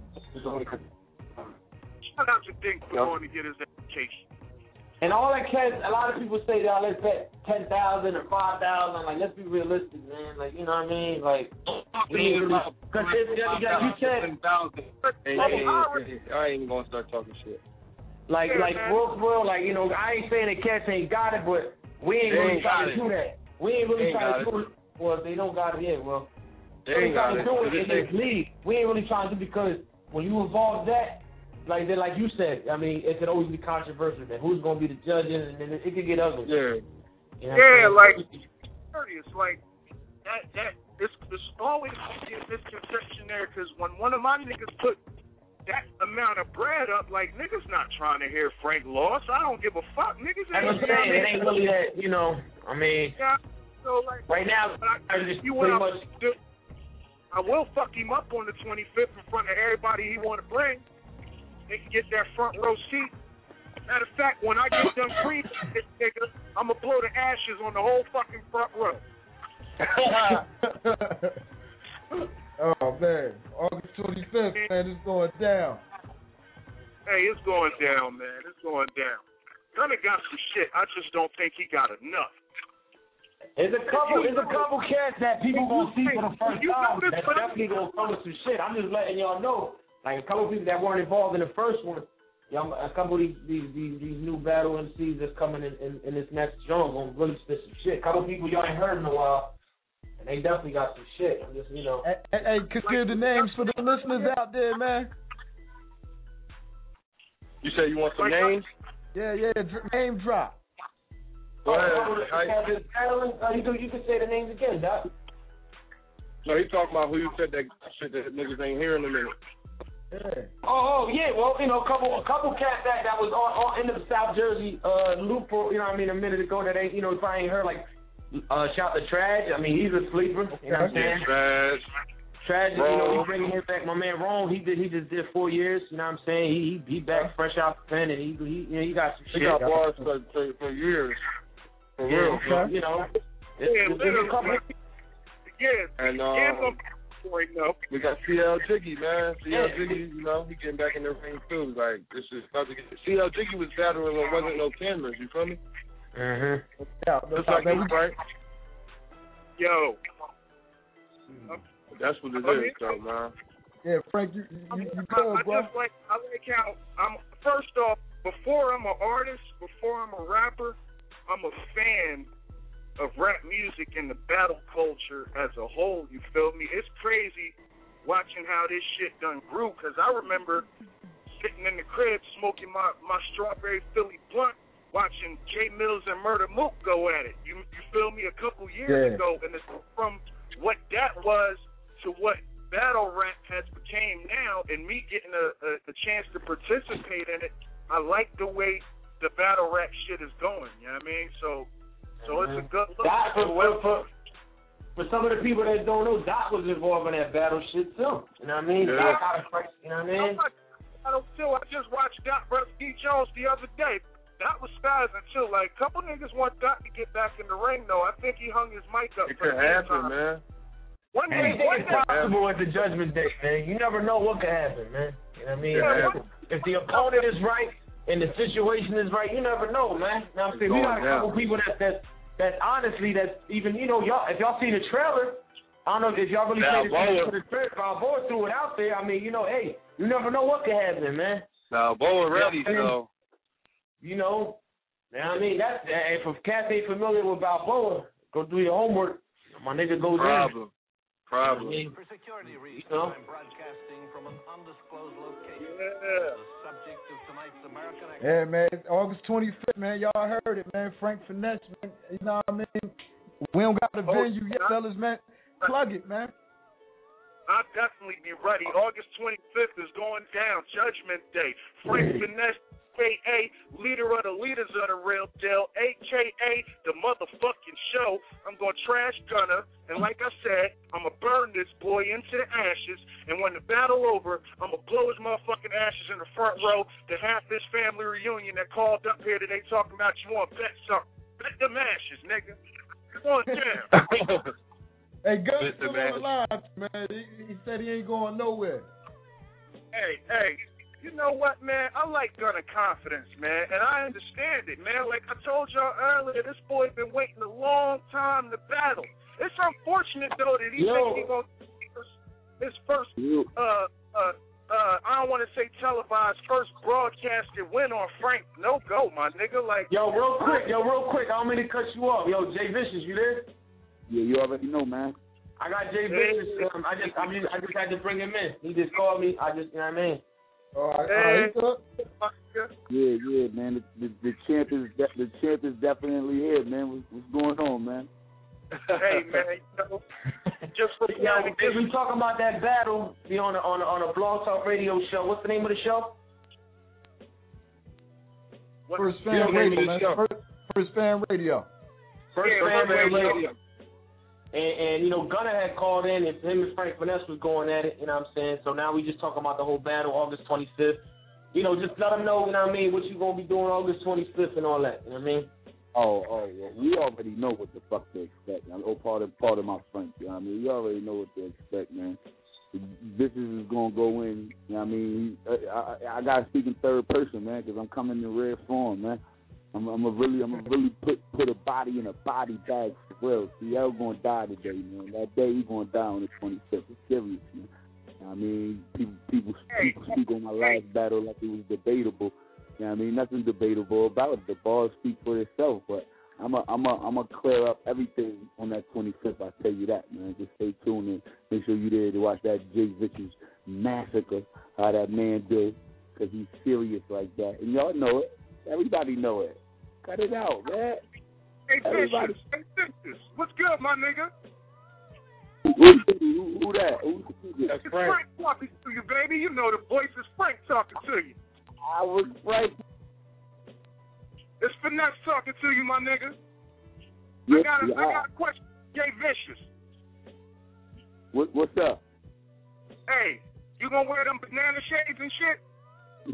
Shout out to Think for going to get his education. And all that cats, a lot of people say that let's bet ten thousand or five thousand. Like, let's be realistic, man. Like, you know what I mean? Like, we ain't really, because like you said, hey, hey, hey, hey, I ain't even gonna start talking shit. Like, like real, real, like, you know, I ain't saying that cats ain't got it, but we ain't really trying to do that. We ain't really trying to do it. Well, if they don't got it yet, well, they ain't trying to do it in they... this league. We ain't really trying to do, because when you involve that, like then, like you said, I mean, it could always be controversial. Then who's gonna be the judges, and then it, it could get ugly. Yeah. You know yeah, like it's like that. That it's, it's always a misconception there, because when one of my niggas put that amount of bread up, like niggas not trying to hear Frank Loss. I don't give a fuck, niggas. Ain't I'm saying it ain't really that. You know, I mean, yeah. So like right now, I, I just you pretty want much. Do, I will fuck him up on the twenty-fifth in front of everybody he want to bring. They can get that front row seat. Matter of fact, when I get done free, this nigga, I'm going to blow the ashes on the whole fucking front row. Oh, man. August twenty-fifth, man, it's going down. Hey, it's going down, man. It's going down. Gunna got some shit. I just don't think he got enough. There's a couple, there's a couple cats that people gonna see for the first time that's definitely gonna come with some shit. I'm just letting y'all know. Like a couple of people that weren't involved in the first one, y'all, a couple of these these, these, these new battle M Cs that's coming in, in, in this next genre gonna really spit some shit. A couple of people y'all ain't heard in a while, and they definitely got some shit. I'm just, you know. Hey, hey, hey consider the names for the listeners out there, man. You say you want some names? Yeah, yeah, name drop. Go ahead. Oh, uh, you, can, you can say the names again, Doc. No, he talking about who you said that shit that niggas ain't hearing in a minute. Yeah. Oh, oh, yeah. Well, you know, a couple, a couple cats that, that was on, on in the South Jersey uh, loop, you know what I mean, a minute ago that ain't, you know, probably ain't heard, like, uh, shout to Traj. I mean, he's a sleeper. You know what I'm saying? Traj. Traj, you know, he's bringing him back. My man Rome, he did, he just did four years. You know what I'm saying? He he, he back fresh out the pen, and he he you know, he got some he shit. He got bars for, for, for years. For yeah, real. Okay. You know, it's, yeah, it's, it's a couple. Yeah, and um, we got C L Jiggy, man. C L Jiggy, you know, he getting back in the ring too. Like this is about to get. C L Jiggy was battling when wasn't no cameras. You feel me? Mhm. Yeah, just like you, right? Yo. That's what it is, though, man. Yeah, Frank, you you, you I, good, I bro? just like I like how I'm. First off, before I'm an artist, before I'm a rapper, I'm a fan of rap music and the battle culture as a whole. You feel me? It's crazy watching how this shit done grew. Cause I remember sitting in the crib smoking my my strawberry Philly blunt, watching Jay Mills and Murder Mook go at it. You you feel me? A couple years Yeah. ago, and it's from what that was to what battle rap has became now, and me getting a, a, a chance to participate in it, I like the way the battle rap shit is going. You know what I mean? So, so it's a good look. Doc, for, for, for, for some of the people that don't know, Doc was involved in that battle shit too. You know what I mean? Yeah. Doc got a price, you know what I mean? I don't too. I just watched Doc versus D Jones the other day. That was spazzing too. Like, a couple niggas want Doc to get back in the ring though. I think he hung his mic up. It for could the happen, time. man. One day, Anything one is day. possible at the Judgment Day, man. You never know what could happen, man. You know what I mean? Yeah, if, if the opponent is right and the situation is right, you never know, man. You know what I'm saying? We got a couple people that that that honestly that even you know y'all if y'all see the trailer, I don't know if y'all really pay attention to the trailer. Balboa threw it out there. I mean, you know, hey, you never know what could happen, man. Balboa ready, you know, so you know, you know what I mean? That's if a cat ain't familiar with Balboa, go do your homework. My nigga goes problem. in. Problem. You know, For security reasons, you know? I'm broadcasting from an undisclosed location. Yeah. The subject of tonight's American Yeah, man. August twenty-fifth, man. Y'all heard it, man. Frank Finesse, man. You know what I mean? We don't got the Oh, venue yet, fellas, man. Plug it, man. I'll definitely be ready. August twenty-fifth is going down. Judgment Day. Frank Finesse, A K A leader of the leaders of the real deal, A K A the motherfucking show. I'm going to trash Gunner, and like I said, I'm going to burn this boy into the ashes, and when the battle over, I'm going to blow his motherfucking ashes in the front row to have this family reunion that called up here today talking about you want to bet something. Bet them ashes, nigga. Come on down. Hey, Gunner's still on the line, man. He, he said he ain't going nowhere. Hey, hey. You know what, man? I like Gunner confidence, man, and I understand it, man. Like I told y'all earlier, this boy been waiting a long time to battle. It's unfortunate though that he Yo. thinks he gonna his first, uh, uh, uh, I don't want to say televised, first broadcasted win on Frank. No go, my nigga. Like, yo, real quick, yo, real quick. I don't mean to cut you off. Yo, Jay Vicious, you there? Yeah, you already know, man. I got Jay Vicious. Um, I just, I just, I just had to bring him in. He just called me. I just, you know what I mean. All right, hey. all right. Yeah, yeah, man. The, the, the champ is de- the champ is definitely here, man. What's, what's going on, man? Hey, man. You know, just for yeah, if we talking about that battle, be on a, on a, on a Blog Talk Radio show. What's the name of the show? First Fan Radio, man. First, first Fan Radio. First yeah, Fan Radio. radio. And, and, you know, Gunner had called in, and him and Frank Finesse was going at it, you know what I'm saying? So now we just talking about the whole battle, August twenty-fifth. You know, just let them know, you know what I mean, what you going to be doing August twenty-fifth and all that, you know what I mean? Oh, oh, well, we already know what the fuck to expect. I know part of, part of my strength, you know what I mean? We already know what to expect, man. This is going to go in, you know what I mean? I, I, I got to speak in third person, man, because I'm coming in rare form, man. I'm, I'm a really, I'm a really put put a body in a body bag for real. See, I'm gonna die today, man. That day he's gonna die on the twenty-fifth. It's serious, man. I mean, people, people, people speak on my last battle like it was debatable. You know what I mean? Nothing debatable about it. The bars speak for itself. But I'm a, I'm a, I'm gonna clear up everything on that twenty-fifth. I tell you that, man. Just stay tuned and make sure you're there to watch that Jay Vicious massacre. How that man did, because he's serious like that, and y'all know it. Everybody know it. Cut it out, man. Hey, Everybody. Vicious. Hey, Vicious. What's good, my nigga? Who, who, who that? Who, who, that's it's Frank. Frank talking to you, baby. You know the voice is Frank talking to you. I was Frank. It's Finesse talking to you, my nigga. Yes, I got a, yeah. I got a question. Jay Vicious. What, what's up? Hey, you gonna wear them banana shades and shit? Hey,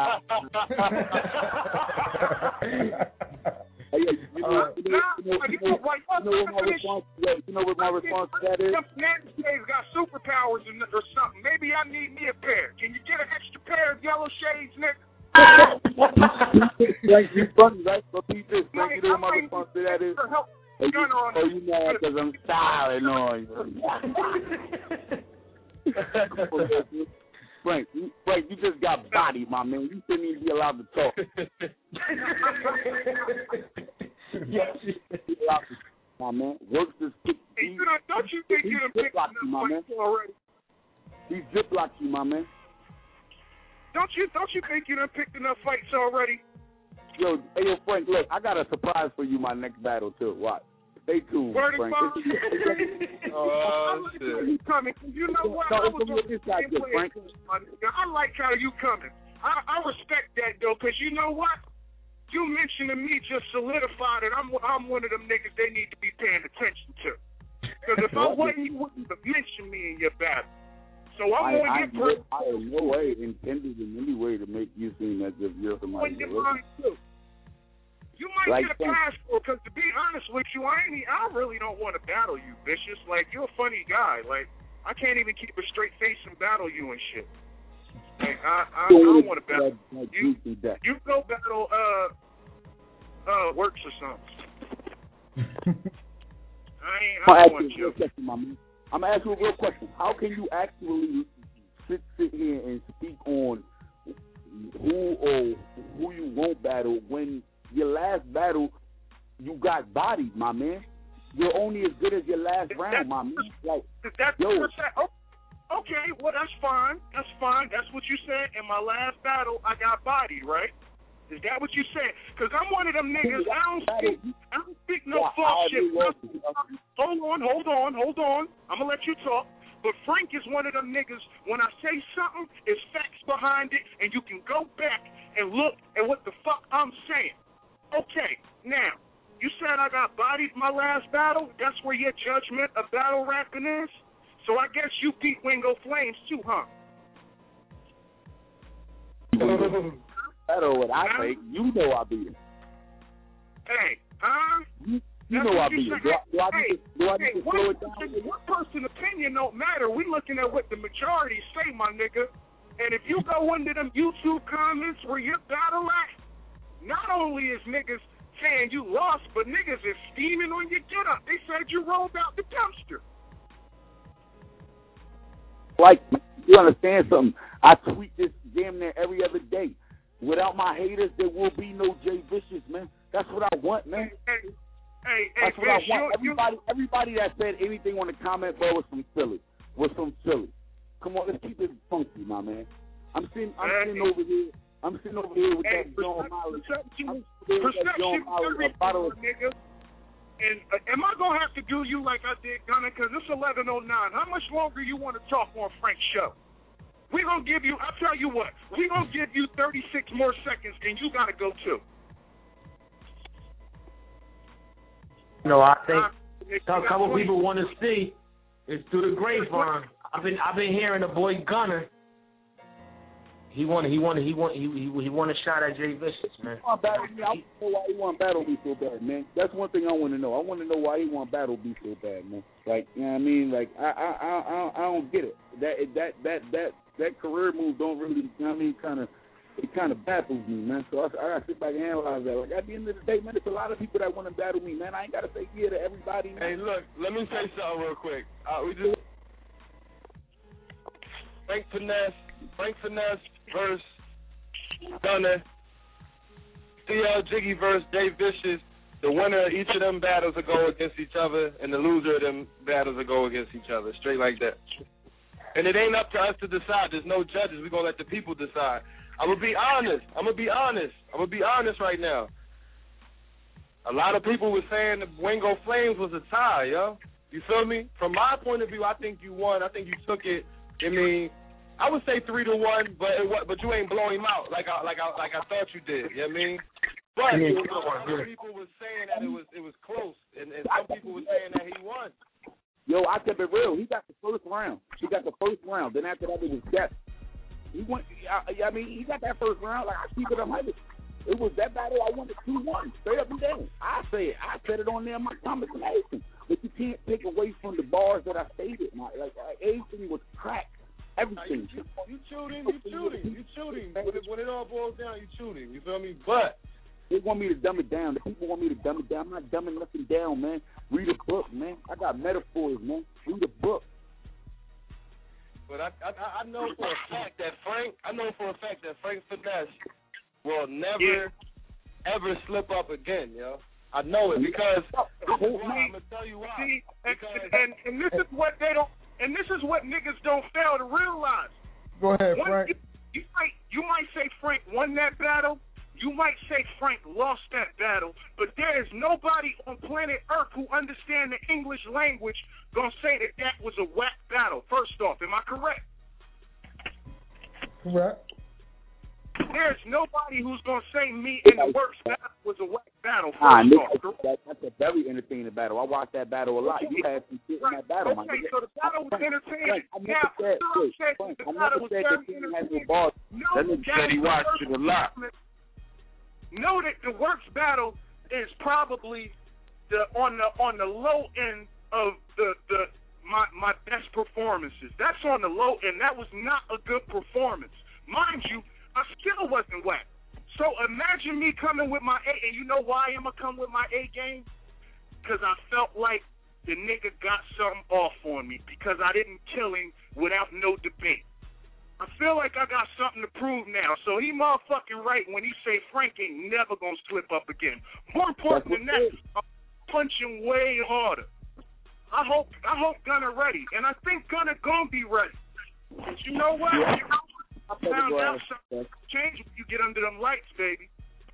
you know, you know, you know, you know, you know what my response to that, you know what my response to that is? Them banana shades got superpowers or something. Maybe I need me a pair. Can you get an extra pair of yellow shades, nigga? Like, you funny, right? But be this, like, you know what my response to that is? Hey, you, oh, you mad because I'm styling on you. Frank, you, Frank, you just got bodied, my man. You shouldn't even be allowed to talk. Yes, my man. Works this. He, hey, you know, don't you think you done picked enough fights already? He ziplocked you, my man. Don't you don't you think you done picked enough fights already? Yo, hey, yo, Frank, look, I got a surprise for you. My next battle too. Watch. Stay tuned, Word Frank. Oh, shit. You coming? You know what? No, I was on this guy good, Frank. I like how you coming. I, I respect that though, cause you know what? You mentioning me just solidified that I'm I'm one of them niggas they need to be paying attention to. Because if I wasn't, you wouldn't have mentioned me in your battle. So I'm I, on I, your person. I in no way intended in any way to make you seem as if you're somebody. You might too. You might like get a passport, because to be honest with you, I ain't. I really don't want to battle you, Vicious. Like, you're a funny guy. Like, I can't even keep a straight face and battle you and shit. Like, I, I, I don't want to battle you. You go battle uh uh Works or something. I ain't. I don't want you. Question, my man. I'm gonna ask you a real question. How can you actually sit sit here and speak on who or who you won't battle when your last battle you got bodied, my man? You're only as good as your last round, my man. Like, that's yo. Oh, okay, well that's fine. That's fine. That's what you said. In my last battle, I got bodied, right? Is that what you said? Because I'm one of them niggas. I don't speak. I don't speak no false shit. Hold on, hold on, hold on. I'm gonna let you talk. But Frank is one of them niggas. When I say something, there's facts behind it, and you can go back and look at what the fuck I'm saying. Okay, now you said I got bodied my last battle. That's where your judgment of battle rapping is. So I guess you beat Wingo Flames too, huh? Battle what I think. You know I beat him. Hey, huh? You, you know I beat him. Do I, do I hey, need to, do I need hey, to slow it down? One person's opinion don't matter. We looking at what the majority say, my nigga. And if you go into them YouTube comments where you're battle at, not only is niggas saying you lost, but niggas is steaming on your get up. They said you rolled out the dumpster. Like, you understand something? I tweet this damn near every other day. Without my haters, there will be no Jay Vicious, man. That's what I want, man. Hey, hey, That's hey, what I Vish, want. you, Everybody, everybody that said anything on the comment bar was from Philly. Was from Philly. Come on, let's keep it funky, my man. I'm sitting, I'm hey, sitting over here. I'm sitting over here with hey, that John Molly. Perception, perception, nigga. And uh, am I gonna have to do you like I did Gunner? Because it's eleven oh nine. How much longer you want to talk on Frank's show? We're going to give you, I'll tell you what, we're going to give you thirty-six more seconds, and you got to go too. You know, I think uh, a couple people want to see is through the grapevine. I've been, I've been hearing the boy Gunner. He wanted, he wanted, he wanted, he he, he wanted a shot at Jay Vicious, man. I want to battle me. I want to know why he want to battle me so bad, man. That's one thing I want to know. I want to know why he want to battle me so bad, man. Like, you know what I mean? Like, I, I, I, I don't get it. That, that, that, that. That career move don't really, you know what I mean, kind of, it kind of baffles me, man. So I, I got to sit back and analyze that. Like, at the end of the day, man, there's a lot of people that want to battle me, man. I ain't got to say yeah to everybody, man. Hey, look, let me say something real quick. Uh, we just Frank Finesse, Frank Finesse versus Gunner, C L Jiggy versus Jay Vicious. The winner of each of them battles will go against each other, and the loser of them battles will go against each other, straight like that. And it ain't up to us to decide. There's no judges. We're going to let the people decide. I'm going to be honest. I'm going to be honest. I'm going to be honest right now. A lot of people were saying the Wingo Flames was a tie, yo. You feel me? From my point of view, I think you won. I think you took it. I mean, I would say three to one, but it, but you ain't blowing him out like I like I like I thought you did. You know what I mean? But you know, some people were saying that it was it was close, and, and some people were saying that he won. Yo, I kept it real. He got the first round. He got the first round. Then after that, it was death. He went. I, I mean, he got that first round. Like I keep it up. It was that battle. I won the two one straight up and down. I say it. I said it on there in my conversation. But you can't take away from the bars that I stated. My, like everything was cracked. Everything. You, you chewed him. You chewed him. You chewed him. When it, when it all boils down, you chewed him. You feel me? But they want me to dumb it down. The people want me to dumb it down. I'm not dumbing nothing down, man. Read a book, man. I got metaphors, man. Read a book. But I, I I know for a fact that Frank, I know for a fact that Frank Finesse will never, yeah. ever slip up again, yo. I know it because this is why. I'm gonna tell you why. See, and, and and this is what they don't, and this is what niggas don't fail to realize. Go ahead, One, Frank. You, you might you might say Frank won that battle. You might say Frank lost that battle, but there is nobody on planet Earth who understands the English language gonna say that that was a whack battle. First off, am I correct? Correct. There's nobody who's gonna say me in the worst battle was a whack battle. First Ah, off, nigga, that, that's a very entertaining battle. I watched that battle a lot. You had some shit in that battle, okay, my nigga. so the battle was entertaining. I never Now, said, I'm wait, saying Frank, the I battle never was said that very you had no entertaining. balls. No, That nigga said he watched it a lot. Know that the worst battle is probably the on the on the low end of the the my my best performances. That's on the low end. That was not a good performance, mind you. I still wasn't whack. So imagine me coming with my A, and you know why I'm gonna come with my A game? Because I felt like the nigga got something off on me because I didn't kill him without no debate. I feel like I got something to prove now. So he motherfucking right when he say Frank ain't never gonna slip up again. More important than that, I'm punching way harder. I hope I hope Gunner ready, and I think Gunner gonna be ready. But you know what? Yeah. I found out something change when you get under them lights, baby.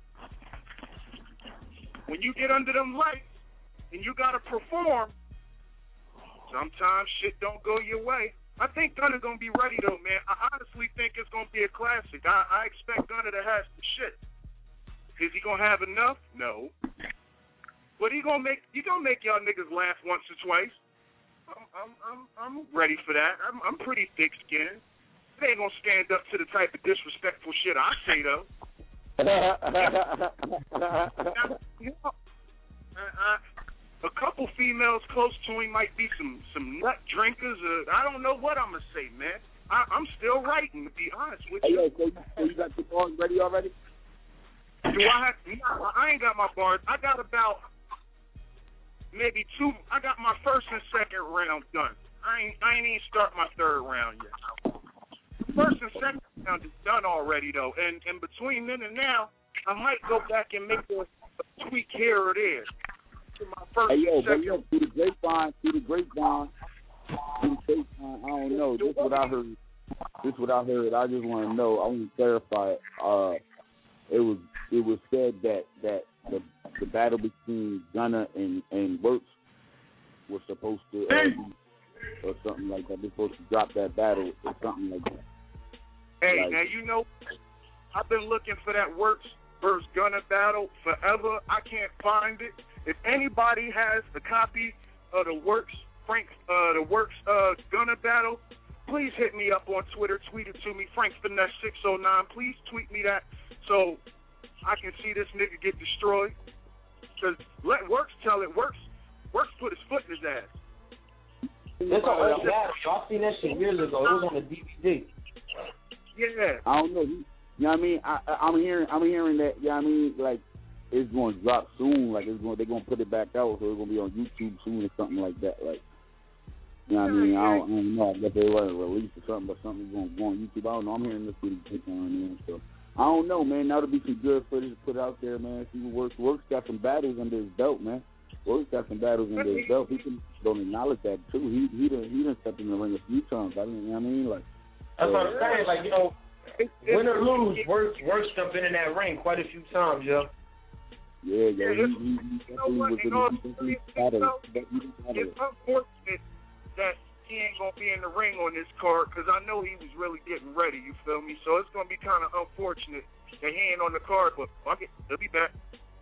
When you get under them lights and you gotta perform, sometimes shit don't go your way. I think Gunner gonna be ready though, man. I honestly think it's gonna be a classic. I, I expect Gunner to have some shit. Is he gonna have enough? No. But he gonna make he gonna make y'all niggas laugh once or twice. I'm I'm I'm, I'm ready for that. I'm I'm pretty thick skinned. They ain't gonna stand up to the type of disrespectful shit I say though. now, you know, I, I, a couple females close to him might be some some nut drinkers. Or, I don't know what I'm gonna say, man. I, I'm still writing, to be honest with you. Hey, yo, so, so you got your bars ready already? Do I have? No, I ain't got my bars. I got about maybe two. I got my first and second round done. I ain't I ain't even start my third round yet. First and second round is done already though, and and between then and now, I might go back and make a, a tweak here or there. To my first hey yo, and but second. look, through the grapevine, through the grapevine, through the grapevine, I don't know. This is what I heard. This is what I heard. I just want to know. I want to clarify it. Uh, it was it was said that that the the battle between Gunner and and Works was supposed to uh, be, or something like that. They're supposed to drop that battle or something like that. Hey, like, now you know, I've been looking for that Works versus Gunner battle forever. I can't find it. If anybody has a copy of the Works Frank uh, the Works uh, Gunner battle, please hit me up on Twitter. Tweet it to me, Frank Finesse six oh nine. Please tweet me that so I can see this nigga get destroyed. Because let Works tell it. Works Works put his foot in his ass. It's an old battle. Y'all seen that shit years ago. It was on the D V D. Yeah. I don't know. You know what I mean? I, I'm hearing. I'm hearing that. You know what I mean? Like it's going to drop soon. Like it's going. They're going to put it back out, so it's going to be on YouTube soon or something like that. Like you know what I mean? I don't, I don't know. I guess they want to release or something, but something's going to go on YouTube. I don't know. I'm hearing this pretty quick on there, so I don't know, man. That'll be some good footage to put out there, man. See what Works. Works got some battles under his belt, man. Works got some battles under his belt. People don't acknowledge that too. He he done he done stepped in the ring a few times. I mean, you know what I mean, like. That's what I'm saying. Like, you know, win or lose, Works Works jumped in in that ring quite a few times, yo. Yeah, yeah. Yeah, He, he, he you know what? You know, it's unfortunate that he ain't gonna be in the ring on this card because I know he was really getting ready. You feel me? So it's gonna be kind of unfortunate that he ain't on the card. But fuck it, he'll be back.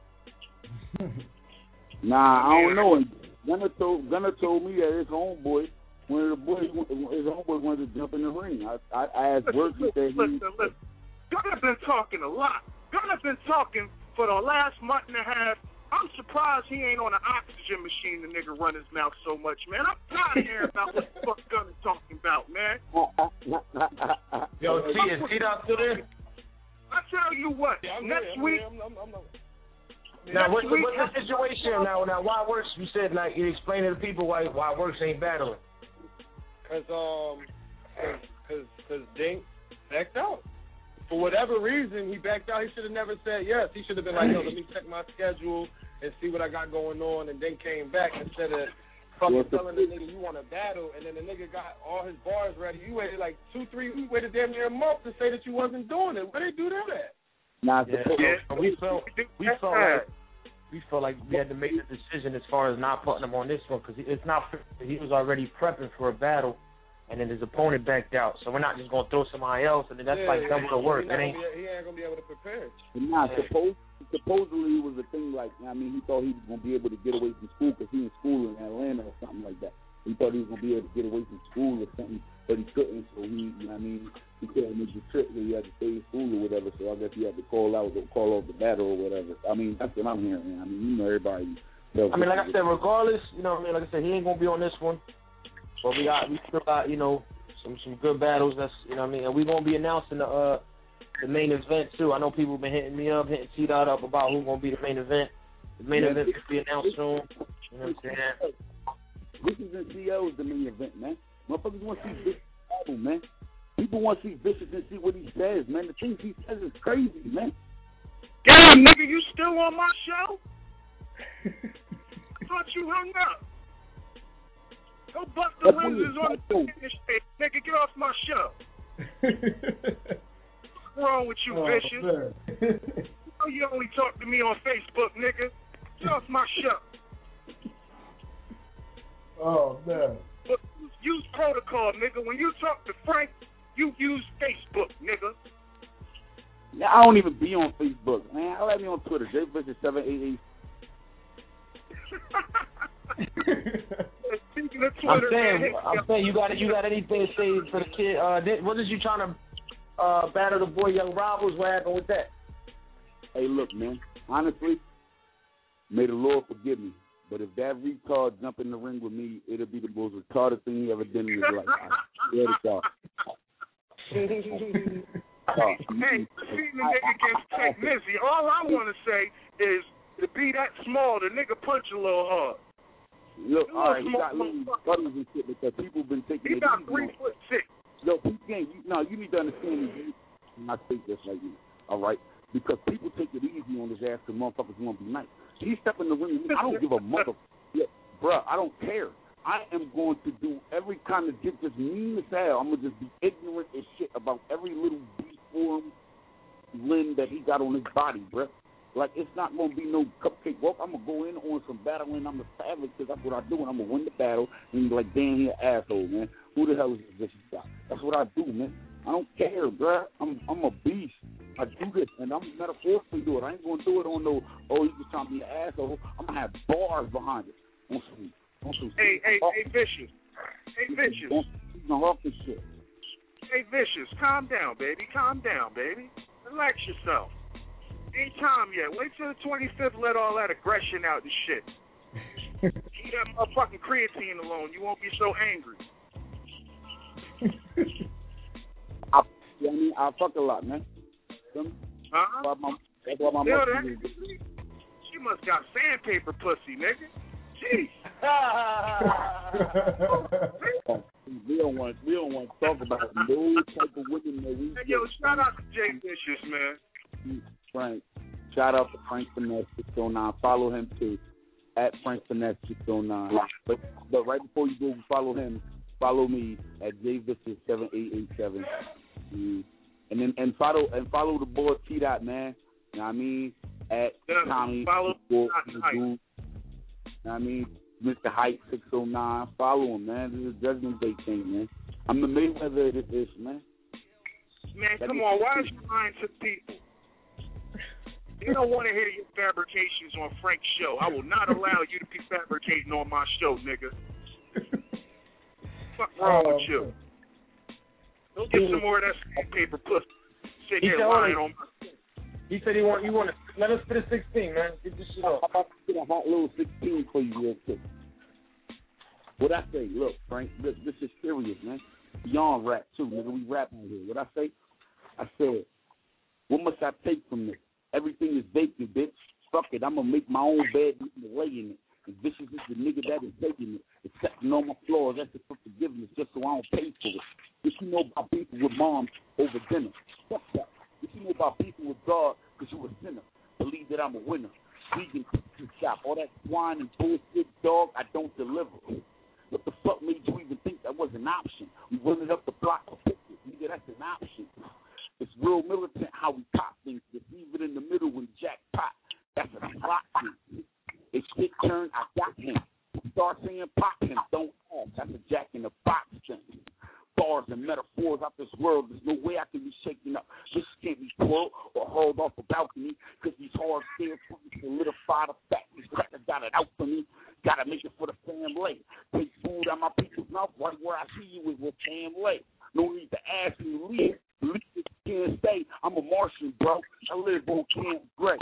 Nah, I don't know. Gunner told Gunner told me that his homeboy. One of the boys, his homeboy wanted to jump in the ring. I, I, I asked Works, he said he... Listen, listen. Gunner been talking a lot. Gunner been talking for the last month and a half. I'm surprised he ain't on an oxygen machine, the nigga run his mouth so much, man. I'm tired of hearing about what the fuck Gunner talking about, man. Yo, T, is T-Dot still there? I tell you what, yeah, next here, week... I'm, I'm, I'm, I'm, Now, what's the, week, what's the situation now? Now, why Works? You said, like, you explain to the people why why Works ain't battling. Cause um, Because because Dink backed out. For whatever reason, he backed out. He should have never said yes. He should have been like, yo, let me check my schedule and see what I got going on, and then came back instead of fucking telling the nigga you want to battle, and then the nigga got all his bars ready. You waited like two, three, you waited damn near a month to say that you wasn't doing it. Where they do that at? Nah, yeah, yeah. We felt we felt like we felt like we had to make the decision as far as not putting him on this one because it's not. He was already prepping for a battle, and then his opponent backed out. So we're not just gonna throw somebody else, and then that's yeah, like double the work. He, it ain't. Be, he ain't gonna be able to prepare. Nah, yeah. suppose, supposedly it was a thing like I mean he thought he was gonna be able to get away from school because he in school in Atlanta or something like that. He thought he was gonna be able to get away from school or something, but he couldn't. So he, you know what I mean, he couldn't make the trip. So he had to stay in school or whatever. So I guess he had to call out or call off the battle or whatever. I mean, that's what I'm hearing. I mean, you know, everybody. I mean, like I said, regardless, you know what I mean. Like I said, he ain't gonna be on this one. But we got, we still got, you know, some some good battles. That's, you know what I mean. And we gonna be announcing the uh the main event too. I know people been hitting me up, hitting T Dot up about who's gonna be the main event. The main yeah, event will be announced soon. You know what I'm saying? Vicious and C L is the main event, man. Motherfuckers want to see Vicious battle, man. People want to see Vicious and see what he says, man. The things he says is crazy, man. Damn, nigga, you still on my show? I thought you hung up. Go bust the lenses on the shit. Nigga, get off my show. What's wrong with you, oh, Vicious? You know you only talk to me on Facebook, nigga. Get off my show. Oh, man. But use protocol, nigga. When you talk to Frank, you use Facebook, nigga. Yeah, I don't even be on Facebook, man. I let me on Twitter. J Vicious seven eight eight. Speaking of Twitter, I'm saying, man, I'm saying, you got you got anything to say for the kid? Uh, did, what is you trying to uh, battle the boy Young Rob? What happened with that? Hey, look, man. Honestly, may the Lord forgive me. But if that retard jump in the ring with me, it'll be the most retarded thing he ever did in his life. I swear to God. Hey, hey, see the nigga gets Tech Mizzy. All I want to say is to be that small, the nigga punch a little hard. Look, all right, he got little buttons and shit because people been taking he it got easy. three foot six. Yo, people can't. You, no, you need to understand this. I take this like you, all right? Because people take it easy on his ass because motherfuckers want to be nice. He step in the ring with me. I don't give a mother. Yeah, bruh, I don't care. I am going to do every kind of shit just mean as hell. I'm going to just be ignorant as shit about every little deformed limb that he got on his body, bruh. Like, it's not going to be no cupcake walk. I'm going to go in on some battling. I'm a savage because that's what I do, and I'm going to win the battle. And be like, damn, he an asshole, man. Who the hell is this vicious guy? That's what I do, man. I don't care, bruh. I'm I'm a beast. I do this, and I'm metaphorically do it. I ain't going to do it on no, oh, he's just trying to be an asshole. I'm going to have bars behind it. On some, on some hey, hey, hey, Vicious. Hey, Vicious. On some shit. Hey, Vicious, calm down, baby. Calm down, baby. Relax yourself. Ain't time yet. Wait till the twenty-fifth, let all that aggression out and shit. Leave that motherfucking creatine alone. You won't be so angry. I, I mean, I fuck a lot, man. Huh? That's why my, that's why my Yo, mother that, she must got sandpaper pussy, nigga. Jeez. we don't want we don't want to talk about no type of women that we. Hey, yo, shout out to Jay Vicious, man. Frank, shout out to Frank Finesse six oh nine. Follow him too at Frank Finesse six oh nine. But but right before you go follow him, follow me at J Vicious seven eight eight seven. Mm. And then and follow and follow the boy T Dot, man. You know what I mean? At yeah, Tommy. Follow you know what I mean? Mister Hype six oh nine. Follow him, man. This is a Judgment Day thing, man. I'm the Mayweather of this ish, man. Man, come on, why are you lying to people? They don't want to hear your fabrications on Frank's show. I will not allow you to be fabricating on my show, nigga. What's wrong oh, with you? Go get some more of that sandpaper pussy. Sit here lying on my. He said he want you want to let us fit a sixteen, man. Get this shit off. I'm about to get a hot little sixteen for you real quick. What I say, look, Frank, this, this is serious, man. Beyond rap too, nigga. We rap on here. What I say? I said, what must I take from this? Everything is vacant, bitch. Fuck it. I'm gonna make my own bed and lay in it. And Vicious is the nigga that is taking it. Accepting all my flaws, asking for forgiveness just so I don't pay for it. If you know about beefing with moms over dinner, fuck that. If you know about beefing with God because you a sinner, believe that I'm a winner. Vegan pizza shop, all that swine and bullshit, dog, I don't deliver. What the fuck made you even think that was an option? We running up the block for pictures, nigga, that's an option. It's real militant how we pop things. It's even in the middle when jackpot. That's a plot thing. If shit turn, I got him. Start saying pop him, don't ask. That's a jack in the box thing. Bars and metaphors out this world. There's no way I can be shaken up. This can't be twirled or hurled off a balcony because these hard stairs solidify the fact. These crackers got it out for me. Gotta make it for the family. Take food out my people's mouth right where I see you is with family. No need to ask me to leave. Leave it, can't stay. I'm a Martian, bro. I live on Camp Gray.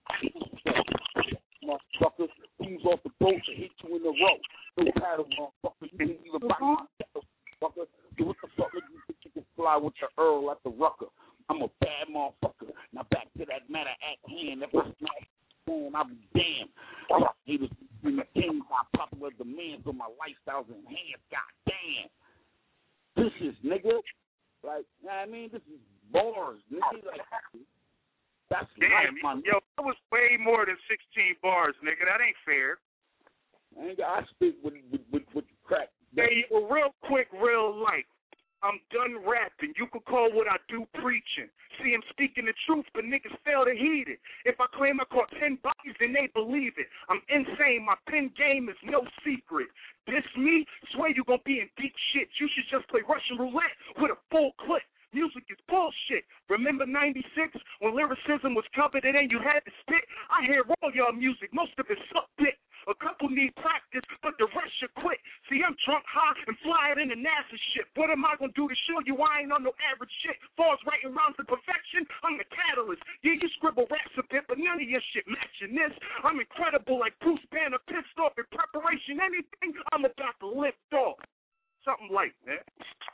Motherfuckers, who's off the boat to hit you in the row. No paddle, motherfucker. You didn't even buy my motherfucker. So what the fuck do you think you can fly with your Earl at the Rucker? I'm a bad motherfucker. Now back to that matter at hand. If I smash phone, I'll be damned. Haters between the kings, my popular demands on my lifestyles enhanced. God damn. This is nigga. Like, you know what I mean? This is bars, nigga. Like, that's damn, life, man. Yo, that was way more than sixteen bars, nigga. That ain't fair. I ain't got I speak with with with, with the crack. Hey, yo, real quick, real light. I'm done rapping. You could call what I do preaching. See, I'm speaking the truth, but niggas fail to heed it. If I claim I caught ten bodies, then they believe it. I'm insane. My pen game is no secret. This me? Swear you gonna be in deep shit. You should just play Russian roulette with a full clip. Music is bullshit. Remember ninety-six when lyricism was coveted and you had to spit? I hear all y'all music. Most of it suck dick. A couple need practice, but the rest should quit. See, I'm drunk high and flying in the NASA shit. What am I going to do to show you I ain't on no average shit? Falls writing rhymes to perfection, I'm the catalyst. Yeah, you scribble raps a bit, but none of your shit matching this. I'm incredible like Bruce Banner, pissed off in preparation. Anything, I'm about to lift off. Something like that.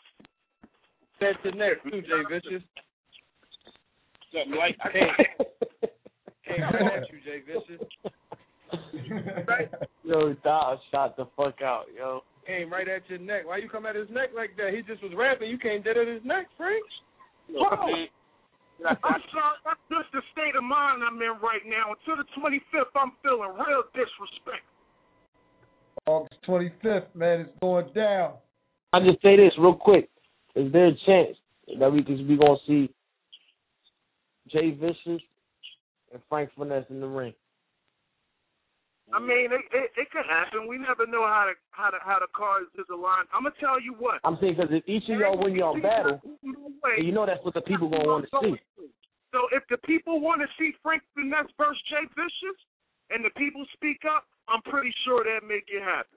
That's the next too, Jay Vicious. Something like that. Hey, hey, right at you, Jay Vicious. Right? Yo, Dog shot the fuck out, yo. Came right at your neck. Why you come at his neck like that? He just was rapping. You came dead at his neck, Frank. Bro, I'm sorry. That's just the state of mind I'm in right now. Until the twenty-fifth, I'm feeling real disrespect. August twenty-fifth, man, it's going down. I'll just say this real quick. Is there a chance that we could be going to see Jay Vicious and Frank Finesse in the ring? I mean, it, it, it could happen. We never know how to how to how the cards is aligned. I'm gonna tell you what. I'm saying because if each of y'all win y'all battle, you know that's what the people gonna want to see. So if the people want to see Frank Finesse versus Jay Vicious, and the people speak up, I'm pretty sure they'll make it happen.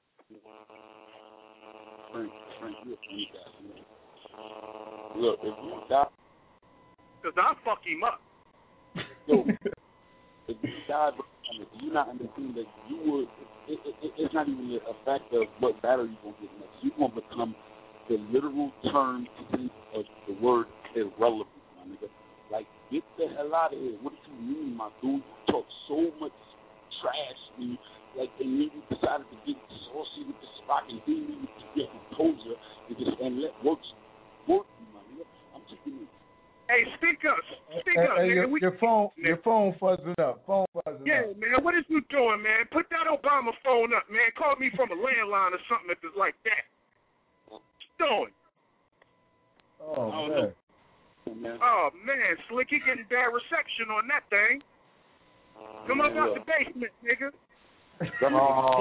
Frank, Frank, you're a funny guy, man. Look, if you die, because I'll fuck him up. So, if you die, you're not understanding that you would. It, it, it's not even a fact of what battle you're gonna get next. You're gonna become the literal term of the word irrelevant, my nigga. Like, get the hell out of here. What do you mean, my dude? You talk so much trash, and like, and then you decided to get saucy with the spot and didn't even keep your composure and just and let work work you, my nigga. I'm taking it. Hey, speak up. Speak hey, up, hey, nigga. Your, We, your phone, your phone fuzzing up. Phone fuzzing yeah, up. man. What is you doing, man? Put that Obama phone up, man. Call me from a landline or something if it's like that. What you doing? Oh, man. man. Oh, man. Slick, you getting bad reception on that thing. Come up out the basement, nigga. Oh.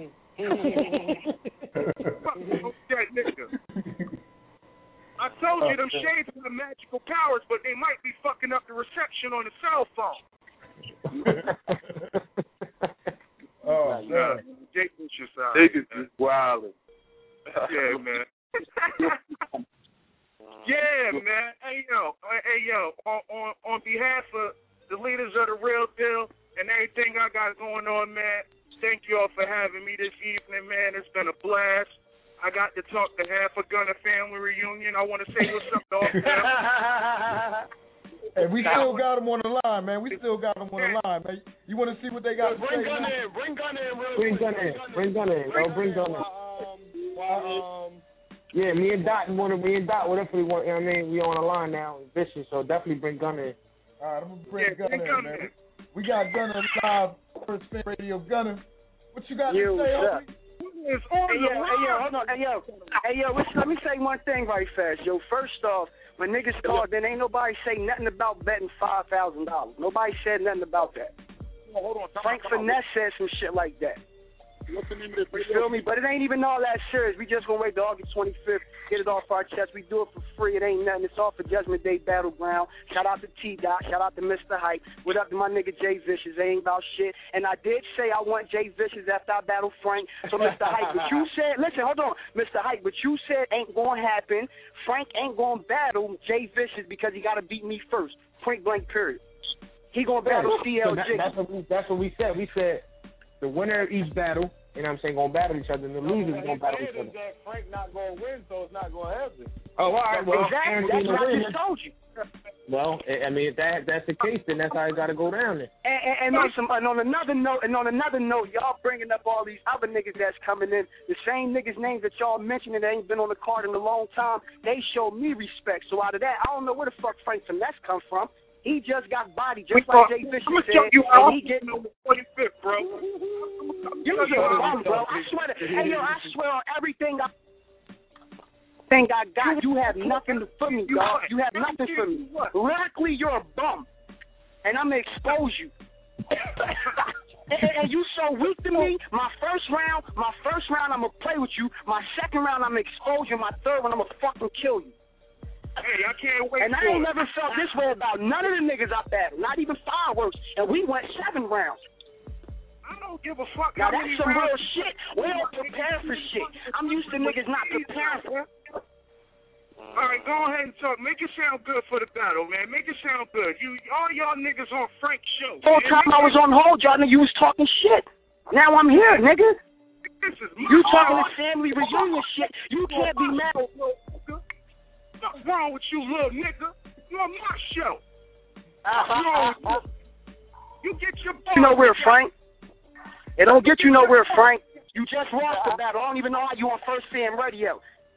Fuck that nigga. I told you them shades have magical powers, but they might be fucking up the reception on the cell phone. Oh, man. Jake is just out. Jake is just wildin'. Yeah, man. Yeah, man. Hey, yo. Hey, yo. On, on, on behalf of the leaders of the Real Deal and everything I got going on, man, thank you all for having me this evening, man. It's been a blast. I got to talk to half a Gunner family reunion. I want to say what's up to all of them. Hey, we still got them on the line, man. We still got them on the line, man. You want to see what they got to say? Bring Gunna in. Bring Gunna in real Bring quick. Gunna in. Bring Gunna in. Yo, bring Gunna in. Um, Yeah, me and Dot want to. Me and Dot, whatever we want. You know what I mean? We on the line now, Vicious. So definitely bring Gunna in. All right, I'm gonna bring Yeah, Gunna bring in, Gunna man. in. We got Gunna live, First Fan Radio. Gunna, what you got Yo, to say, what's up? homie? Hey yo, hey yo, hold on, hey yo, hey yo, listen, let me say one thing right fast, yo. First off, when niggas called, then ain't nobody say nothing about betting five thousand dollars. Nobody said nothing about that. Hold on, Frank Finesse said some shit like that. What's the name of this? You feel me? But it ain't even all that serious. We just gonna wait till August twenty-fifth, get it off our chest. We do it for free. It ain't nothing. It's all for Judgment Day Battleground. Shout out to T-Dot. Shout out to Mister Hype. What up to my nigga Jay Vicious? It ain't about shit. And I did say I want Jay Vicious after I battle Frank. So Mister Hype, but you said, listen, hold on, Mister Hype, but you said ain't gonna happen. Frank ain't gonna battle Jay Vicious because he gotta beat me first. Point blank period. He gonna battle C L G. So that, that's what we that's what we said. We said the winner of each battle, you know what I'm saying, gonna battle each other, and the losers gonna battle each other. that Frank not gonna win, so it's not gonna happen. Oh, all right. Well, exactly. That's what I just told you. Well, I mean, if that that's the case, then that's how it got to go down there. And, and, and, on some, and on another note, and on another note, y'all bringing up all these other niggas that's coming in. The same niggas' names that y'all mentioning that ain't been on the card in a long time. They show me respect. So out of that, I don't know where the fuck Frank Finesse come from. He just got bodied, just like Jay Vicious said. You and he getting on the twenty-fifth, bro. You was a bum, bro. I swear to, hey yo, I swear on everything I think I got. You have nothing for me, dog. You have nothing for me. Lyrically, you're a bum, and I'm gonna expose you. and, and you so weak to me. My first round, my first round, I'm gonna play with you. My second round, I'm gonna expose you. My third one, I'm gonna fucking kill you. Hey, I can't wait. And I ain't never felt this way about none of the niggas I battled, not even Fireworks. And we went seven rounds. I don't give a fuck. Now how that's many some rounds. real shit. We don't prepare for shit. I'm used to niggas not preparing for. All right, go ahead and talk. Make it sound good for the battle, man. Make it sound good. You, all y'all niggas on Frank's show. Whole time I was on hold, y'all niggas was talking shit. Now I'm here, nigga. This is my You talking show. this family reunion shit. You can't be mad. What's wrong with you, little nigga? You're on my show. Uh-huh. You get your You nowhere, Frank. It don't get you nowhere, Frank. You just lost the battle. I don't even know how you on First Fan Radio.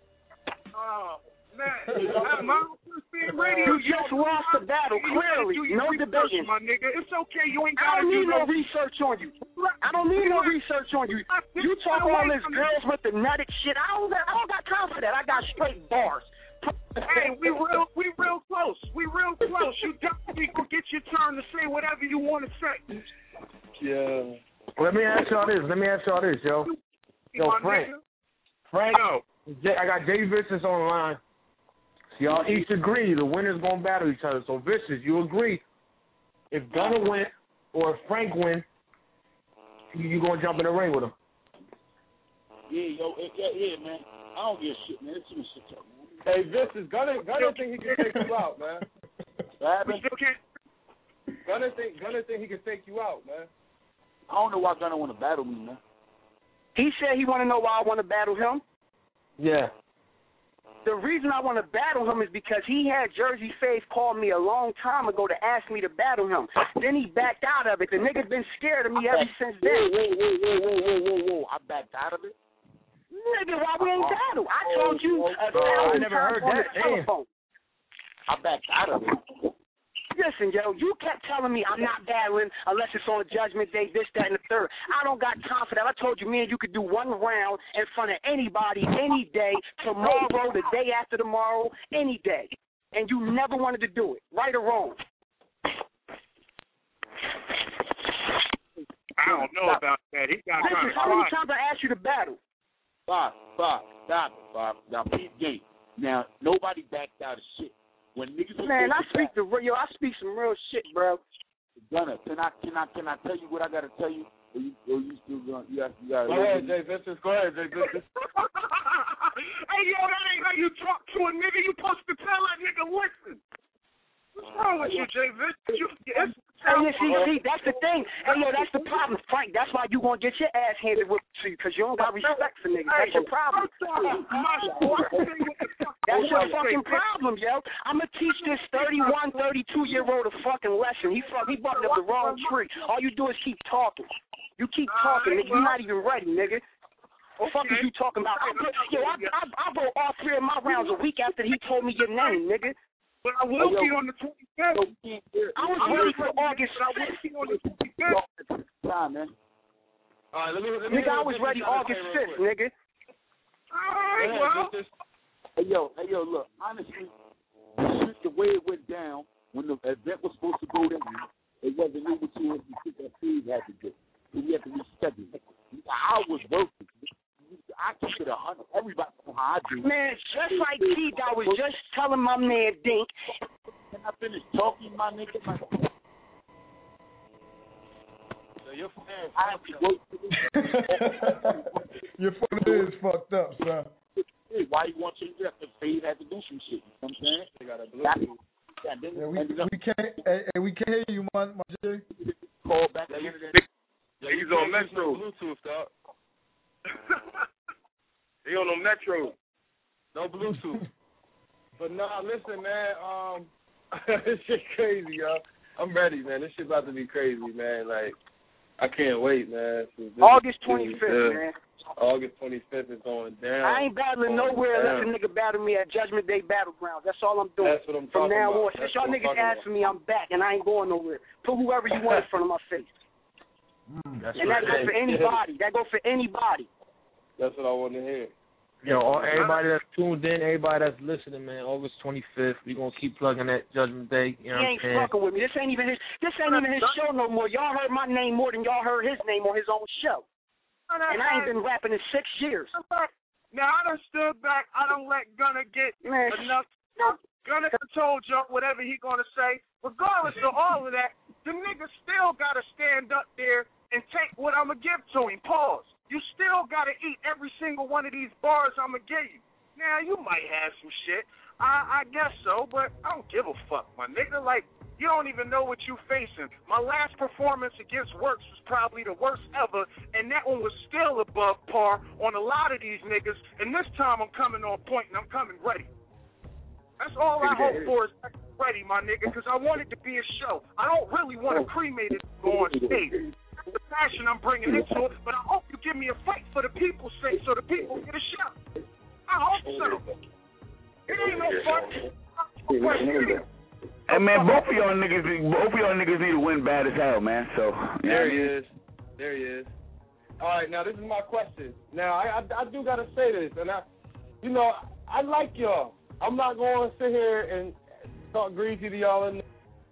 Oh, man. I'm on First Fan Radio. You just lost the battle, clearly. You, you, No you debating. My nigga. It's okay. You ain't I got to don't need do no no research on you. I don't need no research on you. You talk all this girls with the nutted shit. I don't got, I don't got time for that. I got straight bars. Hey, we real, we real close. We real close. You definitely can get your turn to say whatever you want to say. Yeah. Let me ask y'all this. Let me ask y'all this, yo. Yo, My Frank. nigga. Frank. Jay, I got Jay Vicious on the line. So y'all each agree the winners gonna battle each other. So Vicious, you agree if Gunna win or if Frank win, you, you gonna jump in the ring with him? Yeah, yo, yeah, yeah, man. I don't give a shit, man. It's too much shit talk, man. Hey, Vicious, Gunna, Gunna think he can take you out, man. We still can't. Gunna think, Gunna think he can take you out, man. I don't know why Gunna want to battle me, man. He said he want to know why I want to battle him. Yeah. The reason I want to battle him is because he had Jersey Faith call me a long time ago to ask me to battle him. Then he backed out of it. The nigga's been scared of me ever since then. Whoa, whoa, whoa, whoa, whoa, whoa, whoa, whoa. I backed out of it? Nigga, why we ain't battle? I told you a Oh, thousand I never times heard on that. the telephone. I backed out of it. Listen, yo, you kept telling me I'm not battling unless it's on Judgment Day, this, that, and the third. I don't got time for that. I told you, me and you could do one round in front of anybody, any day, tomorrow, the day after tomorrow, any day. And you never wanted to do it, right or wrong. I don't know Stop. about that. He got Listen, kind of how many quiet. times I asked you to battle? Bob, Bob, stop it, Bob. Now, peep game. Now, nobody backed out of shit. When niggas was Man, I supposed to speak the real, I speak some real shit, bro. Gunna, can I, can I, can I tell you what I gotta tell you? Or you, or you still gonna, you have, you gotta. Go ahead, Jay Vicious. Go ahead, Jay Vicious. Hey, yo, that ain't how you talk to a nigga. You supposed to tell that nigga, listen. What's wrong with you, Jay Vicious? You, it's, Hey, yeah, see, see, that's the thing. Hey, yo, that's the problem, Frank. That's why you gonna get your ass handed with you, because you don't got respect for niggas. That's your problem. That's your fucking problem, yo. I'ma teach this thirty-one, thirty-two-year-old a fucking lesson. He fuck, he barked up the wrong tree. All you do is keep talking. You keep talking, nigga. You're not even ready, nigga. What the fuck is you talking about? I, yo, I, I, I wrote all three of my rounds a week after he told me your name, nigga. But I will be on the twenty-fifth. I was ready for August fifth. Nah, man. All right, let me, let me nigga, I was ready August fifth, nigga. All right, well. Hey, yo, hey, yo, look, honestly, just the way it went down, when the event was supposed to go down, it wasn't able to, and we took that Steve had to do. We had to reschedule it. I was working. I keep it a hundred. Everybody know how I do. Man, just like T, I was just telling my man Dink. Can I finish talking, my nigga? My... So your fans, I have to work. Your phone is fucked up, son. Hey, why you want to do that? Because Fade had to do some shit. You know what I'm saying? They got a Bluetooth. Yeah, then, yeah, we, we can't. Hey, hey, we can't hear you, my, my J. Call back. Yeah, he's on Metro. Bluetooth, dog. He on the Metro. No Bluetooth. But nah, listen, man. Um, this shit crazy, y'all. I'm ready, man. This shit about to be crazy, man. Like, I can't wait, man. August twenty-fifth, man. August twenty-fifth is going down. I ain't battling nowhere unless a nigga battle me at Judgment Day Battlegrounds. That's all I'm doing. That's what I'm From talking now about. on, since y'all niggas asking me, I'm back, and I ain't going nowhere. Put whoever you want in front of my face. That's and that goes for anybody. That goes for anybody. That's what I want to hear. Yo, all, everybody that's tuned in, everybody that's listening, man, August twenty-fifth, we going to keep plugging that Judgment Day. You know he ain't what I'm saying? fucking with me. This ain't even his This ain't even his show no more. Y'all heard my name more than y'all heard his name on his own show. And I ain't been rapping in six years. Now, I done stood back. I don't let Gunna get man, enough. Gunna told y'all whatever he going to say. Regardless of all of that, the nigga still got to stand up there and take what I'm going to give to him. Pause. You still got to eat every single one of these bars I'm going to give you. Now, you might have some shit. I, I guess so, but I don't give a fuck, my nigga. Like, you don't even know what you facing. My last performance against Works was probably the worst ever, and that one was still above par on a lot of these niggas, and this time I'm coming on point, and I'm coming ready. That's all I hope for is ready, my nigga, because I want it to be a show. I don't really want to cremate it on stage. The passion I'm bringing into it, but I hope you give me a fight for the people's sake so the people get a shout. I hope so. It ain't no fun. Hey man, both of y'all niggas, both of y'all niggas need to win bad as hell, man. So there he is, there he is. All right, now this is my question. Now I, I, I do gotta say this, and I, you know, I like y'all. I'm not going to sit here and talk greasy to y'all, and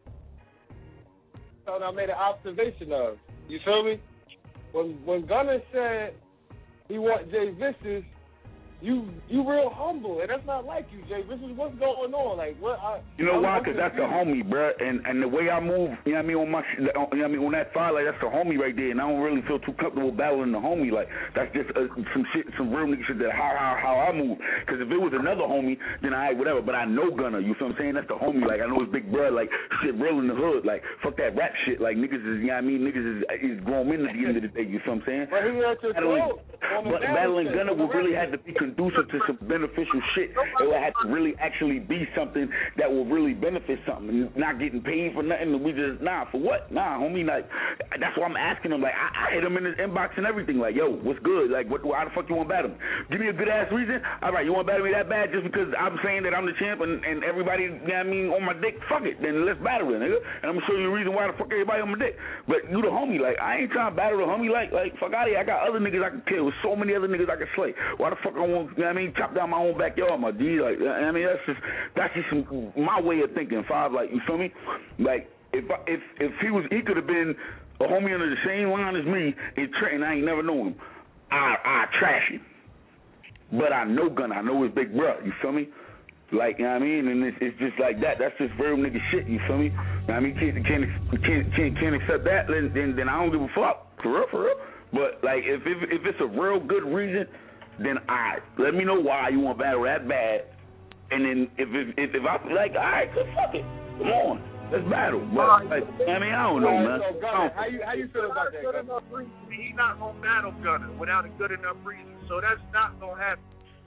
so I made an observation of. You feel me? When when Gunna said he want Jay Vicious, you you real humble, and that's not like you, Jay Vicious. What's going on? Like what? I, you know I'm, why? I'm Because that's the homie, bruh. And and the way I move, you know what I mean, on my, you know what I mean, on that fire, like that's the homie right there. And I don't really feel too comfortable battling the homie. Like that's just uh, some shit, some real nigga shit that how how how I move. Because if it was another homie, then I whatever. But I know Gunna. You feel what I'm saying? That's the homie. Like I know his big brother. Like shit, real in the hood. Like fuck that rap shit. Like niggas is, you know what I mean? Niggas is is grown men at the end of the day. You feel what I'm saying? But he had to battling, but battling Gunna would really have to be conducive to some beneficial shit. It would have to really actually be something that will really benefit something. Not getting paid for nothing. We just nah for what? Nah, homie. Like that's why I'm asking him. Like I, I hit him in his inbox and everything. Like yo, what's good? Like what? How the fuck you want to battle him? Give me a good ass reason. All right, you want to battle me that bad just because I'm saying that I'm the champ and, and everybody, you know what I mean, on my dick? Fuck it. Then let's battle it, nigga. And I'm gonna show you the reason why the fuck everybody on my dick. But you the homie. Like I ain't trying to battle the homie. Like like fuck out of here. I got other niggas I can kill. With so many other niggas I can slay. Why the fuck I want? You know what I mean? Chop down my own backyard, my D. Like, I mean, that's just that's just some, my way of thinking. Five, like, you feel me? Like, if I, if if he was, he could have been a homie under the same line as me in Trenton. I ain't never known him. I I trash him, but I know Gunna. I know his big brother. You feel me? Like, you know what I mean? And it's, it's just like that. That's just real nigga shit. You feel me? You know what I mean, can't can't can't can't, can't accept that. Then, then then I don't give a fuck. For real, for real. But like, if if if it's a real good reason, then I let me know why you want to battle that bad, and then if if if, if I feel like, all right, good, fuck it, come on, let's battle. But like, I mean, I don't know, man. So Gunna, how you how you feel about that? Good enough reason. He's not gonna battle Gunna without a good enough reason, so that's not gonna happen.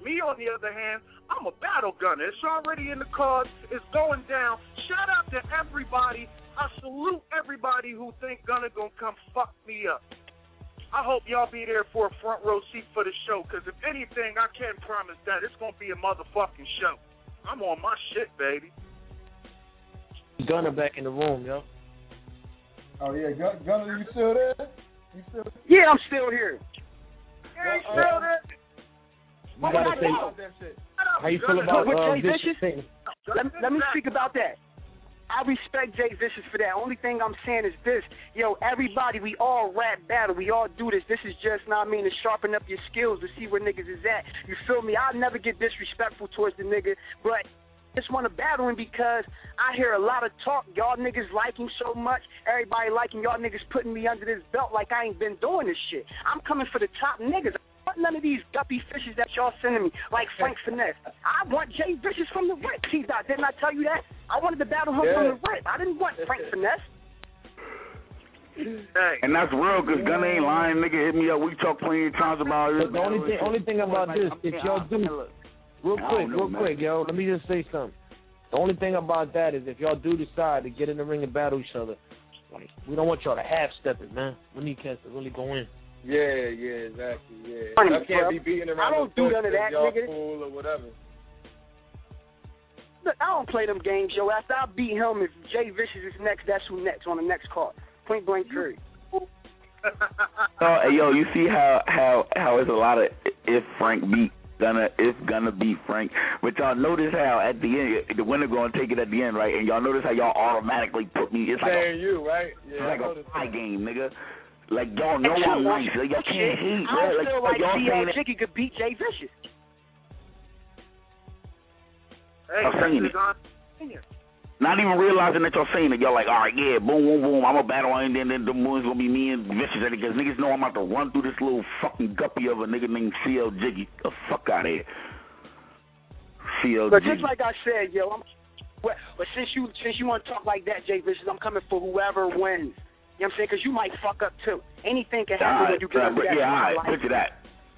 Me, on the other hand, I'm a battle gunner. It's already in the cards. It's going down. Shout out to everybody. I salute everybody who think Gunner gonna come fuck me up. I hope y'all be there for a front row seat for the show, because if anything, I can promise that it's gonna be a motherfucking show. I'm on my shit, baby. Gunner back in the room, yo. Oh yeah, Gun- Gunner, you still there? You still there? Yeah, I'm still here. Yeah, you still there? You gotta say, how you feel about With uh, Jay Vicious? Vicious? Let, let me speak about that. I respect Jay Vicious for that. Only thing I'm saying is this. Yo, everybody, we all rap battle. We all do this. This is just, know what I mean, to sharpen up your skills, to see where niggas is at. You feel me? I'll never get disrespectful towards the nigga, but just want to battle him because I hear a lot of talk. Y'all niggas like him so much. Everybody like him. Y'all niggas putting me under this belt like I ain't been doing this shit. I'm coming for the top niggas. I want none of these guppy fishes that y'all sending me, like Frank Finesse. I want Jay Vicious from the rip. T-Dot, didn't I tell you that? I wanted to battle him Yeah. from the rip. I didn't want Frank Finesse. Hey. And that's real, because Gunna ain't lying. Nigga hit me up. We talked plenty of times about it. But the only thing, only thing about this, if y'all do, real I quick, don't know, real man. quick, yo, let me just say something. The only thing about that is if y'all do decide to get in the ring and battle each other, like, we don't want y'all to half-step it, man. We need cats to really go in. Yeah, yeah, exactly, yeah. Funny, Y'all can't bro. be beating around I don't no do bush none of if that, y'all nigga. fool or whatever. Look, I don't play them games, yo. After I beat him, if Jay Vicious is next, that's who next on the next card. Point blank period. Oh, hey, yo, you see how how how it's a lot of if Frank beat Gunna, if Gunna beat Frank, but y'all notice how at the end the winner gonna take it at the end, right? And y'all notice how y'all automatically put me. It's like Saying a, you, right? it's Yeah, like I a noticed pie that. game, nigga. Like y'all know I'm nice. Like, y'all can't hate, I bro. don't Like, feel like like y'all C L saying that. Jiggy could beat Jay Vicious. Hey, I'm saying this it. is our opinion. Not even realizing that y'all saying it. Y'all like, all right, yeah, boom, boom, boom. I'm a battle, and then, then the one's gonna be me and Vicious, because niggas know I'm about to run through this little fucking guppy of a nigga named C L Jiggy. The fuck out of here. C L But Jiggy. just like I said, yo, I'm, but, but since you since you want to talk like that, Jay Vicious, I'm coming for whoever wins. You know what I'm saying? Because you might fuck up too. Anything can happen All when right, you get all under right, that yeah, all right, spotlight. picture that.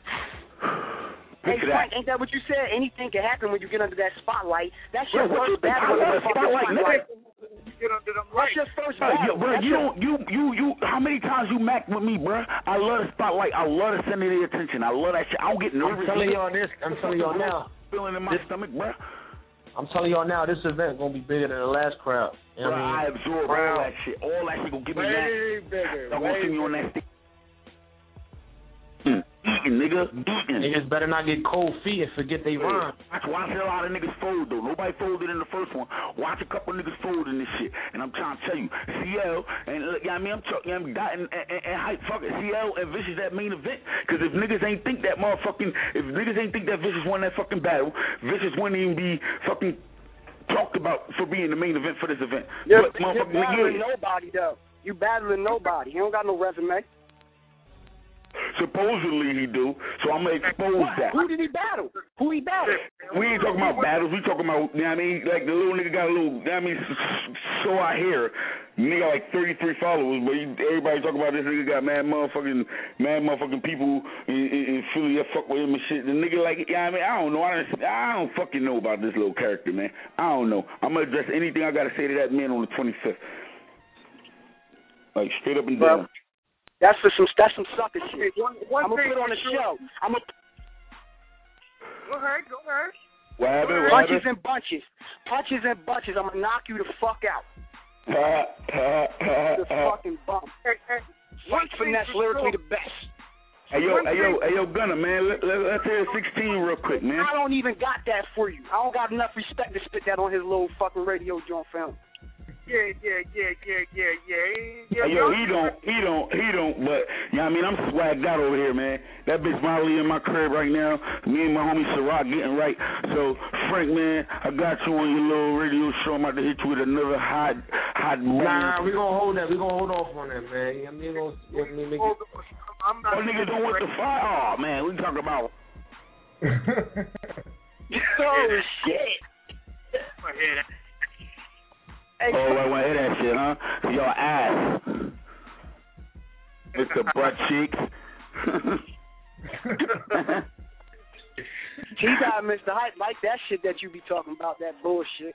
Hey Picture Frank, that. ain't that what you said? Anything can happen when you get under that spotlight. That's Bro, your what you first think battle I in the love fucking spotlight, spotlight. You get under them That's lights. your first Bro, battle. you, bro, That's you your- don't, you, you, you. How many times you mac with me, bro? I love the spotlight. I love the center of the attention. I love that shit. I don't get nervous. I'm telling nigga. y'all this. I'm telling y'all now. Feeling in my This- stomach, bro. I'm telling y'all now, this event gonna be bigger than the last crowd. You know Bro, what I I mean? absorb all that shit. All that shit gonna give me that. Way bigger. Y'all gonna way see me on bigger. that stick. Mm, eating, nigga. Eating. Niggas better not get cold feet and forget they rhyme. Watch, watch a lot of niggas fold, though. Nobody folded in the first one. Watch a couple niggas fold in this shit. And I'm trying to tell you, C L, and look, you know what I mean? I'm talking, you know, Dot and, and, and Hype, fuck it. C L and Vicious that main event. Because if niggas ain't think that motherfucking, if niggas ain't think that Vicious won that fucking battle, Vicious wouldn't even be fucking talked about for being the main event for this event. You're, but you're motherfucking battling yeah. nobody though. You battling nobody. You don't got no resume. Supposedly he do, so I'm gonna expose What? that. Who did he battle? Who he battled? We ain't talking about battles. We talking about, you know what I mean? Like the little nigga got a little, you know what I mean? So I hear, nigga got like thirty-three followers, but he, everybody talking about this nigga got mad motherfucking, mad motherfucking people in, in, in Philly that fuck with him and shit. The nigga like, you know what I mean? I don't know. I don't, I don't fucking know about this little character, man. I don't know. I'm gonna address anything I gotta say to that man on the twenty-fifth. Like straight up and Bro. down. That's for some that's some sucker shit. One, one I'm gonna thing put on a for show. sure. I'm gonna Go ahead, go ahead. What happened? What punches happened? and bunches, punches and bunches. I'm gonna knock you the fuck out. The fucking bump. Hey, hey, one Frank thing Finesse, for lyrically sure. the best. Hey yo, hey yo, hey yo, Gunner, man. Let, let, let's hear sixteen real quick, man. I don't even got that for you. I don't got enough respect to spit that on his little fucking radio joint film. Yeah, yeah, yeah, yeah, yeah, yeah. yeah Hey, yo, he don't, he don't, he don't, but, you know what I mean, I'm swagged out over here, man. That bitch Molly in my crib right now. Me and my homie Ciroc getting right. So, Frank, man, I got you on your little radio show. I'm about to hit you with another hot, hot movie. Nah, we gonna hold that. We gonna hold off on that, man. You know what I mean? Gonna, you know what I mean? Make it... I'm not. Oh, niggas don't want the fire. Oh, man, we talking about. Oh shit! I hear that. Hey, Oh, I want to hear that shit, huh? Your ass. Mister Butt Cheeks. He got Mister Hype like that shit that you be talking about, that bullshit.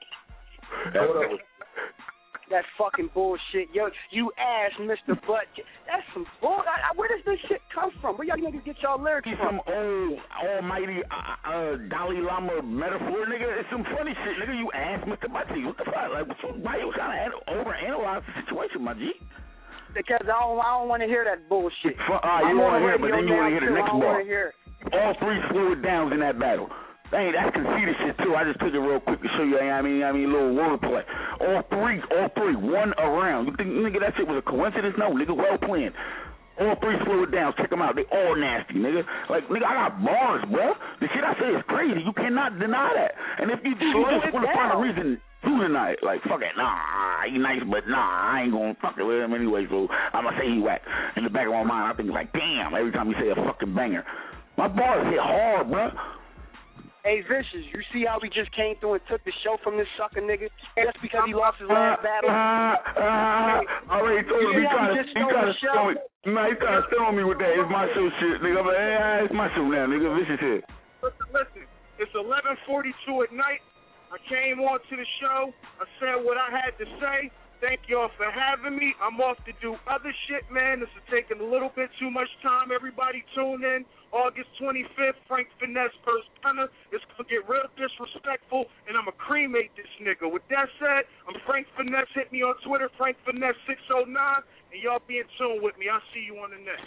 That fucking bullshit. Yo, you asked Mister Butt. That's some bull. I, I, where does this shit come from? Where y'all niggas get y'all lyrics from? Some old almighty uh, uh, Dalai Lama metaphor, nigga. It's some funny shit, nigga. You asked Mister Butty. What the fuck? Like, what you, why you trying to overanalyze the situation, my G? Because I don't, I don't want to hear that bullshit. Uh, you want to hear it, but then you want to hear the next bar. All three slowed downs in that battle. Dang, that's conceited shit too. I just took it real quick to show you. I mean, I mean, a little wordplay. All three, all three, one around. You think, nigga, that shit was a coincidence? No, nigga, well planned. All three slowed down. Check them out. They all nasty, nigga. Like, nigga, I got bars, bro. The shit I say is crazy. You cannot deny that. And if you do, you just want to find a reason to deny it. Like, fuck it, nah, he nice, but nah, I ain't gonna fuck it with him anyway. So I'm gonna say he whack. In the back of my mind, I think it's like, damn, every time you say a fucking banger. My bars hit hard, bro. Hey, Vicious, you see how we just came through and took the show from this sucker nigga just because he lost his last battle? Uh, uh, I already told him he tried to steal me. Nah, he tried to steal me with that. It's my show shit, nigga. But hey, it's my show now, nigga. Vicious here. Listen, listen. It's eleven forty-two at night. I came on to the show. I said what I had to say. Thank y'all for having me. I'm off to do other shit, man. This is taking a little bit too much time. Everybody tune in. August twenty-fifth, Frank Finesse first punter. It's going to get real disrespectful, and I'm going to cremate this nigga. With that said, I'm Frank Finesse. Hit me on Twitter, Frank Finesse six oh nine, and y'all be in tune with me. I'll see you on the next.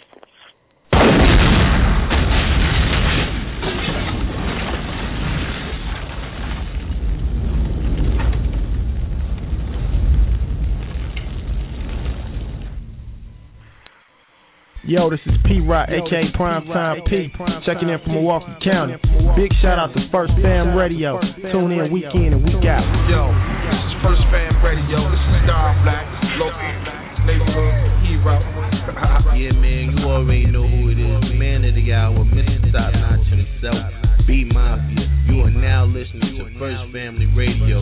Yo, this is P-Rock, a k a. Primetime P, checking in from Milwaukee County. Big shout out to First Fam Radio. Tune in week in and week out. Yo, this is First Fam Radio. This is Star Black, local neighborhood hero. Yeah, man, you already know who it is. Man of the hour, Mister Top Notch himself, B Mafia. You are now listening to First Family Radio.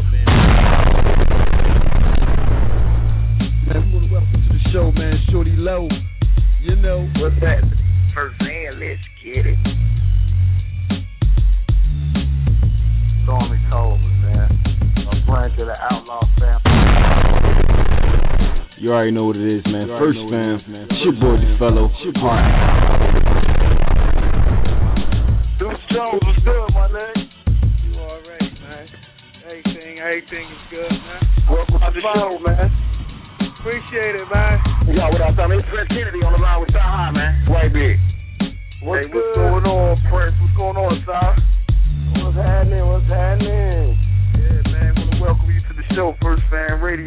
Man, we want to welcome to the show, man. Shorty Low. You know what's that? First man, let's get it. Stormy Coleman, man. I'm playing to the Outlaw family. You already know what it is, man. First fam, man. It's your boy, the fellow. It's your boy. Deuce Jones, what's good, my nigga? You alright, man. Everything, everything is good, man. Welcome to the show, man. Appreciate it, man. Yo, what up, man? It's Fred Kennedy on the line with Star High, man. White Big. What's hey, what's going on, Prince? What's going on, Star? What's happening? What's happening? Yeah, man. I want to welcome you to the show, First Fan Radio.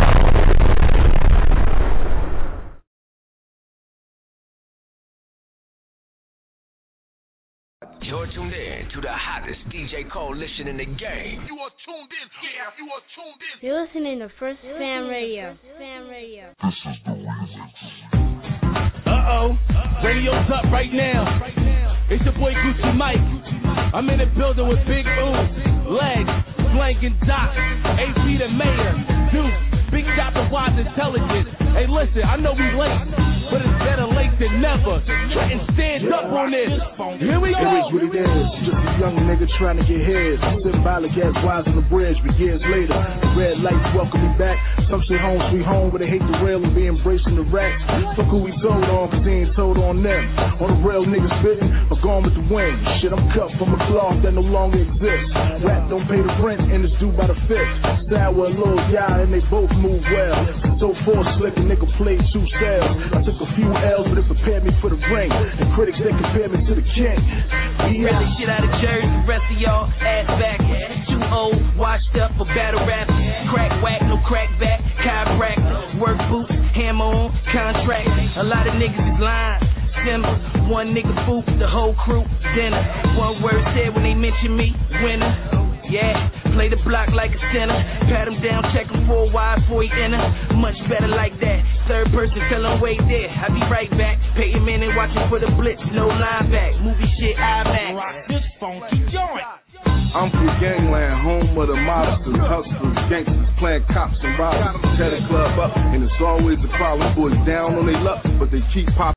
You're tuned in to the hottest D J coalition in the game. You are tuned in. Yeah, you are tuned in. You're listening to First Fam Radio. Fam Radio. This is the remix. Uh-oh. Radio's up right now. It's your boy Gucci Mike. I'm in the building with Big Ooh, Leg, Blank and Doc, A P the Mayor, Duke, Big Shot the Wise Intelligence. Hey, listen, I know we late, but it's better late than never. Try and stand up on this. Here we go. It is what it is. Just a young nigga trying to get his. Symbolic as wise on the bridge, but years later, the red lights welcome me back. Some say home sweet home, but they hate the rail and be embracing the racks. Fuck who we told on, cause they ain't told on them. On the real niggas spitting, or gone with the wind. Shit, I'm cut from a cloth that no longer exists. Rap don't pay the rent, and it's due by the fifth. Style with a little guy, and they both move well. So force slick, a nigga played two styles. I took a few L's, but it prepared me for the ring. And critics, they compared me to the king. Yeah. Rip the shit out of Jersey, the rest of y'all ass back. Too old, washed up for battle rap. Crack whack, no crack back. Chiropractor, work boots, hammer on, contract. A lot of niggas is lying. Simba, one nigga fool, the whole crew, dinner. One word said when they mention me, winner. Yeah, play the block like a center. Pat him down, check him for a while before he enter. Much better like that. Third person, tell him wait there. I be right back. Pay a minute, watching for the blitz, no line back. Movie shit, iMac. Rock this funky joint. I'm from Gangland, home of the mobsters, hustlers, gangsters, playing cops and robbers. Tear the club up, and it's always the problem. Boys down on their luck, but they keep popping.